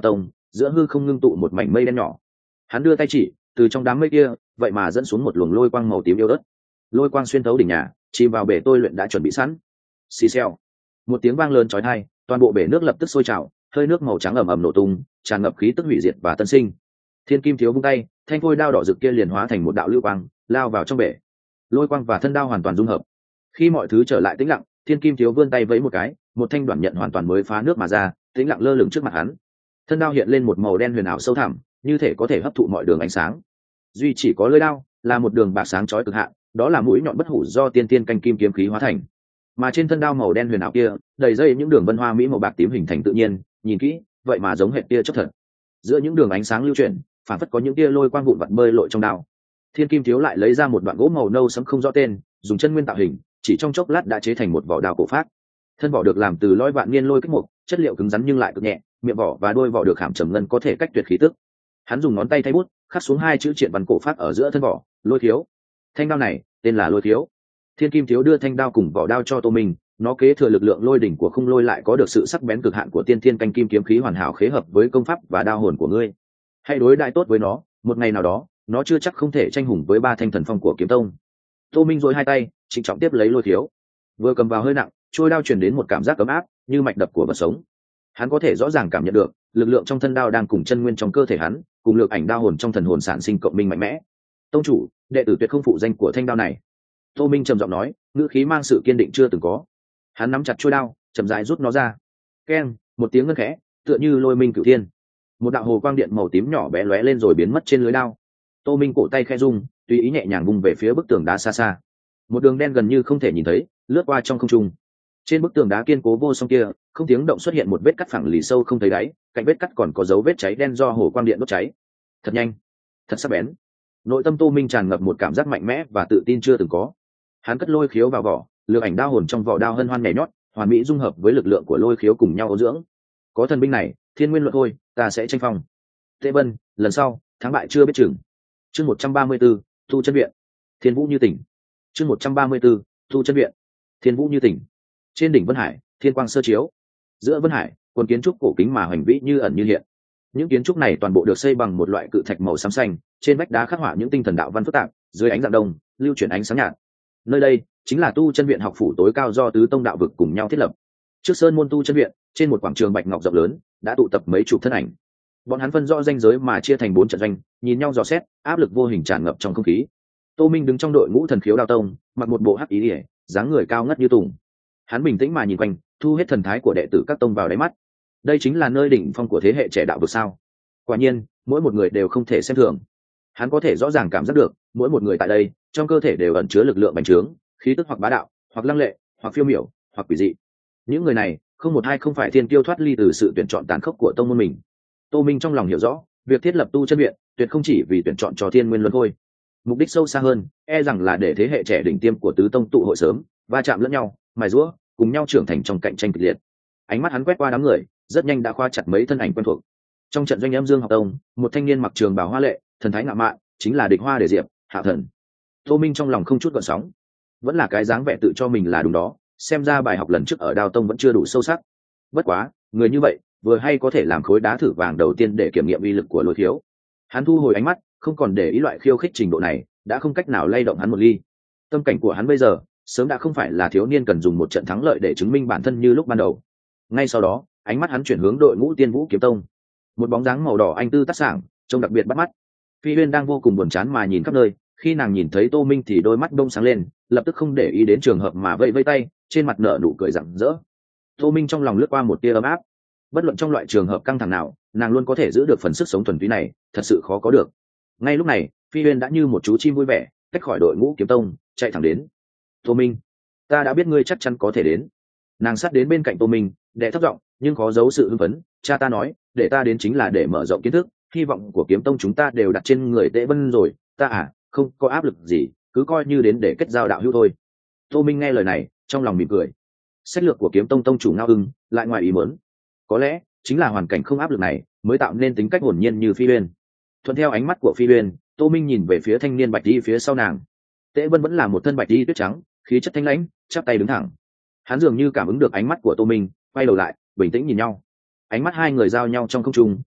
giữa hư không ngưng tụ một mảnh mây đen nhỏ. Hắn đưa tay chỉ, từ trong đám mây kia vậy mà dẫn xuống một luồng lôi quang màu tím yếu ớt. Lôi quang xuyên thấu đỉnh nhà, chìm vào bể tôi luyện đã chuẩn bị sẵn. Xì xèo, một tiếng vang lớn chói tai, toàn bộ bể nước lập tức sôi trào, hơi nước màu trắng ầm ầm nổ tung, tràn ngập khí tức hủy diệt và tân sinh. Thiên Kim Thiếu vung tay, thanh khôi đao đỏ rực kia liền hóa thành một đạo lưu quang, lao vào trong bể. Lôi quang và thân đao hoàn toàn dung hợp. Khi mọi thứ trở lại tĩnh lặng, Thiên Kim Thiếu vươn tay vẫy một cái, một thanh đoạn nhận hoàn toàn mới phá nước mà ra, tĩnh lặng lơ lửng trước mặt hắn. Thân đao hiện lên một màu đen huyền ảo sâu thẳm, như thể có thể hấp thụ mọi đường ánh sáng. Duy chỉ có lưỡi đao là một đường bạc sáng chói cực hạn, đó là mũi nhọn bất hủ do tiên tiên canh kim kiếm khí hóa thành. Mà trên thân đao màu đen huyền ảo kia, đầy dây những đường vân hoa mỹ màu bạc tím hình thành tự nhiên, nhìn kỹ, vậy mà giống hệt tia chớp thật. Giữa những đường ánh sáng lưu chuyển, phản phất có những tia lôi quang vụn vặt bơi lội trong đao. Thiên Kim Thiếu lại lấy ra một đoạn gỗ màu nâu sẫm không rõ tên, dùng chân nguyên tạo hình, chỉ trong chốc lát đã chế thành một vỏ đao cổ phác. Thân vỏ được làm từ lõi vạn niên lôi kích mục, chất liệu cứng rắn nhưng lại cực nhẹ, miệng vỏ và đuôi vỏ được khảm trầm ngân có thể cách tuyệt khí tức. Hắn dùng ngón tay thay bút, khắc xuống hai chữ triện văn cổ phác ở giữa thân vỏ, Lôi Thiếu. Thanh đao này tên là Lôi Thiếu. Thiên Kim Thiếu đưa thanh đao cùng vỏ đao cho Tô Minh, nó kế thừa lực lượng lôi đỉnh của khung lôi, lại có được sự sắc bén cực hạn của tiên thiên canh kim kiếm khí hoàn hảo khế hợp với công pháp và đao hồn của ngươi. Hãy đối đãi tốt với nó, một ngày nào đó nó chưa chắc không thể tranh hùng với ba thanh thần phong của kiếm tông. Tô Minh dối hai tay, trịnh trọng tiếp lấy Lôi Thiếu. Vừa cầm vào hơi nặng, trôi đao truyền đến một cảm giác ấm áp như mạch đập của vật sống. Hắn có thể rõ ràng cảm nhận được lực lượng trong thân đao đang cùng chân nguyên trong cơ thể hắn, cùng lực ảnh đao hồn trong thần hồn sản sinh cộng minh mạnh mẽ. Tông chủ, đệ tử tuyệt không phụ danh của thanh đao này. Tô Minh trầm giọng nói, ngữ khí mang sự kiên định chưa từng có. Hắn nắm chặt trôi đao, chậm rãi rút nó ra. Keng, một tiếng ngân khẽ, tựa như lôi minh cửu thiên. Một đạo hồ quang điện màu tím nhỏ bé lóe lên rồi biến mất trên lưới đao. Tô Minh cổ tay khẽ rung, tùy ý nhẹ nhàng vung về phía bức tường đá xa xa. Một đường đen gần như không thể nhìn thấy lướt qua trong không trung. Trên bức tường đá kiên cố vô song kia, không tiếng động xuất hiện một vết cắt phẳng lì sâu không thấy đáy, cạnh vết cắt còn có dấu vết cháy đen do hồ quang điện đốt cháy. Thật nhanh, thật sắc bén. Nội tâm Tô Minh tràn ngập một cảm giác mạnh mẽ và tự tin chưa từng có. Hắn cất Lôi Khiếu vào vỏ, lực ảnh đao hồn trong vỏ đao hân hoan nhảy nhót, hoàn mỹ dung hợp với lực lượng của Lôi Khiếu cùng nhau ôn dưỡng. Có thần binh này, thiên nguyên luận thôi, ta sẽ tranh phong. Tệ Vân, lần sau, thắng bại chưa biết chừng. Chương một trăm ba mươi 134, Thu Chân Viện. Thiên Vũ như tỉnh. Chương một trăm ba mươi 134, Thu Chân Viện. Thiên Vũ như tỉnh. Trên đỉnh Vân Hải, thiên quang sơ chiếu. Giữa Vân Hải, quần kiến trúc cổ kính mà hoành vĩ như ẩn như hiện. Những kiến trúc này toàn bộ được xây bằng một loại cự thạch màu xám xanh, trên vách đá khắc họa những tinh thần đạo văn phức tạp, dưới ánh dạng đông, lưu chuyển ánh sáng nhạt. Nơi đây chính là Tu Chân Viện học phủ tối cao do tứ tông đạo vực cùng nhau thiết lập. Trước sơn môn Tu Chân Viện, trên một quảng trường bạch ngọc rộng lớn, đã tụ tập mấy chục thân ảnh. Bọn hắn phân rõ ranh giới mà chia thành bốn trận doanh, nhìn nhau dò xét, áp lực vô hình tràn ngập trong không khí. Tô Minh đứng trong đội ngũ Thần Khiếu Đao Tông, mặc một bộ hắc ý liễu, dáng người cao ngất như tùng. Hắn bình tĩnh mà nhìn quanh, thu hết thần thái của đệ tử các tông vào đáy mắt. Đây chính là nơi đỉnh phong của thế hệ trẻ đạo vực sao? Quả nhiên, mỗi một người đều không thể xem thường. Hắn có thể rõ ràng cảm giác được, mỗi một người tại đây, trong cơ thể đều ẩn chứa lực lượng bành trướng, khí tức hoặc bá đạo, hoặc lăng lệ, hoặc phiêu miểu, hoặc quỷ dị. Những người này, không một ai không phải thiên kiêu thoát ly từ sự tuyển chọn tàn khốc của tông môn mình. Tô Minh trong lòng hiểu rõ, việc thiết lập Tu Chân Viện, tuyệt không chỉ vì tuyển chọn cho thiên nguyên luân thôi. Mục đích sâu xa hơn, e rằng là để thế hệ trẻ đỉnh tiêm của tứ tông tụ hội sớm, va chạm lẫn nhau, mài giũa, cùng nhau trưởng thành trong cạnh tranh kịch liệt. Ánh mắt hắn quét qua đám người, rất nhanh đã khoa chặt mấy thân ảnh quen thuộc. Trong trận doanh Âm Dương học tông, một thanh niên mặc trường bào hoa lệ, thần thái ngạo mạn, chính là Địch Hoa Đề Diệp, Hạo Thần. Tô Minh trong lòng không chút gợn sóng, vẫn là cái dáng vẻ tự cho mình là đúng đó, xem ra bài học lần trước ở Đao Tông vẫn chưa đủ sâu sắc. Bất quá, người như vậy, vừa hay có thể làm khối đá thử vàng đầu tiên để kiểm nghiệm uy lực của Lôi Khiếu. Hắn thu hồi ánh mắt, không còn để ý loại khiêu khích trình độ này, đã không cách nào lay động hắn một ly. Tâm cảnh của hắn bây giờ, sớm đã không phải là thiếu niên cần dùng một trận thắng lợi để chứng minh bản thân như lúc ban đầu. Ngay sau đó, ánh mắt hắn chuyển hướng đội ngũ Tiên Vũ Kiếm Tông. Một bóng dáng màu đỏ anh tư tác sảng, trông đặc biệt bắt mắt. Phi Huyên đang vô cùng buồn chán mà nhìn khắp nơi, khi nàng nhìn thấy Tô Minh thì đôi mắt đông sáng lên, lập tức không để ý đến trường hợp mà vẫy vẫy tay, trên mặt nở nụ cười rạng rỡ. Tô Minh trong lòng lướt qua một tia ấm áp. Bất luận trong loại trường hợp căng thẳng nào, nàng luôn có thể giữ được phần sức sống thuần túy này, thật sự khó có được. Ngay lúc này, Phi Huyên đã như một chú chim vui vẻ, tách khỏi đội ngũ Kiếm Tông, chạy thẳng đến. Tô Minh, ta đã biết ngươi chắc chắn có thể đến. Nàng sát đến bên cạnh Tô Minh, đệ thấp giọng nhưng khó giấu sự hưng phấn. Cha ta nói, để ta đến chính là để mở rộng kiến thức, hy vọng của Kiếm Tông chúng ta đều đặt trên người Tễ Vân rồi. Ta à, không có áp lực gì, cứ coi như đến để kết giao đạo hữu thôi. Tô Minh nghe lời này, trong lòng mỉm cười. Sách lược của Kiếm Tông tông chủ Ngao Ưng lại ngoài ý muốn. Có lẽ chính là hoàn cảnh không áp lực này mới tạo nên tính cách hồn nhiên như Phi Uyên. Thuận theo ánh mắt của Phi Uyên, Tô Minh nhìn về phía thanh niên bạch y phía sau nàng. Tễ Vân vẫn là một thân bạch y tuyết trắng, khí chất thanh lãnh, chắp tay đứng thẳng. Hắn dường như cảm ứng được ánh mắt của Tô Minh, quay đầu lại, bình tĩnh nhìn nhau. Ánh mắt hai người giao nhau trong không trung,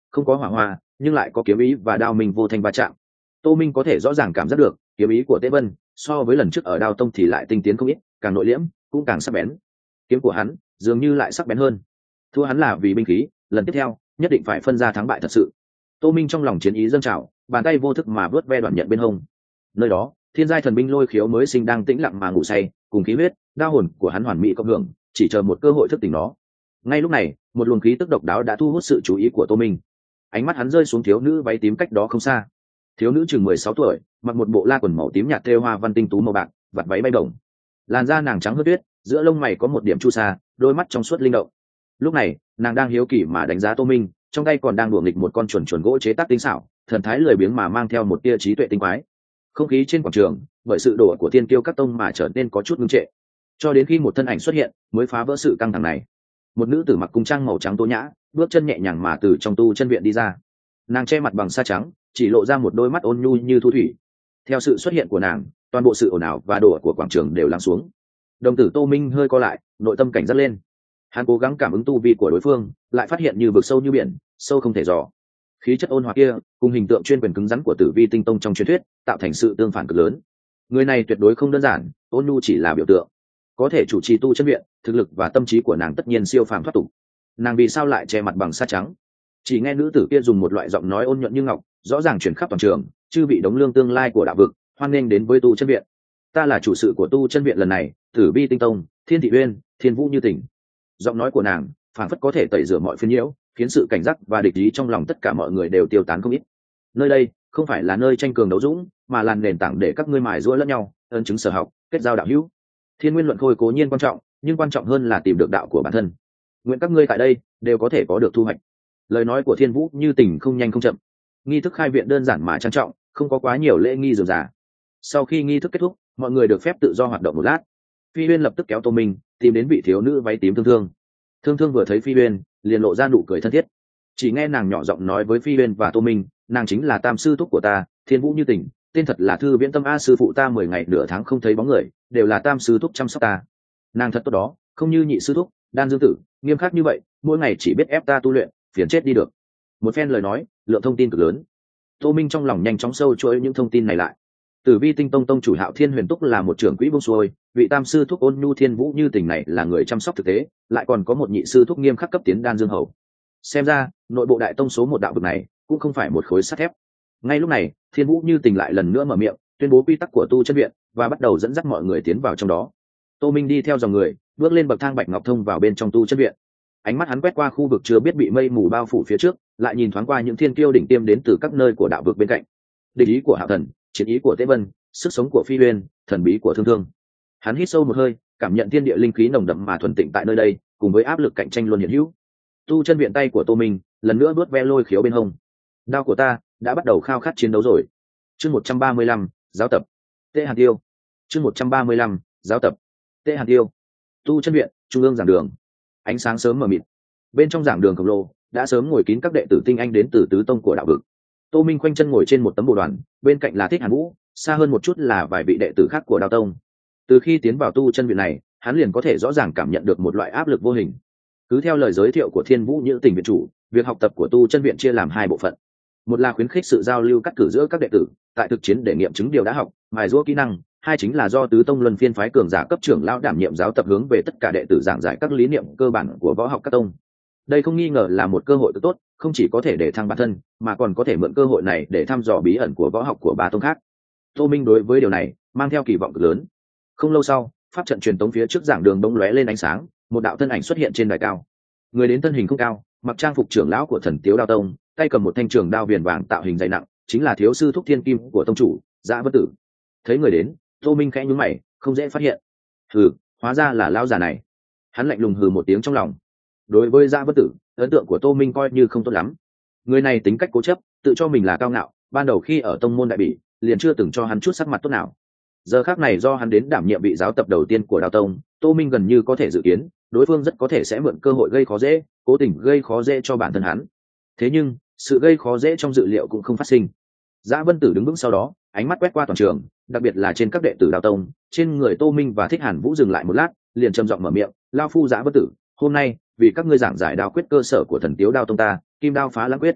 không có hỏa hoa nhưng lại có kiếm ý và đao minh vô thanh va chạm. Tô Minh có thể rõ ràng cảm giác được kiếm ý của Tế Vân so với lần trước ở đao tông thì lại tinh tiến không ít, càng nội liễm cũng càng sắc bén. Kiếm của hắn dường như lại sắc bén hơn. Thua hắn là vì binh khí, lần tiếp theo nhất định phải phân ra thắng bại thật sự. Tô Minh trong lòng chiến ý dâng trào, bàn tay vô thức mà vớt ve đoạn nhận bên hông. Nơi đó thiên giai thần binh lôi khiếu mới sinh đang tĩnh lặng mà ngủ say, cùng khí huyết đao hồn của hắn hoàn mỹ cộng hưởng, chỉ chờ một cơ hội thức tỉnh nó. Ngay lúc này một luồng khí tức độc đáo đã thu hút sự chú ý của Tô Minh. Ánh mắt hắn rơi xuống thiếu nữ váy tím cách đó không xa. Thiếu nữ chừng mười sáu tuổi, mặc một bộ la quần màu tím nhạt thêu hoa văn tinh tú màu bạc, vạt váy bay bổng. Làn da nàng trắng hớt tuyết, giữa lông mày có một điểm chu sa, đôi mắt trong suốt linh động. Lúc này nàng đang hiếu kỳ mà đánh giá Tô Minh, trong tay còn đang đùa nghịch một con chuồn chuồn gỗ chế tác tinh xảo, thần thái lười biếng mà mang theo một tia trí tuệ tinh quái. Không khí trên quảng trường bởi sự đổ của thiên kiêu các tông mà trở nên có chút ngưng trệ, cho đến khi một thân ảnh xuất hiện mới phá vỡ sự căng thẳng này. Một nữ tử mặc cung trang màu trắng tố nhã, bước chân nhẹ nhàng mà từ trong tu chân viện đi ra. Nàng che mặt bằng sa trắng, chỉ lộ ra một đôi mắt ôn nhu như thu thủy. Theo sự xuất hiện của nàng, toàn bộ sự ồn ào và đổ của quảng trường đều lắng xuống. Đồng tử Tô Minh hơi co lại, nội tâm cảnh giác lên. Hắn cố gắng cảm ứng tu vi của đối phương, lại phát hiện như vực sâu như biển, sâu không thể dò. Khí chất ôn hòa kia cùng hình tượng chuyên quyền cứng rắn của Tử Vi Tinh Tông trong truyền thuyết tạo thành sự tương phản cực lớn. Người này tuyệt đối không đơn giản, ôn nhu chỉ là biểu tượng. Có thể chủ trì tu chân viện, thực lực và tâm trí của nàng tất nhiên siêu phàm thoát tục. Nàng vì sao lại che mặt bằng sa trắng? Chỉ nghe nữ tử kia dùng một loại giọng nói ôn nhuận như ngọc, rõ ràng truyền khắp toàn trường, chư vị đống lương tương lai của đạo vực, hoan nghênh đến với tu chân viện. Ta là chủ sự của tu chân viện lần này, Tử Vi Tinh Tông, Thiên Thị Uyên, Thiên Vũ Như Tỉnh. Giọng nói của nàng phảng phất có thể tẩy rửa mọi phiền nhiễu, khiến sự cảnh giác và địch ý trong lòng tất cả mọi người đều tiêu tán không ít. Nơi đây không phải là nơi tranh cường đấu dũng, mà là nền tảng để các ngươi mài giũa lẫn nhau, ơn chứng sở học, kết giao đạo hữu. Thiên nguyên luận khôi cố nhiên quan trọng, nhưng quan trọng hơn là tìm được đạo của bản thân. Nguyện các ngươi tại đây đều có thể có được thu hoạch. Lời nói của Thiên Vũ Như Tỉnh không nhanh không chậm. Nghi thức khai viện đơn giản mà trang trọng, không có quá nhiều lễ nghi rườm rà. Sau khi nghi thức kết thúc, mọi người được phép tự do hoạt động một lát. Phi Uyên lập tức kéo Tô Minh tìm đến vị thiếu nữ váy tím Thương Thương. Thương Thương vừa thấy Phi Uyên liền lộ ra nụ cười thân thiết. Chỉ nghe nàng nhỏ giọng nói với Phi Uyên và Tô Minh, nàng chính là tam sư thúc của ta, Thiên Vũ Như Tỉnh, tên thật là Thư Viễn Tâm a, sư phụ ta mười ngày nửa tháng không thấy bóng người, đều là tam sư thúc chăm sóc ta. Nàng thật tốt đó, không như nhị sư thúc Đan Dương Tử nghiêm khắc như vậy, mỗi ngày chỉ biết ép ta tu luyện, phiền chết đi được. Một phen lời nói lượng thông tin cực lớn. Tô Minh trong lòng nhanh chóng sâu chuỗi những thông tin này lại. Tử Vi Tinh Tông tông chủ Hạo Thiên Huyền Túc là một trưởng quỹ buông xuôi, vị tam sư thúc Ôn Nhu Thiên Vũ Như Tỉnh này là người chăm sóc thực tế, lại còn có một nhị sư thúc nghiêm khắc cấp tiến Đan Dương Hầu. Xem ra nội bộ đại tông số một đạo vực này cũng không phải một khối sắt thép. Ngay lúc này Thiên Vũ Như Tỉnh lại lần nữa mở miệng tuyên bố quy tắc của tu chân viện và bắt đầu dẫn dắt mọi người tiến vào trong đó. Tô Minh đi theo dòng người bước lên bậc thang bạch ngọc thông vào bên trong tu chân viện. Ánh mắt hắn quét qua khu vực chưa biết bị mây mù bao phủ phía trước, lại nhìn thoáng qua những thiên kiêu đỉnh tiêm đến từ các nơi của đạo vực bên cạnh. Địch ý của Hạo Thần, chiến ý của Tế Vân, sức sống của Phi Uyên, thần bí của Thương Thương. Hắn hít sâu một hơi, cảm nhận thiên địa linh khí nồng đậm mà thuần tịnh tại nơi đây, cùng với áp lực cạnh tranh luôn hiện hữu. Tu chân viện tay của Tô Minh lần nữa bước ve lôi khiếu bên hông. Đao của ta đã bắt đầu khao khát chiến đấu rồi. Chương một trăm ba mươi lăm, giáo tập. Tê Hàn Tiêu. Chương một trăm ba mươi lăm, giáo tập. Tê Hàn Tiêu. Tu chân viện, trung ương giảng đường. Ánh sáng sớm mờ mịt. Bên trong giảng đường khổng lồ đã sớm ngồi kín các đệ tử tinh anh đến từ tứ tông của đạo vực. Tô Minh khoanh chân ngồi trên một tấm bồ đoàn, bên cạnh là Thích Hàn Vũ, xa hơn một chút là vài vị đệ tử khác của Đao Tông. Từ khi tiến vào tu chân viện này, hắn liền có thể rõ ràng cảm nhận được một loại áp lực vô hình. Cứ theo lời giới thiệu của Thiên Vũ Như Tỉnh viện chủ, việc học tập của tu chân viện chia làm hai bộ phận. Một là khuyến khích sự giao lưu cắt cử giữa các đệ tử, tại thực chiến để nghiệm chứng điều đã học, mài giũa kỹ năng. Hai chính là do tứ tông luân phiên phái cường giả cấp trưởng lão đảm nhiệm giáo tập, hướng về tất cả đệ tử giảng giải các lý niệm cơ bản của võ học các tông. Đây không nghi ngờ là một cơ hội tốt, không chỉ có thể để thăng bản thân, mà còn có thể mượn cơ hội này để thăm dò bí ẩn của võ học của ba tông khác. Tô Minh đối với điều này mang theo kỳ vọng cực lớn. Không lâu sau, pháp trận truyền tống phía trước giảng đường bỗng lóe lên ánh sáng, một đạo thân ảnh xuất hiện trên đài cao. Người đến thân hình không cao, mặc trang phục trưởng lão của Thần Tiếu Đao Tông, tay cầm một thanh trường đao viền vàng tạo hình dày nặng, chính là thiếu sư thúc Thiên Kim của tông chủ Dạ Vân Tử. Thấy người đến, Tô Minh khẽ nhướng mày, không dễ phát hiện. Hừ, hóa ra là lão già này. Hắn lạnh lùng hừ một tiếng trong lòng. Đối với Dạ Vân Tử, ấn tượng của Tô Minh coi như không tốt lắm. Người này tính cách cố chấp, tự cho mình là cao ngạo, ban đầu khi ở tông môn đại bỉ, liền chưa từng cho hắn chút sắc mặt tốt nào. Giờ khác này do hắn đến đảm nhiệm vị giáo tập đầu tiên của Đao Tông, Tô Minh gần như có thể dự kiến, đối phương rất có thể sẽ mượn cơ hội gây khó dễ, cố tình gây khó dễ cho bản thân hắn. Thế nhưng, sự gây khó dễ trong dự liệu cũng không phát sinh. Dạ Vân Tử đứng vững sau đó, ánh mắt quét qua toàn trường, đặc biệt là trên các đệ tử Đao Tông, trên người Tô Minh và Thích Hàn Vũ dừng lại một lát, liền trầm giọng mở miệng, "Lão phu Dạ Vân Tử, hôm nay vì các ngươi giảng giải đao quyết cơ sở của Thần Tiếu Đao Tông ta, Kim Đao Phá Lãng Quyết."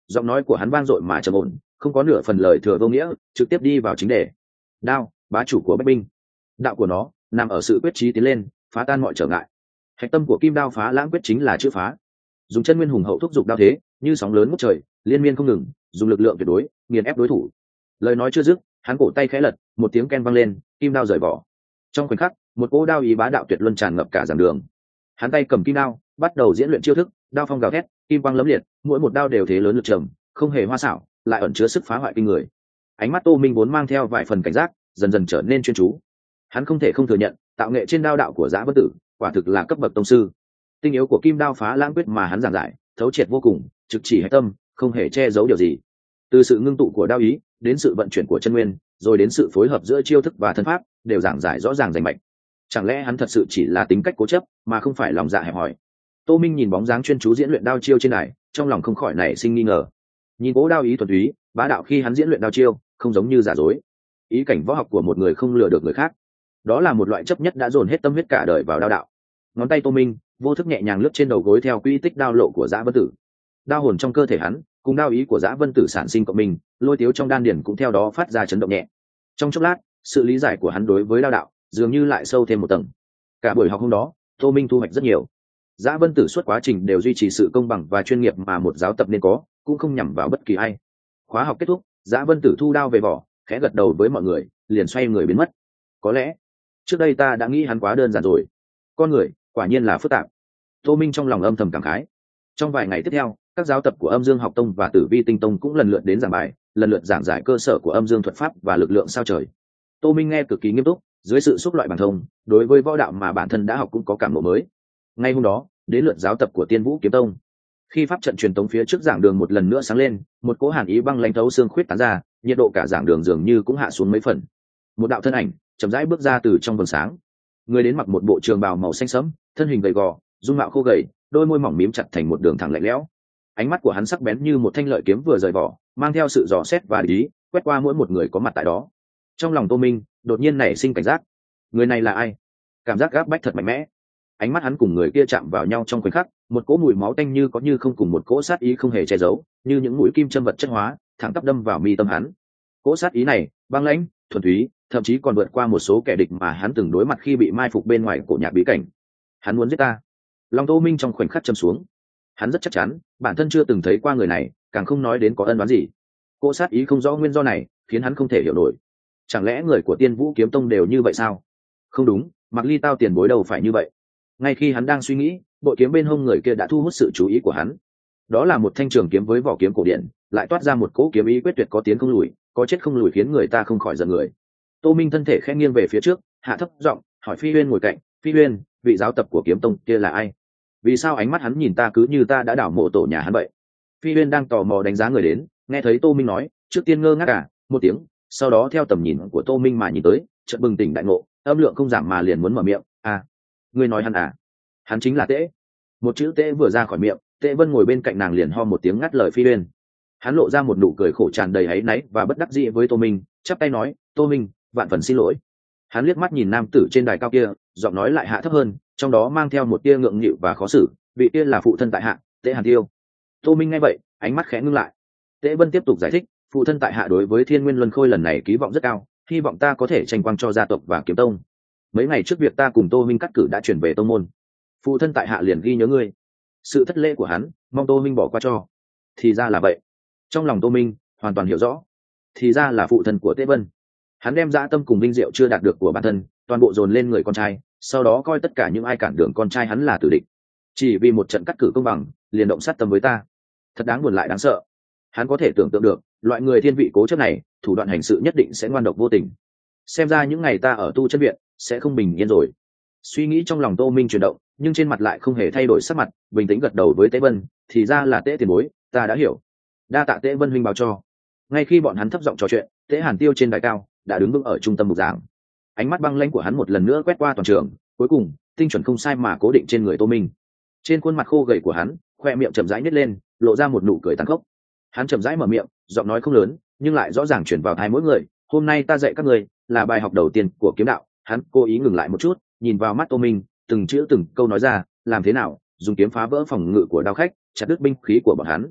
Giọng nói của hắn vang dội mà trầm ổn, không có nửa phần lời thừa vô nghĩa, trực tiếp đi vào chính đề. Đao, bá chủ của bách binh. Đạo của nó nằm ở sự quyết chí tiến lên, phá tan mọi trở ngại. Hạch tâm của kim đao phá lãng quyết chính là chữ phá. Dùng chân nguyên hùng hậu thúc giục đao thế, như sóng lớn ngút trời, liên miên không ngừng, dùng lực lượng tuyệt đối nghiền ép đối thủ. Lời nói chưa dứt, hắn cổ tay khẽ lật, một tiếng ken vang lên, kim đao rời vỏ. Trong khoảnh khắc, một cỗ đao ý bá đạo tuyệt luân tràn ngập cả giảng đường. Hắn tay cầm kim đao, bắt đầu diễn luyện chiêu thức, đao phong gào thét, kim quang lấm liệt, mỗi một đao đều thế lớn lực trầm, không hề hoa xảo, lại ẩn chứa sức phá hoại kinh người. Ánh mắt Tô Minh vốn mang theo vài phần cảnh giác, dần dần trở nên chuyên chú. Hắn không thể không thừa nhận, tạo nghệ trên đao đạo của Dã Vân Tử, quả thực là cấp bậc tông sư. Tinh yếu của kim đao phá lãng quyết mà hắn giảng giải, thấu triệt vô cùng, trực chỉ hệ tâm, không hề che giấu điều gì. Từ sự ngưng tụ của đao ý, đến sự vận chuyển của chân nguyên, rồi đến sự phối hợp giữa chiêu thức và thân pháp, đều giảng giải rõ ràng rành mạch. Chẳng lẽ hắn thật sự chỉ là tính cách cố chấp, mà không phải lòng dạ hẹp hòi? Tô Minh nhìn bóng dáng chuyên chú diễn luyện đao chiêu trên này, trong lòng không khỏi nảy sinh nghi ngờ. Nhìn cố đao ý thuần túy, bá đạo khi hắn diễn luyện đao chiêu, không giống như giả dối. Ý cảnh võ học của một người không lừa được người khác. Đó là một loại chấp nhất đã dồn hết tâm huyết cả đời vào đao đạo. Ngón tay Tô Minh vô thức nhẹ nhàng lướt trên đầu gối theo quy tích đao lộ của Dã Vân Tử. Đao hồn trong cơ thể hắn, cùng đao ý của Dã Vân Tử sản sinh cộng minh, lôi tiếu trong đan điển cũng theo đó phát ra chấn động nhẹ. Trong chốc lát, sự lý giải của hắn đối với đao đạo dường như lại sâu thêm một tầng. Cả buổi học hôm đó, Tô Minh thu hoạch rất nhiều. Dã Vân Tử suốt quá trình đều duy trì sự công bằng và chuyên nghiệp mà một giáo tập nên có, cũng không nhằm vào bất kỳ ai. Khóa học kết thúc, Dã Vân Tử thu đao về vỏ, khẽ gật đầu với mọi người, liền xoay người biến mất. Có lẽ trước đây ta đã nghĩ hắn quá đơn giản rồi. Con người quả nhiên là phức tạp. Tô Minh trong lòng âm thầm cảm khái. Trong vài ngày tiếp theo, các giáo tập của Âm Dương Học Tông và Tử Vi Tinh Tông cũng lần lượt đến giảng bài, lần lượt giảng giải cơ sở của âm dương thuật pháp và lực lượng sao trời. Tô Minh nghe cực kỳ nghiêm túc, dưới sự xúc loại bản thông, đối với võ đạo mà bản thân đã học cũng có cảm ngộ mới. Ngay hôm đó, đến lượt giáo tập của Tiên Vũ Kiếm Tông. Khi pháp trận truyền tống phía trước giảng đường một lần nữa sáng lên, một cỗ hàn ý băng lãnh thấu xương khuyết tán ra, nhiệt độ cả giảng đường dường như cũng hạ xuống mấy phần. Một đạo thân ảnh chậm rãi bước ra từ trong vầng sáng. Người đến mặc một bộ trường bào màu xanh sẫm, thân hình gầy gò, dung mạo khô gầy, đôi môi mỏng mím chặt thành một đường thẳng lạnh lẽo. Ánh mắt của hắn sắc bén như một thanh lợi kiếm vừa rời vỏ, mang theo sự dò xét và ý quét qua mỗi một người có mặt tại đó. Trong lòng Tô Minh đột nhiên nảy sinh cảnh giác. Người này là ai? Cảm giác gáp bách thật mạnh mẽ. Ánh mắt hắn cùng người kia chạm vào nhau trong khoảnh khắc, một cỗ mùi máu tanh như có như không cùng một cỗ sát ý không hề che giấu, như những mũi kim châm vật chất hóa, thẳng tắp đâm vào mi tâm hắn. Cỗ sát ý này, băng lãnh, thuần túy, thậm chí còn vượt qua một số kẻ địch mà hắn từng đối mặt khi bị mai phục bên ngoài cổ nhạc bí cảnh. Hắn muốn giết ta. Lòng Tô Minh trong khoảnh khắc châm xuống. Hắn rất chắc chắn, bản thân chưa từng thấy qua người này, càng không nói đến có ân oán gì. Cỗ sát ý không rõ nguyên do này, khiến hắn không thể hiểu nổi. Chẳng lẽ người của Tiên Vũ Kiếm Tông đều như vậy sao? Không đúng, Mạc Ly Tao tiền bối đầu phải như vậy. Ngay khi hắn đang suy nghĩ, bội kiếm bên hông người kia đã thu hút sự chú ý của hắn. Đó là một thanh trường kiếm với vỏ kiếm cổ điển, lại toát ra một cỗ kiếm ý quyết tuyệt, có tiến không lùi, có chết không lùi, khiến người ta không khỏi giận người. Tô Minh thân thể khẽ nghiêng về phía trước, hạ thấp giọng hỏi Phi Huyên ngồi cạnh, Phi Huyên, vị giáo tập của Kiếm Tông kia là ai? Vì sao ánh mắt hắn nhìn ta cứ như ta đã đảo mộ tổ nhà hắn vậy? Phi Huyên đang tò mò đánh giá người đến, nghe thấy Tô Minh nói, trước tiên ngơ ngác cả một tiếng, sau đó theo tầm nhìn của Tô Minh mà nhìn tới, chợt bừng tỉnh đại ngộ, âm lượng không giảm mà liền muốn mở miệng. À, ngươi nói hắn à? Hắn chính là Tễ. Một chữ Tễ vừa ra khỏi miệng, Tễ Vân ngồi bên cạnh nàng liền ho một tiếng ngắt lời Phi Huyên. Hắn lộ ra một nụ cười khổ tràn đầy áy náy và bất đắc dĩ với Tô Minh, chắp tay nói, Tô Minh, vạn phần xin lỗi. Hắn liếc mắt nhìn nam tử trên đài cao kia, giọng nói lại hạ thấp hơn, trong đó mang theo một tia ngượng nghịu và khó xử, vị kia là phụ thân tại hạ, Tễ Hàn Tiêu. Tô Minh nghe vậy, ánh mắt khẽ ngưng lại. Tễ Vân tiếp tục giải thích, phụ thân tại hạ đối với Thiên Nguyên Luân Khôi lần này kỳ vọng rất cao, hy vọng ta có thể tranh quang cho gia tộc và Kiếm Tông. Mấy ngày trước việc ta cùng Tô Minh cắt cử đã chuyển về tông môn, phụ thân tại hạ liền ghi nhớ ngươi. Sự thất lễ của hắn, mong Tô Minh bỏ qua cho. Thì ra là vậy. Trong lòng Tô Minh hoàn toàn hiểu rõ, thì ra là phụ thân của Tễ Vân. Hắn đem dã tâm cùng vinh diệu chưa đạt được của bản thân toàn bộ dồn lên người con trai, sau đó coi tất cả những ai cản đường con trai hắn là tử địch. Chỉ vì một trận cắt cử công bằng, liền động sát tâm với ta. Thật đáng buồn lại đáng sợ. Hắn có thể tưởng tượng được, loại người thiên vị cố chấp này, thủ đoạn hành sự nhất định sẽ ngoan độc vô tình. Xem ra những ngày ta ở tu chân viện sẽ không bình yên rồi. Suy nghĩ trong lòng Tô Minh chuyển động, nhưng trên mặt lại không hề thay đổi sắc mặt, bình tĩnh gật đầu với Tễ Vân, thì ra là Tễ tiền bối, ta đã hiểu. Đa tạ Tễ Vân huynh báo cho. Ngay khi bọn hắn thấp giọng trò chuyện, Tễ Hàn Tiêu trên đài cao đã đứng vững ở trung tâm mục giảng. Ánh mắt băng lãnh của hắn một lần nữa quét qua toàn trường, cuối cùng tinh chuẩn không sai mà cố định trên người Tô Minh. Trên khuôn mặt khô gầy của hắn, khoe miệng chậm rãi nhếch lên, lộ ra một nụ cười tàn khốc. Hắn chậm rãi mở miệng, giọng nói không lớn, nhưng lại rõ ràng truyền vào tai mỗi người. Hôm nay ta dạy các ngươi là bài học đầu tiên của kiếm đạo. Hắn cố ý ngừng lại một chút, nhìn vào mắt Tô Minh, từng chữ từng câu nói ra, làm thế nào dùng kiếm phá vỡ phòng ngự của đao khách, chặt đứt binh khí của bọn hắn.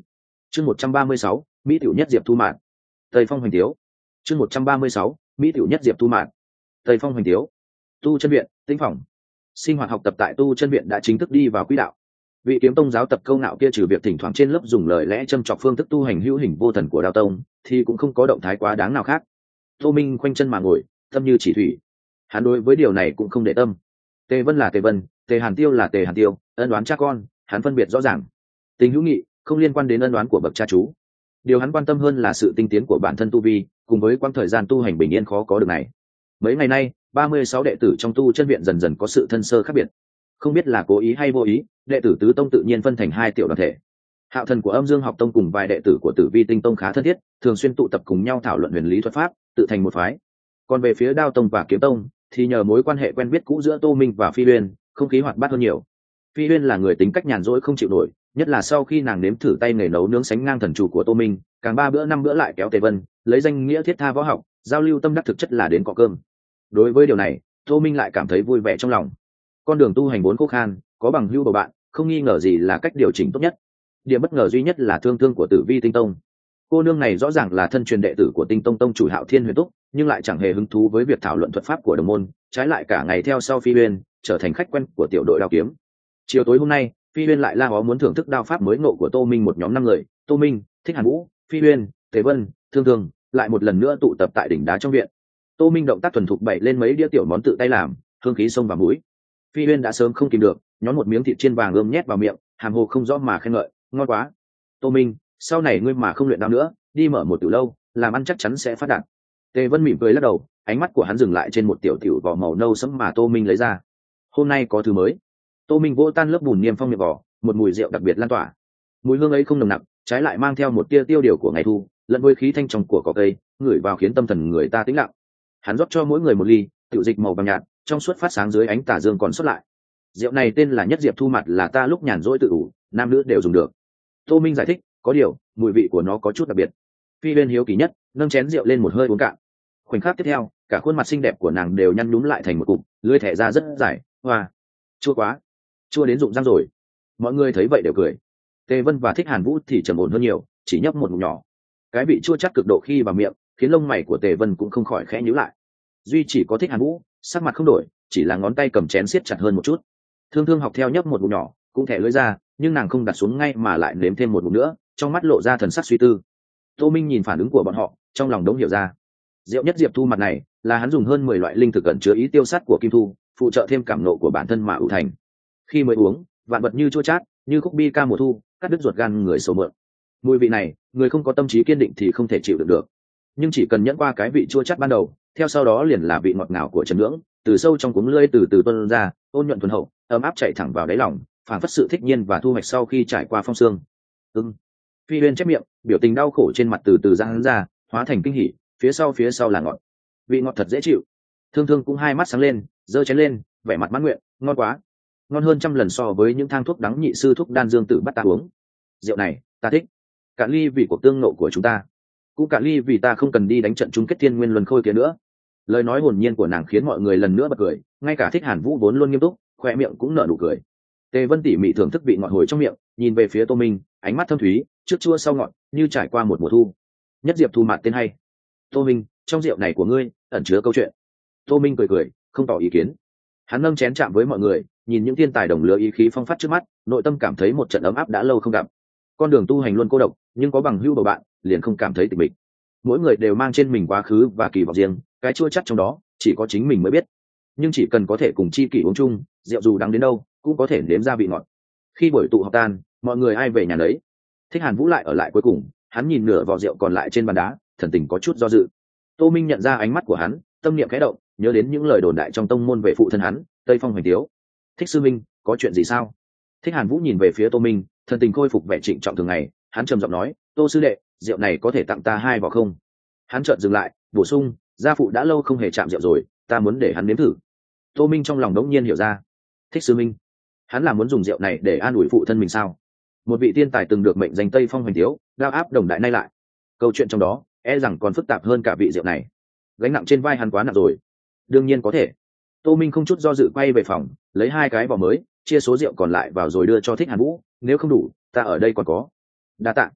chương một trăm ba mươi sáu mỹ tiểu nhất diệp thu mạn tây phong hoành tiếu chương một trăm ba mươi sáu mỹ tiểu nhất diệp thu mạn tây phong hoành tiếu tu chân viện tinh phòng sinh hoạt học tập tại tu chân viện đã chính thức đi vào quỹ đạo. Vị kiếm tông giáo tập câu ngạo kia trừ việc thỉnh thoảng trên lớp dùng lời lẽ châm chọc phương thức tu hành hữu hình vô thần của đao tông thì cũng không có động thái quá đáng nào khác. Tô Minh khoanh chân mà ngồi, tâm như chỉ thủy. Hắn đối với điều này cũng không để tâm. Tề Vân là Tề Vân, Tề Hàn Tiêu là Tề Hàn Tiêu, ân đoán cha con hắn phân biệt rõ ràng. Tình hữu nghị không liên quan đến ân đoán của bậc cha chú. Điều hắn quan tâm hơn là sự tinh tiến của bản thân tu vi cùng với quãng thời gian tu hành bình yên khó có được này. Mấy ngày nay ba mươi sáu đệ tử trong tu chân viện dần dần có sự thân sơ khác biệt. Không biết là cố ý hay vô ý, đệ tử tứ tông tự nhiên phân thành hai tiểu đoàn thể. Hạo thần của Âm Dương học tông cùng vài đệ tử của Tử Vi tinh tông khá thân thiết, thường xuyên tụ tập cùng nhau thảo luận huyền lý thuật pháp, tự thành một phái. Còn về phía Đao tông và Kiếm tông thì nhờ mối quan hệ quen biết cũ giữa Tô Minh và Phi Uyên, không khí hoạt bát hơn nhiều. Phi Uyên là người tính cách nhàn rỗi không chịu nổi, nhất là sau khi nàng nếm thử tay nghề nấu nướng sánh ngang thần chủ của Tô Minh, càng ba bữa năm bữa lại kéo Tề Vân, lấy danh nghĩa thiết tha võ học, giao lưu tâm đắc thực chất là đến cọ cơm. Đối với điều này, Tô Minh lại cảm thấy vui vẻ trong lòng. Con đường tu hành vốn khô khan, có bằng hữu bầu bạn, không nghi ngờ gì là cách điều chỉnh tốt nhất. Điểm bất ngờ duy nhất là thương thương của Tử Vi tinh tông. Cô nương này rõ ràng là thân truyền đệ tử của Tinh tông tông chủ Hạo Thiên Huyền Túc, nhưng lại chẳng hề hứng thú với việc thảo luận thuật pháp của đồng môn, trái lại cả ngày theo sau Phi Uyên, trở thành khách quen của tiểu đội đao kiếm. Chiều tối hôm nay, Phi Uyên lại la ó muốn thưởng thức đao pháp mới ngộ của Tô Minh một nhóm năm người, Tô Minh, Thích Hàn Vũ, Phi Uyên, Tề Vân, Thương Thương, lại một lần nữa tụ tập tại đỉnh đá trong viện. Tô Minh động tác thuần thục bày lên mấy đĩa tiểu món tự tay làm, hương khí sông vào mũi. Phi Uyên đã sớm không kìm được, nhón một miếng thịt chiên vàng ươm nhét vào miệng, hàm hồ không rõ mà khen ngợi, ngon quá. Tô Minh, sau này ngươi mà không luyện đao nữa, đi mở một tiểu lâu, làm ăn chắc chắn sẽ phát đạt. Tề Vân mỉm cười lắc đầu, ánh mắt của hắn dừng lại trên một tiểu tiểu vỏ màu nâu sẫm mà Tô Minh lấy ra. Hôm nay có thứ mới. Tô Minh vỗ tan lớp bùn niêm phong miệng vỏ, một mùi rượu đặc biệt lan tỏa. Mùi hương ấy không nồng nặc, trái lại mang theo một tia tiêu điều của ngày thu, lẫn với khí thanh trong của cỏ cây, ngửi vào khiến tâm thần người ta tĩnh lặng. Hắn rót cho mỗi người một ly, tiểu dịch màu vàng nhạt, trong suốt phát sáng dưới ánh tà dương còn sót lại. Rượu này tên là Nhất Diệp Thu Mặt, là ta lúc nhàn rỗi tự ủ, nam nữ đều dùng được. Tô Minh giải thích, có điều mùi vị của nó có chút đặc biệt. Phi Uyên hiếu kỳ nhất, nâng chén rượu lên một hơi uống cạn. Khoảnh khắc tiếp theo, cả khuôn mặt xinh đẹp của nàng đều nhăn nhúm lại thành một cụm, lưỡi thẻ ra rất dài. Hoa, chua quá, chua đến rụng răng rồi. Mọi người thấy vậy đều cười. Tề Vân và Thích Hàn Vũ thì trầm ổn hơn nhiều, chỉ nhấp một ngụm nhỏ. Cái vị chua chát cực độ khi vào miệng, khiến lông mày của Tề Vân cũng không khỏi khẽ nhíu lại. Duy chỉ có Thích Hàn Vũ, sắc mặt không đổi, chỉ là ngón tay cầm chén siết chặt hơn một chút. Thương Thương học theo nhấp một ngụm nhỏ, cũng thẻ lưỡi ra, nhưng nàng không đặt xuống ngay mà lại nếm thêm một ngụm nữa, trong mắt lộ ra thần sắc suy tư. Tô Minh nhìn phản ứng của bọn họ, trong lòng đống hiểu ra. Rượu Nhất Diệp Thu Mặt này là hắn dùng hơn mười loại linh thực ẩn chứa ý tiêu sát của kim thu, phụ trợ thêm cảm nộ của bản thân mà ủ thành. Khi mới uống, vạn vật như chua chát, như khúc bi ca mùa thu, cắt đứt ruột gan người xấu mượn. Mùi vị này, người không có tâm trí kiên định thì không thể chịu được được. Nhưng chỉ cần nhẫn qua cái vị chua chát ban đầu, theo sau đó liền là vị ngọt ngào của trần ngưỡng, từ sâu trong cuống lưỡi từ từ tuôn ra, ôn nhuận thuần hậu, ấm áp chảy thẳng vào đáy lòng, phảng phất sự thích nhiên và thu hoạch sau khi trải qua phong sương. Ừm. Phi Uyên chép miệng, biểu tình đau khổ trên mặt từ từ giãn ra, hóa thành kinh hỉ, phía sau phía sau là ngọt. Vị ngọt thật dễ chịu. Thương Thương cũng hai mắt sáng lên, giơ chén lên, vẻ mặt mãn nguyện, ngon quá. Ngon hơn trăm lần so với những thang thuốc đắng nhị sư thuốc đan dương tử bắt ta uống. Rượu này, ta thích. Cạn ly vì cuộc tương nộ của chúng ta. Cũng cạn ly vì ta không cần đi đánh trận chung kết thiên nguyên luân khôi kia nữa. Lời nói hồn nhiên của nàng khiến mọi người lần nữa bật cười, ngay cả Thích Hàn Vũ vốn luôn nghiêm túc, khoe miệng cũng nở nụ cười. Tề Vân tỉ mỉ thưởng thức vị ngọt hồi trong miệng, nhìn về phía Tô Minh, ánh mắt thâm thúy, trước chua sau ngọt, như trải qua một mùa thu. Nhất Diệp Thu Mặt tên hay. Tô Minh, trong rượu này của ngươi ẩn chứa câu chuyện. Tô Minh cười cười, không tỏ ý kiến. Hắn nâng chén chạm với mọi người, nhìn những thiên tài đồng lứa ý khí phong phát trước mắt, nội tâm cảm thấy một trận ấm áp đã lâu không gặp. Con đường tu hành luôn cô độc, nhưng có bằng hữu bầu bạn, liền không cảm thấy tịch mịch. Mỗi người đều mang trên mình quá khứ và kỳ vọng riêng, cái chua chắc trong đó chỉ có chính mình mới biết. Nhưng chỉ cần có thể cùng chi kỷ uống chung, rượu dù đắng đến đâu cũng có thể nếm ra vị ngọt. Khi buổi tụ họp tan, mọi người ai về nhà nấy. Thích Hàn Vũ lại ở lại cuối cùng, hắn nhìn nửa vò rượu còn lại trên bàn đá, thần tình có chút do dự. Tô Minh nhận ra ánh mắt của hắn, tâm niệm khẽ động, nhớ đến những lời đồn đại trong tông môn về phụ thân hắn, Tây Phong Hoành Tiếu. Thích sư minh, có chuyện gì sao? Thích Hàn Vũ nhìn về phía Tô Minh, thần tình khôi phục vẻ trịnh trọng thường ngày, hắn trầm giọng nói, Tô sư đệ, rượu này có thể tặng ta hai vò không? Hắn chợt dừng lại, bổ sung, gia phụ đã lâu không hề chạm rượu rồi, ta muốn để hắn nếm thử. Tô Minh trong lòng đống nhiên hiểu ra. Thích sư minh, hắn là muốn dùng rượu này để an ủi phụ thân mình sao? Một vị tiên tài từng được mệnh danh Tây Phong Hoành Tiếu, đao áp đồng đại nay lại. Câu chuyện trong đó e rằng còn phức tạp hơn cả vị rượu này. Gánh nặng trên vai hắn quá nặng rồi. Đương nhiên có thể. Tô Minh không chút do dự quay về phòng, lấy hai cái vỏ mới, chia số rượu còn lại vào rồi đưa cho Thích Hàn Vũ, nếu không đủ, ta ở đây còn có. Đa tạ.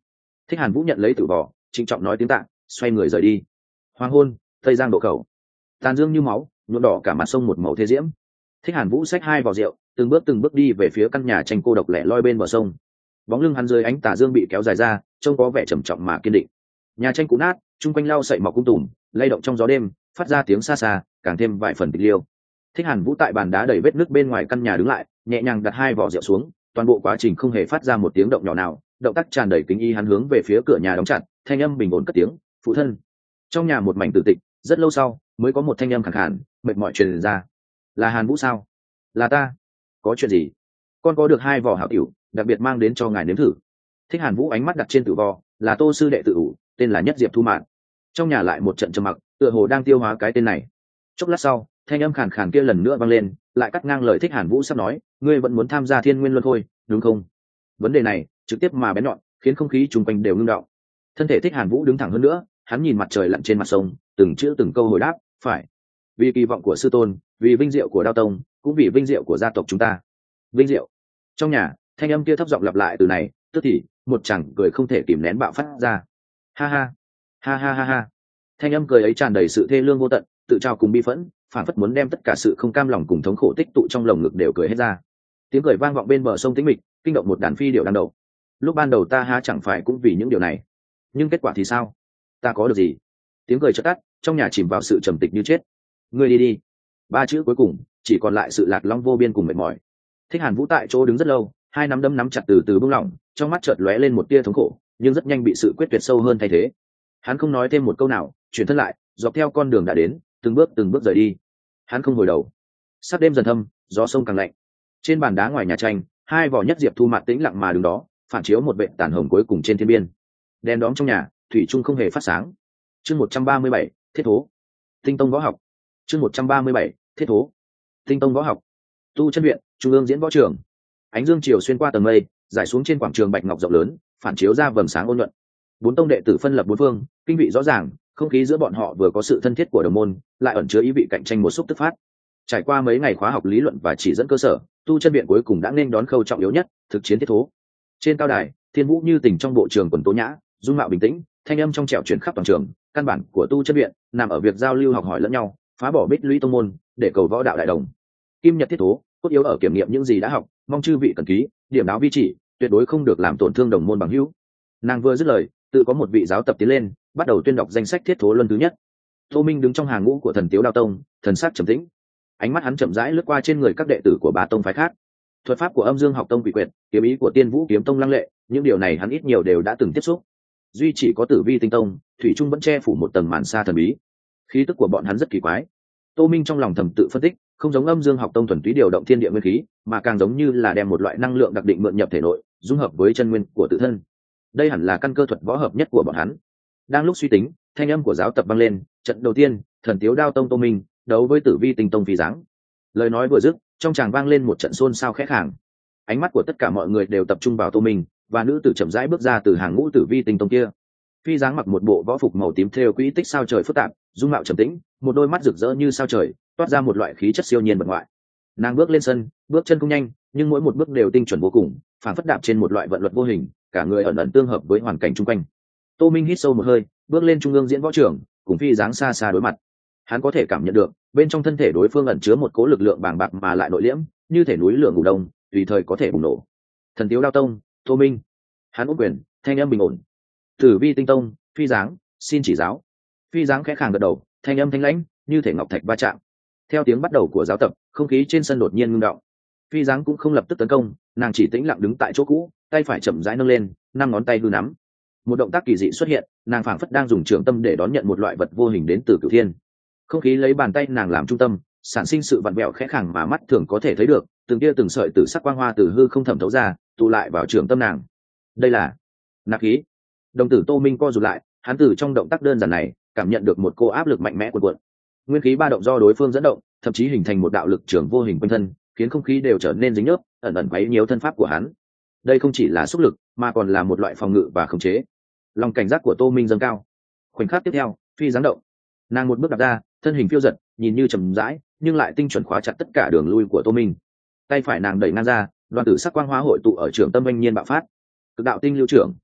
Thích Hàn Vũ nhận lấy tử vỏ, trịnh trọng nói tiếng tạ, xoay người rời đi. Hoàng hôn, tây giang độ cầu, tàn dương như máu, nhuộm đỏ cả mặt sông một màu thế diễm. Thích Hàn Vũ xách hai vỏ rượu, từng bước từng bước đi về phía căn nhà tranh cô độc lẻ loi bên bờ sông. Bóng lưng hắn dưới ánh tà dương bị kéo dài ra, trông có vẻ trầm trọng mà kiên định. Nhà tranh cũ nát, chung quanh lau sậy mọc cung tùm, lay động trong gió đêm, phát ra tiếng xa xa, càng thêm vài phần tịch liêu. Thích Hàn Vũ tại bàn đá đầy vết nước bên ngoài căn nhà đứng lại, nhẹ nhàng đặt hai vỏ rượu xuống, toàn bộ quá trình không hề phát ra một tiếng động nhỏ nào, động tác tràn đầy kính ý. Hắn hướng về phía cửa nhà đóng chặt, thanh âm bình ổn cất tiếng, phụ thân. Trong nhà một mảnh tử tịch, rất lâu sau mới có một thanh âm khàn khàn mệt mỏi truyền ra. Là Hàn Vũ sao? Là ta. Có chuyện gì? Con có được hai vỏ hảo tiểu, đặc biệt mang đến cho ngài nếm thử. Thích Hàn Vũ ánh mắt đặt trên tử vò, là Tô sư đệ tự ủ, tên là Nhất Diệp Thu Mạn. Trong nhà lại một trận trầm mặc, tựa hồ đang tiêu hóa cái tên này. Chốc lát sau, thanh âm khàn khàn kia lần nữa vang lên, lại cắt ngang lời Thích Hàn Vũ sắp nói, ngươi vẫn muốn tham gia Thiên Nguyên Luân Hồi, đúng không? Vấn đề này trực tiếp mà bén nhọn, khiến không khí chung quanh đều ngưng động. Thân thể Thích Hàn Vũ đứng thẳng hơn nữa, hắn nhìn mặt trời lặn trên mặt sông, từng chữ từng câu hồi đáp, phải. Vì kỳ vọng của sư tôn, vì vinh diệu của Đao Tông, cũng vì vinh diệu của gia tộc chúng ta. Vinh diệu. Trong nhà, thanh âm kia thấp giọng lặp lại từ này, tức thì một chàng cười không thể kìm nén bạo phát ra. Ha ha, ha ha ha ha. Thanh âm cười ấy tràn đầy sự thê lương vô tận, tự trao cùng bi phẫn, phản phất muốn đem tất cả sự không cam lòng cùng thống khổ tích tụ trong lồng ngực đều cười hết ra. Tiếng cười vang vọng bên bờ sông tĩnh mịch, kinh động một đàn phi điểu đang đậu. Lúc ban đầu ta há chẳng phải cũng vì những điều này, nhưng kết quả thì sao? Ta có được gì? Tiếng cười chợt tắt, trong nhà chìm vào sự trầm tịch như chết. Ngươi đi đi. Ba chữ cuối cùng chỉ còn lại sự lạc long vô biên cùng mệt mỏi. Thích Hàn Vũ tại chỗ đứng rất lâu, hai nắm đấm nắm chặt từ từ buông lỏng, trong mắt chợt lóe lên một tia thống khổ, nhưng rất nhanh bị sự quyết tuyệt sâu hơn thay thế. Hắn không nói thêm một câu nào, chuyển thân lại, dọc theo con đường đã đến, từng bước từng bước rời đi. Hắn không hồi đầu. Sắc đêm dần thâm, gió sông càng lạnh. Trên bàn đá ngoài nhà tranh, hai vỏ Nhất Diệp Thu Mạn tĩnh lặng mà đứng đó, phản chiếu một vệt tàn hồng cuối cùng trên thiên biên. Đèn đóm trong nhà, thủy chung không hề phát sáng. Chương một trăm ba mươi bảy, Thiết Thố. Tinh Tông Võ Học. Chương một trăm ba mươi bảy, Thiết Thố. Tinh Tông Võ Học. Tu Chân Viện, Trung ương Diễn Võ Trường. Ánh dương chiều xuyên qua tầng mây, rải xuống trên quảng trường bạch ngọc rộng lớn, phản chiếu ra vầng sáng ôn nhuận. Bốn tông đệ tử phân lập bốn phương, kinh vị rõ ràng, không khí giữa bọn họ vừa có sự thân thiết của đồng môn, lại ẩn chứa ý vị cạnh tranh một xúc tức phát. Trải qua mấy ngày khóa học lý luận và chỉ dẫn cơ sở, Tu Chân Viện cuối cùng đã nên đón khâu trọng yếu nhất, thực chiến thiết thố. Trên cao đài, Thiên Vũ như tình trong bộ trường quần tố nhã, dung mạo bình tĩnh, thanh âm trong trẻo truyền khắp toàn trường. Căn bản của Tu Chân Viện nằm ở việc giao lưu học hỏi lẫn nhau, phá bỏ bích lũy tông môn, để cầu võ đạo đại đồng. Kim Nhật thiết thố, cốt yếu ở kiểm nghiệm những gì đã học, mong chư vị cần ký, điểm đáo vi chỉ, tuyệt đối không được làm tổn thương đồng môn bằng hữu. Nàng vừa dứt lời, tự có một vị giáo tập tiến lên, bắt đầu tuyên đọc danh sách thiết thố luân thứ nhất. Tô Minh đứng trong hàng ngũ của Thần Tiếu Đao Tông, thần sắc trầm tĩnh, ánh mắt hắn chậm rãi lướt qua trên người các đệ tử của ba tông phái khác. Thuật pháp của Âm Dương Học Tông Quỷ Quyệt, kiếm ý của Tiên Vũ Kiếm Tông lăng lệ, những điều này hắn ít nhiều đều đã từng tiếp xúc. Duy chỉ có Tử Vi Tinh Tông, thủy trung vẫn che phủ một tầng màn sa thần bí. Khí tức của bọn hắn rất kỳ quái. Tô Minh trong lòng thầm tự phân tích, không giống Âm Dương Học Tông thuần túy điều động thiên địa nguyên khí, mà càng giống như là đem một loại năng lượng đặc định mượn nhập thể nội, dung hợp với chân nguyên của tự thân. Đây hẳn là căn cơ thuật võ hợp nhất của bọn hắn. Đang lúc suy tính, thanh âm của giáo tập vang lên, trận đầu tiên, Thần Tiếu Đao Tông Tô Minh đấu với Tử Vi Tinh Tông Phi Dáng. Lời nói vừa dứt, trong tràng vang lên một trận xôn xao khẽ khàng. Ánh mắt của tất cả mọi người đều tập trung vào Tô Minh, và nữ tử chậm rãi bước ra từ hàng ngũ Tử Vi Tinh Tông kia. Phi Dáng mặc một bộ võ phục màu tím thêu quỹ tích sao trời phức tạp, dung mạo trầm tĩnh, một đôi mắt rực rỡ như sao trời, toát ra một loại khí chất siêu nhiên bật ngoại. Nàng bước lên sân, bước chân cũng nhanh, nhưng mỗi một bước đều tinh chuẩn vô cùng, phản phất đạp trên một loại vận luật vô hình, cả người ẩn ẩn tương hợp với hoàn cảnh xung quanh. Tô Minh hít sâu một hơi, bước lên trung ương diễn võ trường, cùng Phi Dáng xa xa đối mặt. Hắn có thể cảm nhận được, bên trong thân thể đối phương ẩn chứa một cỗ lực lượng bàng bạc mà lại nội liễm, như thể núi lửa ngủ đông, tùy thời có thể bùng nổ. Thần Tiếu Đao Tông, Tô Minh. Hắn ôm quyền, thanh âm bình ổn. Tử Vi Tinh Tông, Phi Dáng, xin chỉ giáo. Phi Dáng khẽ khàng gật đầu, thanh âm thanh lãnh, như thể ngọc thạch va chạm. Theo tiếng bắt đầu của giáo tập, không khí trên sân đột nhiên ngưng động. Phi Dáng cũng không lập tức tấn công, nàng chỉ tĩnh lặng đứng tại chỗ cũ, tay phải chậm rãi nâng lên, năm ngón tay hư nắm. Một động tác kỳ dị xuất hiện, nàng phảng phất đang dùng trường tâm để đón nhận một loại vật vô hình đến từ cửu thiên. Không khí lấy bàn tay nàng làm trung tâm, sản sinh sự vặn vẹo khẽ khàng mà mắt thường có thể thấy được, từng tia từng sợi tử sắc quang hoa từ hư không thẩm thấu ra, tụ lại vào trường tâm nàng. Đây là nạp khí. Đồng tử Tô Minh co rụt lại, hắn từ trong động tác đơn giản này cảm nhận được một cô áp lực mạnh mẽ cuộn cuộn. Nguyên khí ba động do đối phương dẫn động, thậm chí hình thành một đạo lực trường vô hình quanh thân, khiến không khí đều trở nên dính nhớp, ẩn ẩn quấy nhiễu thân pháp của hắn. Đây không chỉ là xúc lực, mà còn là một loại phòng ngự và khống chế. Lòng cảnh giác của Tô Minh dâng cao. Khoảnh khắc tiếp theo, Phi Dáng động, nàng một bước đặt ra, thân hình phiêu giật, nhìn như chậm rãi, nhưng lại tinh chuẩn khóa chặt tất cả đường lui của Tô Minh. Tay phải nàng đẩy ngang ra, đoàn tử sắc quang hóa hội tụ ở trường tâm oanh nhiên bạo phát. Cực đạo tinh lưu trưởng.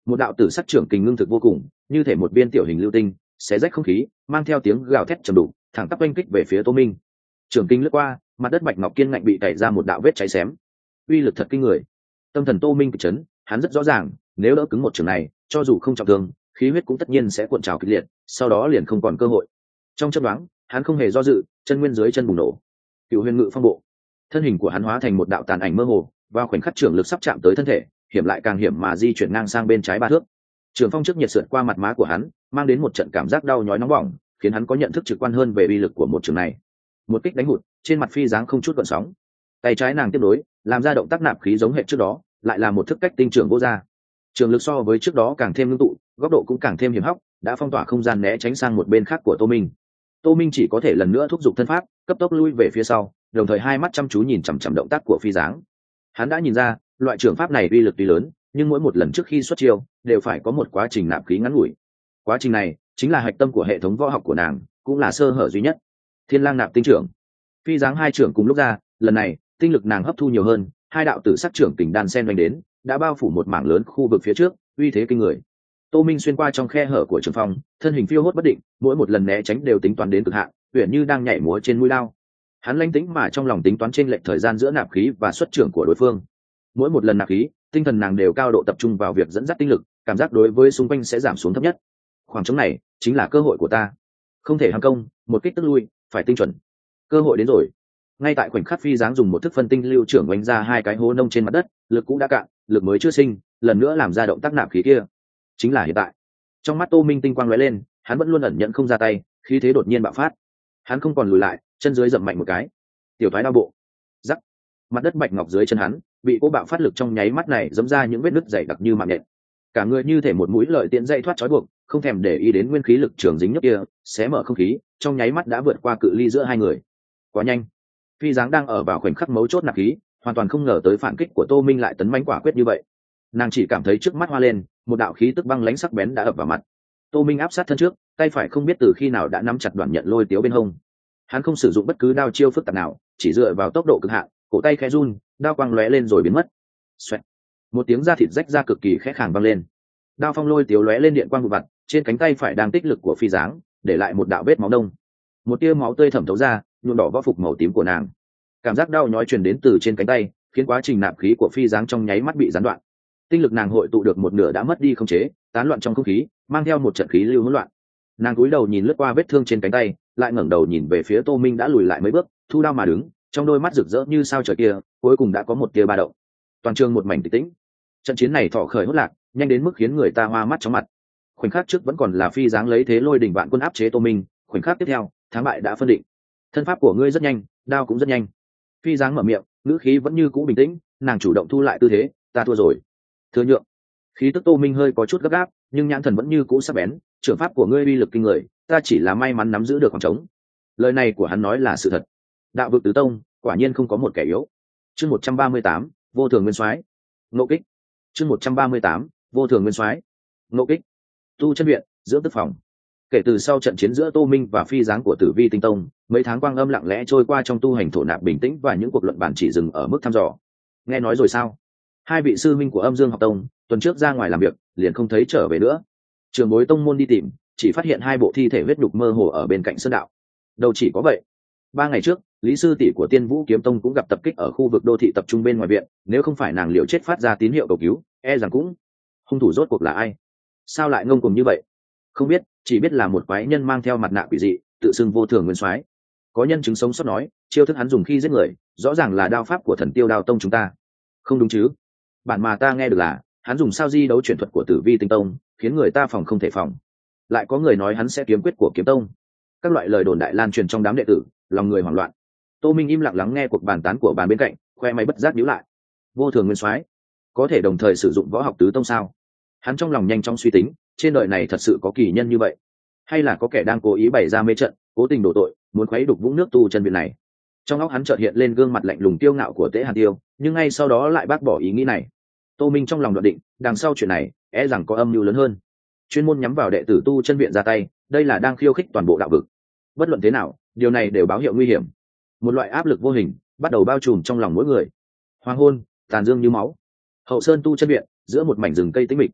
một đạo tử sắc trưởng kình ngưng thực vô cùng, như thể một viên tiểu hình lưu tinh xé rách không khí, mang theo tiếng gào thét trầm đục thẳng tắp oanh kích về phía Tô Minh. Trưởng kình lướt qua, mặt đất bạch ngọc kiên ngạnh bị tẩy ra một đạo vết cháy xém, uy lực thật kinh người. Tâm thần Tô Minh kịch chấn, hắn rất rõ ràng nếu đỡ cứng một trường này, cho dù không trọng thương, khí huyết cũng tất nhiên sẽ cuộn trào kịch liệt, sau đó liền không còn cơ hội. Trong chớp nhoáng, hắn không hề do dự, chân nguyên dưới chân bùng nổ. Cựu huyền ngự phong bộ, thân hình của hắn hóa thành một đạo tàn ảnh mơ hồ, vào khoảnh khắc trường lực sắp chạm tới thân thể, hiểm lại càng hiểm mà di chuyển ngang sang bên trái ba thước. Trường phong trước nhiệt sượt qua mặt má của hắn, mang đến một trận cảm giác đau nhói nóng bỏng, khiến hắn có nhận thức trực quan hơn về uy lực của một trường này. Một kích đánh hụt, trên mặt phi dáng không chút gợn sóng. Tay trái nàng tiếp nối, làm ra động tác nạp khí giống hệt trước đó, lại là một thức cách tinh trường vô ra. Trường lực so với trước đó càng thêm ngưng tụ, góc độ cũng càng thêm hiểm hóc, đã phong tỏa không gian né tránh sang một bên khác của Tô Minh. Tô Minh chỉ có thể lần nữa thúc giục thân pháp, cấp tốc lui về phía sau, đồng thời hai mắt chăm chú nhìn chằm chằm động tác của phi dáng. Hắn đã nhìn ra, loại trường pháp này uy lực tuy lớn, nhưng mỗi một lần trước khi xuất chiêu đều phải có một quá trình nạp khí ngắn ngủi. Quá trình này chính là hạch tâm của hệ thống võ học của nàng, cũng là sơ hở duy nhất. Thiên Lang nạp tinh trưởng, phi dáng hai trưởng cùng lúc ra, lần này tinh lực nàng hấp thu nhiều hơn, hai đạo tử sắc trưởng kình đan sen vành đến, đã bao phủ một mảng lớn khu vực phía trước, uy thế kinh người. Tô Minh xuyên qua trong khe hở của trường phong, thân hình phiêu hốt bất định, mỗi một lần né tránh đều tính toán đến cực hạn, uyển như đang nhảy múa trên mũi lao. Hắn lanh tĩnh mà trong lòng tính toán trên lệch thời gian giữa nạp khí và xuất trưởng của đối phương. Mỗi một lần nạp khí, tinh thần nàng đều cao độ tập trung vào việc dẫn dắt tinh lực, cảm giác đối với xung quanh sẽ giảm xuống thấp nhất. Khoảng trống này chính là cơ hội của ta, không thể ham công, một kích tức lui, phải tinh chuẩn. Cơ hội đến rồi. Ngay tại khoảnh khắc phi dáng dùng một thức phân tinh lưu trưởng oanh ra hai cái hố nông trên mặt đất, lực cũng đã cạn, lực mới chưa sinh, lần nữa làm ra động tác nạp khí kia. Chính là hiện tại. Trong mắt Tô Minh tinh quang lóe lên, hắn vẫn luôn ẩn nhận không ra tay, khí thế đột nhiên bạo phát. Hắn không còn lùi lại, chân dưới dậm mạnh một cái. Tiểu thoái đao bộ. Rắc. Mặt đất bạch ngọc dưới chân hắn, bị cỗ bạo phát lực trong nháy mắt này giẫm ra những vết nứt dày đặc như mạng nhện. Cả người như thể một mũi lợi tiện dây thoát trói buộc, không thèm để ý đến nguyên khí lực trường dính nhấp kia, xé mở không khí, trong nháy mắt đã vượt qua cự ly giữa hai người. Quá nhanh. Phi dáng đang ở vào khoảnh khắc mấu chốt nạp khí, hoàn toàn không ngờ tới phản kích của Tô Minh lại tấn mãnh quả quyết như vậy. Nàng chỉ cảm thấy trước mắt hoa lên, một đạo khí tức băng lãnh sắc bén đã ập vào mặt. Tô Minh áp sát thân trước, tay phải không biết từ khi nào đã nắm chặt đoạn nhận lôi tiếu bên hông. Hắn không sử dụng bất cứ đao chiêu phức tạp nào, chỉ dựa vào tốc độ cực hạn, cổ tay khẽ run, đao quang lóe lên rồi biến mất. Xoẹt. Một tiếng da thịt rách ra cực kỳ khẽ khàng vang lên. Đao phong lôi tiếu lóe lên điện quang vụ vặt, trên cánh tay phải đang tích lực của phi dáng, để lại một đạo vết máu đông. Một tia máu tươi thẩm thấu ra, nhuộm đỏ võ phục màu tím của nàng. Cảm giác đau nhói truyền đến từ trên cánh tay, khiến quá trình nạp khí của phi dáng trong nháy mắt bị gián đoạn. Tinh lực nàng hội tụ được một nửa đã mất đi khống chế, tán loạn trong không khí, mang theo một trận khí lưu hỗn loạn. Nàng cúi đầu nhìn lướt qua vết thương trên cánh tay, lại ngẩng đầu nhìn về phía Tô Minh đã lùi lại mấy bước, thu đao mà đứng, trong đôi mắt rực rỡ như sao trời kia, cuối cùng đã có một tia ba động. Toàn trường một mảnh tĩnh tĩnh. Trận chiến này thọ khởi hốt lạc, nhanh đến mức khiến người ta hoa mắt chóng mặt. Khoảnh khắc trước vẫn còn là phi dáng lấy thế lôi đỉnh vạn quân áp chế Tô Minh, khoảnh khắc tiếp theo, thắng bại đã phân định. Thân pháp của ngươi rất nhanh, đao cũng rất nhanh. Phi dáng mở miệng, ngữ khí vẫn như cũ bình tĩnh, nàng chủ động thu lại tư thế, ta thua rồi. Thừa nhượng. Khí tức Tô Minh hơi có chút gấp gáp, nhưng nhãn thần vẫn như cũ sắc bén, trưởng pháp của ngươi uy lực kinh người, ta chỉ là may mắn nắm giữ được khoảng trống. Lời này của hắn nói là sự thật. Đạo vực tứ tông, quả nhiên không có một kẻ yếu. Chương một trăm ba mươi tám, vô thường nguyên soái. Ngộ kích. Chương một trăm ba mươi tám, vô thường nguyên soái. Ngộ kích. Tu chân viện, dưỡng tức phòng. Kể từ sau trận chiến giữa Tô Minh và phi dáng của Tử Vi Tinh Tông, mấy tháng quang âm lặng lẽ trôi qua trong tu hành thổ nạp bình tĩnh và những cuộc luận bàn chỉ dừng ở mức thăm dò. Nghe nói rồi sao? Hai vị sư minh của Âm Dương học tông tuần trước ra ngoài làm việc, liền không thấy trở về nữa. Trường bối tông môn đi tìm, chỉ phát hiện hai bộ thi thể huyết nhục mơ hồ ở bên cạnh sơn đạo. Đâu chỉ có vậy. Ba ngày trước, Lý sư tỷ của Tiên Vũ Kiếm Tông cũng gặp tập kích ở khu vực đô thị tập trung bên ngoài viện, nếu không phải nàng liều chết phát ra tín hiệu cầu cứu, e rằng cũng hung thủ rốt cuộc là ai? Sao lại ngông cuồng như vậy? Không biết, chỉ biết là một quái nhân mang theo mặt nạ quỷ dị, tự xưng vô thường nguyên soái. Có nhân chứng sống sót nói, chiêu thức hắn dùng khi giết người, rõ ràng là đao pháp của Thần Tiêu Đao Tông chúng ta. Không đúng chứ? Bản mà ta nghe được là, hắn dùng sao di đấu chuyển thuật của Tử Vi Tinh Tông, khiến người ta phòng không thể phòng. Lại có người nói hắn sẽ kiếm quyết của Kiếm Tông. Các loại lời đồn đại lan truyền trong đám đệ tử, lòng người hoảng loạn. Tô Minh im lặng lắng nghe cuộc bàn tán của bàn bên cạnh, khoe máy bất giác nhíu lại. Vô thường nguyên soái, có thể đồng thời sử dụng võ học tứ tông sao? Hắn trong lòng nhanh chóng suy tính, trên đời này thật sự có kỳ nhân như vậy, hay là có kẻ đang cố ý bày ra mê trận, cố tình đổ tội, muốn khuấy đục vũng nước tu chân viện này? Trong óc hắn chợt hiện lên gương mặt lạnh lùng tiêu ngạo của Tế Hàn Tiêu, nhưng ngay sau đó lại bác bỏ ý nghĩ này. Tô Minh trong lòng đoạn định, đằng sau chuyện này, e rằng có âm mưu lớn hơn. Chuyên môn nhắm vào đệ tử tu chân viện ra tay, đây là đang khiêu khích toàn bộ đạo vực. Bất luận thế nào, điều này đều báo hiệu nguy hiểm. Một loại áp lực vô hình bắt đầu bao trùm trong lòng mỗi người. Hoàng hôn, tàn dương như máu. Hậu sơn tu chân viện, giữa một mảnh rừng cây tĩnh mịch.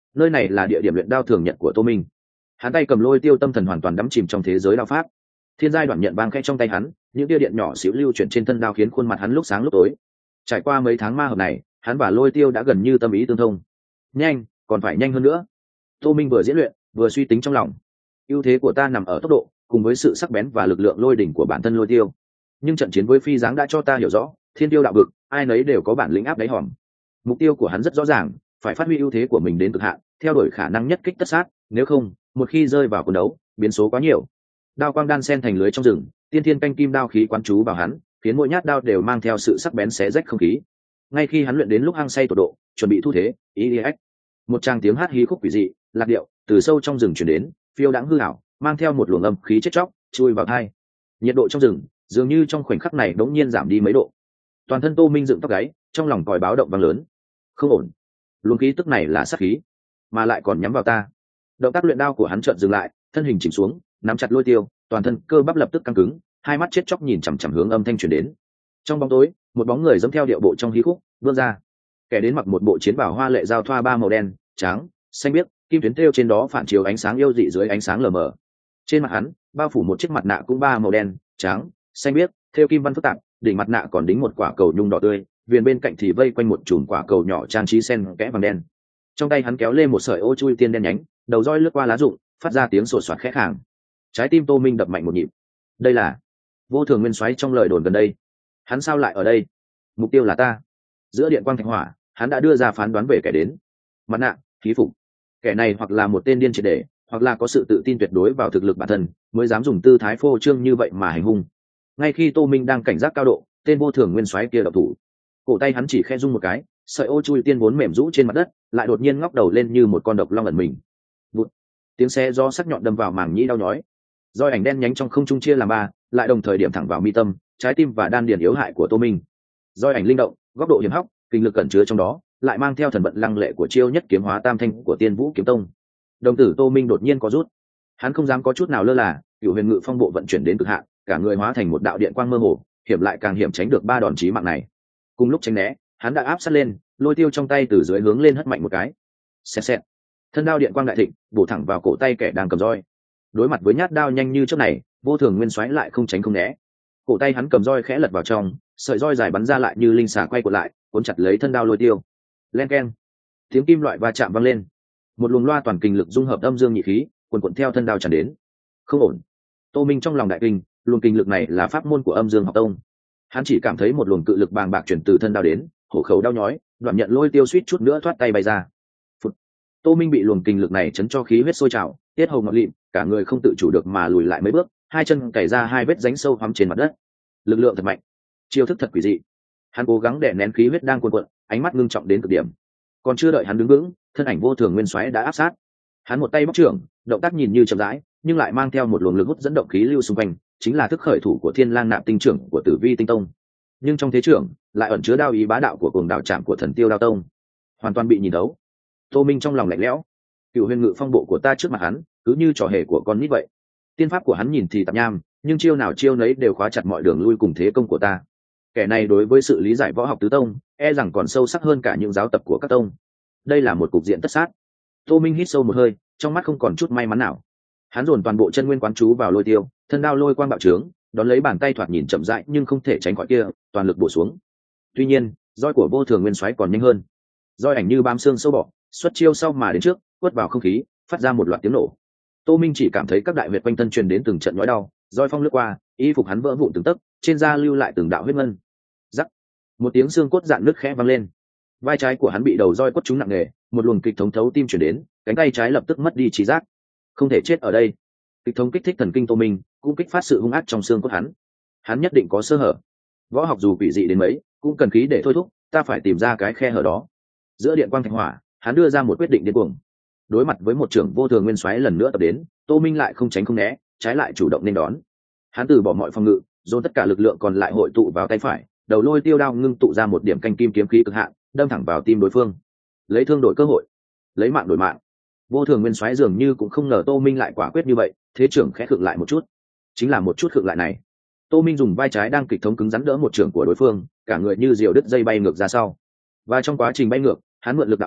nơi này là địa điểm luyện đao thường nhận của tô minh. Hắn tay cầm lôi tiêu tâm thần hoàn toàn đắm chìm trong thế giới đao pháp. Thiên giai đoạn nhận vang khẽ trong tay hắn, những tia điện nhỏ xíu lưu chuyển trên thân đao khiến khuôn mặt hắn lúc sáng lúc tối. Trải qua mấy tháng ma hợp này, hắn và lôi tiêu đã gần như tâm ý tương thông. Nhanh, còn phải nhanh hơn nữa. Tô Minh vừa diễn luyện vừa suy tính trong lòng. Ưu thế của ta nằm ở tốc độ cùng với sự sắc bén và lực lượng lôi đỉnh của bản thân lôi tiêu, nhưng trận chiến với phi giáng đã cho ta hiểu rõ thiên tiêu đạo vực ai nấy đều có bản lĩnh áp đáy hòm. Mục tiêu của hắn rất rõ ràng, phải phát huy ưu thế của mình đến cực hạn, theo đuổi khả năng nhất kích tất sát, nếu không một khi rơi vào cuộc đấu biến số quá nhiều. Đao quang đan sen thành lưới trong rừng, tiên thiên canh kim đao khí quán chú vào hắn, khiến mỗi nhát đao đều mang theo sự sắc bén xé rách không khí. Ngay khi hắn luyện đến lúc hăng say tột độ, chuẩn bị thu thế, ý ý ếch, một tràng tiếng hát hí khúc quỷ dị lạc điệu từ sâu trong rừng chuyển đến, phiêu đãng hư ảo, mang theo một luồng âm khí chết chóc chui vào tai. Nhiệt độ trong rừng dường như trong khoảnh khắc này đống nhiên giảm đi mấy độ. Toàn thân Tô Minh dựng tóc gáy, trong lòng còi báo động vang lớn. Không ổn, luồng khí tức này là sát khí, mà lại còn nhắm vào ta. Động tác luyện đao của hắn chợt dừng lại, thân hình chìm xuống, nắm chặt lôi tiêu, toàn thân cơ bắp lập tức căng cứng, hai mắt chết chóc nhìn chằm chằm hướng âm thanh truyền đến. Trong bóng tối, một bóng người dẫm theo điệu bộ trong hí khúc vươn ra. Kẻ đến mặc một bộ chiến bào hoa lệ giao thoa ba màu đen, trắng, xanh biếc, kim tuyến thêu trên đó phản chiếu ánh sáng yêu dị dưới ánh sáng lờ mờ. Trên mặt hắn bao phủ một chiếc mặt nạ cũng ba màu đen, trắng, xanh biếc, thêu kim văn phức tạp, đỉnh mặt nạ còn đính một quả cầu nhung đỏ tươi, viền bên cạnh thì vây quanh một chùm quả cầu nhỏ trang trí sen kẽ vàng đen. Trong tay hắn kéo lên một sợi ô chui tiên đen nhánh, đầu roi lướt qua lá rụng, phát ra tiếng sột soạt khẽ khàng. Trái tim Tô Minh đập mạnh một nhịp. Đây là Vô Thường Nguyên Soái trong lời đồn gần đây. Hắn sao lại ở đây? Mục tiêu là ta. Giữa điện quang thạch hỏa, hắn đã đưa ra phán đoán về kẻ đến. Mặt nạ, khí phục. Kẻ này hoặc là một tên điên triệt để, hoặc là có sự tự tin tuyệt đối vào thực lực bản thân, mới dám dùng tư thái phô trương như vậy mà hành hung. Ngay khi Tô Minh đang cảnh giác cao độ, tên Vô Thường Nguyên Soái kia động thủ. Cổ tay hắn chỉ khẽ rung một cái, sợi ô chui tiên vốn mềm rũ trên mặt đất, lại đột nhiên ngóc đầu lên như một con độc long ẩn mình. Bụt. Tiếng xe do sắc nhọn đâm vào màng nhĩ đau nhói. Roi ảnh đen nhánh trong không trung chia làm ba, lại đồng thời điểm thẳng vào mi tâm, trái tim và đan điền yếu hại của Tô Minh. Roi ảnh linh động, góc độ hiểm hóc, kinh lực cẩn chứa trong đó, lại mang theo thần vận lăng lệ của chiêu nhất kiếm hóa tam thanh của Tiên Vũ kiếm tông. Đồng tử Tô Minh đột nhiên có rút, hắn không dám có chút nào lơ là, Cửu Huyền Ngự Phong bộ vận chuyển đến cực hạn, cả người hóa thành một đạo điện quang mơ hồ, hiểm lại càng hiểm tránh được ba đòn chí mạng này. Cùng lúc tránh né, hắn đã áp sát lên, lôi tiêu trong tay từ dưới hướng lên hất mạnh một cái. Xẹt xẹt, thân đao điện quang đại thịnh, bổ thẳng vào cổ tay kẻ đang cầm roi. Đối mặt với nhát đao nhanh như trước này, Vô Thường Nguyên Soái lại không tránh không né. Cổ tay hắn cầm roi khẽ lật vào trong, sợi roi dài bắn ra lại như linh xà quay cuộn lại, cuốn chặt lấy thân đao lôi tiêu. Len keng, tiếng kim loại va chạm vang lên. Một luồng loa toàn kinh lực dung hợp âm dương nhị khí, cuồn cuộn theo thân đao tràn đến. Không ổn. Tô Minh trong lòng đại kinh, luồng kinh lực này là pháp môn của Âm Dương Học Tông. Hắn chỉ cảm thấy một luồng cự lực bàng bạc chuyển từ thân đao đến, hổ khẩu đau nhói, đoạn nhận lôi tiêu suýt chút nữa thoát tay bay ra. Phụt. Tô Minh bị luồng kinh lực này chấn cho khí huyết sôi trào, tiết hầu ngọt lịm, cả người không tự chủ được mà lùi lại mấy bước, hai chân cày ra hai vết rãnh sâu hoắm trên mặt đất. Lực lượng thật mạnh, chiêu thức thật quỷ dị. Hắn cố gắng đè nén khí huyết đang cuồn cuộn, ánh mắt ngưng trọng đến cực điểm. Còn chưa đợi hắn đứng vững, thân ảnh Vô Thường Nguyên Soái đã áp sát. Hắn một tay bóc trưởng, động tác nhìn như chậm rãi, nhưng lại mang theo một luồng lực hút dẫn động khí lưu xung quanh, chính là thức khởi thủ của Thiên Lang Nạp Tinh trưởng của Tử Vi Tinh Tông. Nhưng trong thế trưởng lại ẩn chứa đao ý bá đạo của Cuồng Đạo Trảm của Thần Tiêu Đao Tông, hoàn toàn bị nhìn thấu. Tô Minh trong lòng lạnh lẽo, Cửu Huyền Ngự Phong bộ của ta trước mặt hắn, cứ như trò hề của con nít vậy. Tiên pháp của hắn nhìn thì tạp nham, nhưng chiêu nào chiêu nấy đều khóa chặt mọi đường lui cùng thế công của ta. Kẻ này đối với sự lý giải võ học tứ tông, e rằng còn sâu sắc hơn cả những giáo tập của các tông. Đây là một cục diện tất sát. Tô Minh hít sâu một hơi, trong mắt không còn chút may mắn nào. Hắn dồn toàn bộ chân nguyên quán chú vào lôi tiêu, thân đao lôi quang bạo trướng, đón lấy bàn tay thoạt nhìn chậm rãi nhưng không thể tránh khỏi kia, toàn lực bổ xuống. Tuy nhiên, roi của Vô Thường Nguyên Soái còn nhanh hơn. Roi ảnh như bám xương sâu bọ, xuất chiêu sau mà đến trước, quất vào không khí, phát ra một loạt tiếng nổ. Tô Minh chỉ cảm thấy các đại huyệt quanh thân truyền đến từng trận nhói đau, roi phong lướt qua, y phục hắn vỡ vụn từng tấc, trên da lưu lại từng đạo huyết ngân. Rắc, một tiếng xương cốt dạn nứt khẽ vang lên. Vai trái của hắn bị đầu roi quất trúng nặng nề, một luồng kịch thống thấu tim truyền đến, cánh tay trái lập tức mất đi trí giác. Không thể chết ở đây. Kịch thống kích thích thần kinh Tô Minh, cũng kích phát sự hung ác trong xương cốt hắn. Hắn nhất định có sơ hở. Võ học dù quỷ dị đến mấy, cũng cần khí để thôi thúc, ta phải tìm ra cái khe hở đó. Giữa điện quang thạch hỏa, hắn đưa ra một quyết định điên cuồng. Đối mặt với một trưởng Vô Thường Nguyên Soái lần nữa tập đến, Tô Minh lại không tránh không né, trái lại chủ động nên đón. Hắn từ bỏ mọi phòng ngự, dồn tất cả lực lượng còn lại hội tụ vào tay phải, đầu lôi tiêu đao ngưng tụ ra một điểm canh kim kiếm khí cực hạn, đâm thẳng vào tim đối phương. Lấy thương đổi cơ hội, lấy mạng đổi mạng. Vô Thường Nguyên Soái dường như cũng không ngờ Tô Minh lại quả quyết như vậy, thế trưởng khẽ khựng lại một chút. Chính là một chút khựng lại này, Tô Minh dùng vai trái đang kịch thống cứng rắn đỡ một trưởng của đối phương, cả người như diều đứt dây bay ngược ra sau. Và trong quá trình bay ngược, hắn mượn lực đạo này,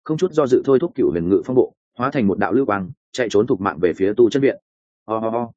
không chút do dự thôi thúc cựu huyền ngự phong bộ hóa thành một đạo lưu quang chạy trốn thục mạng về phía tu chân viện. Ho ho ho.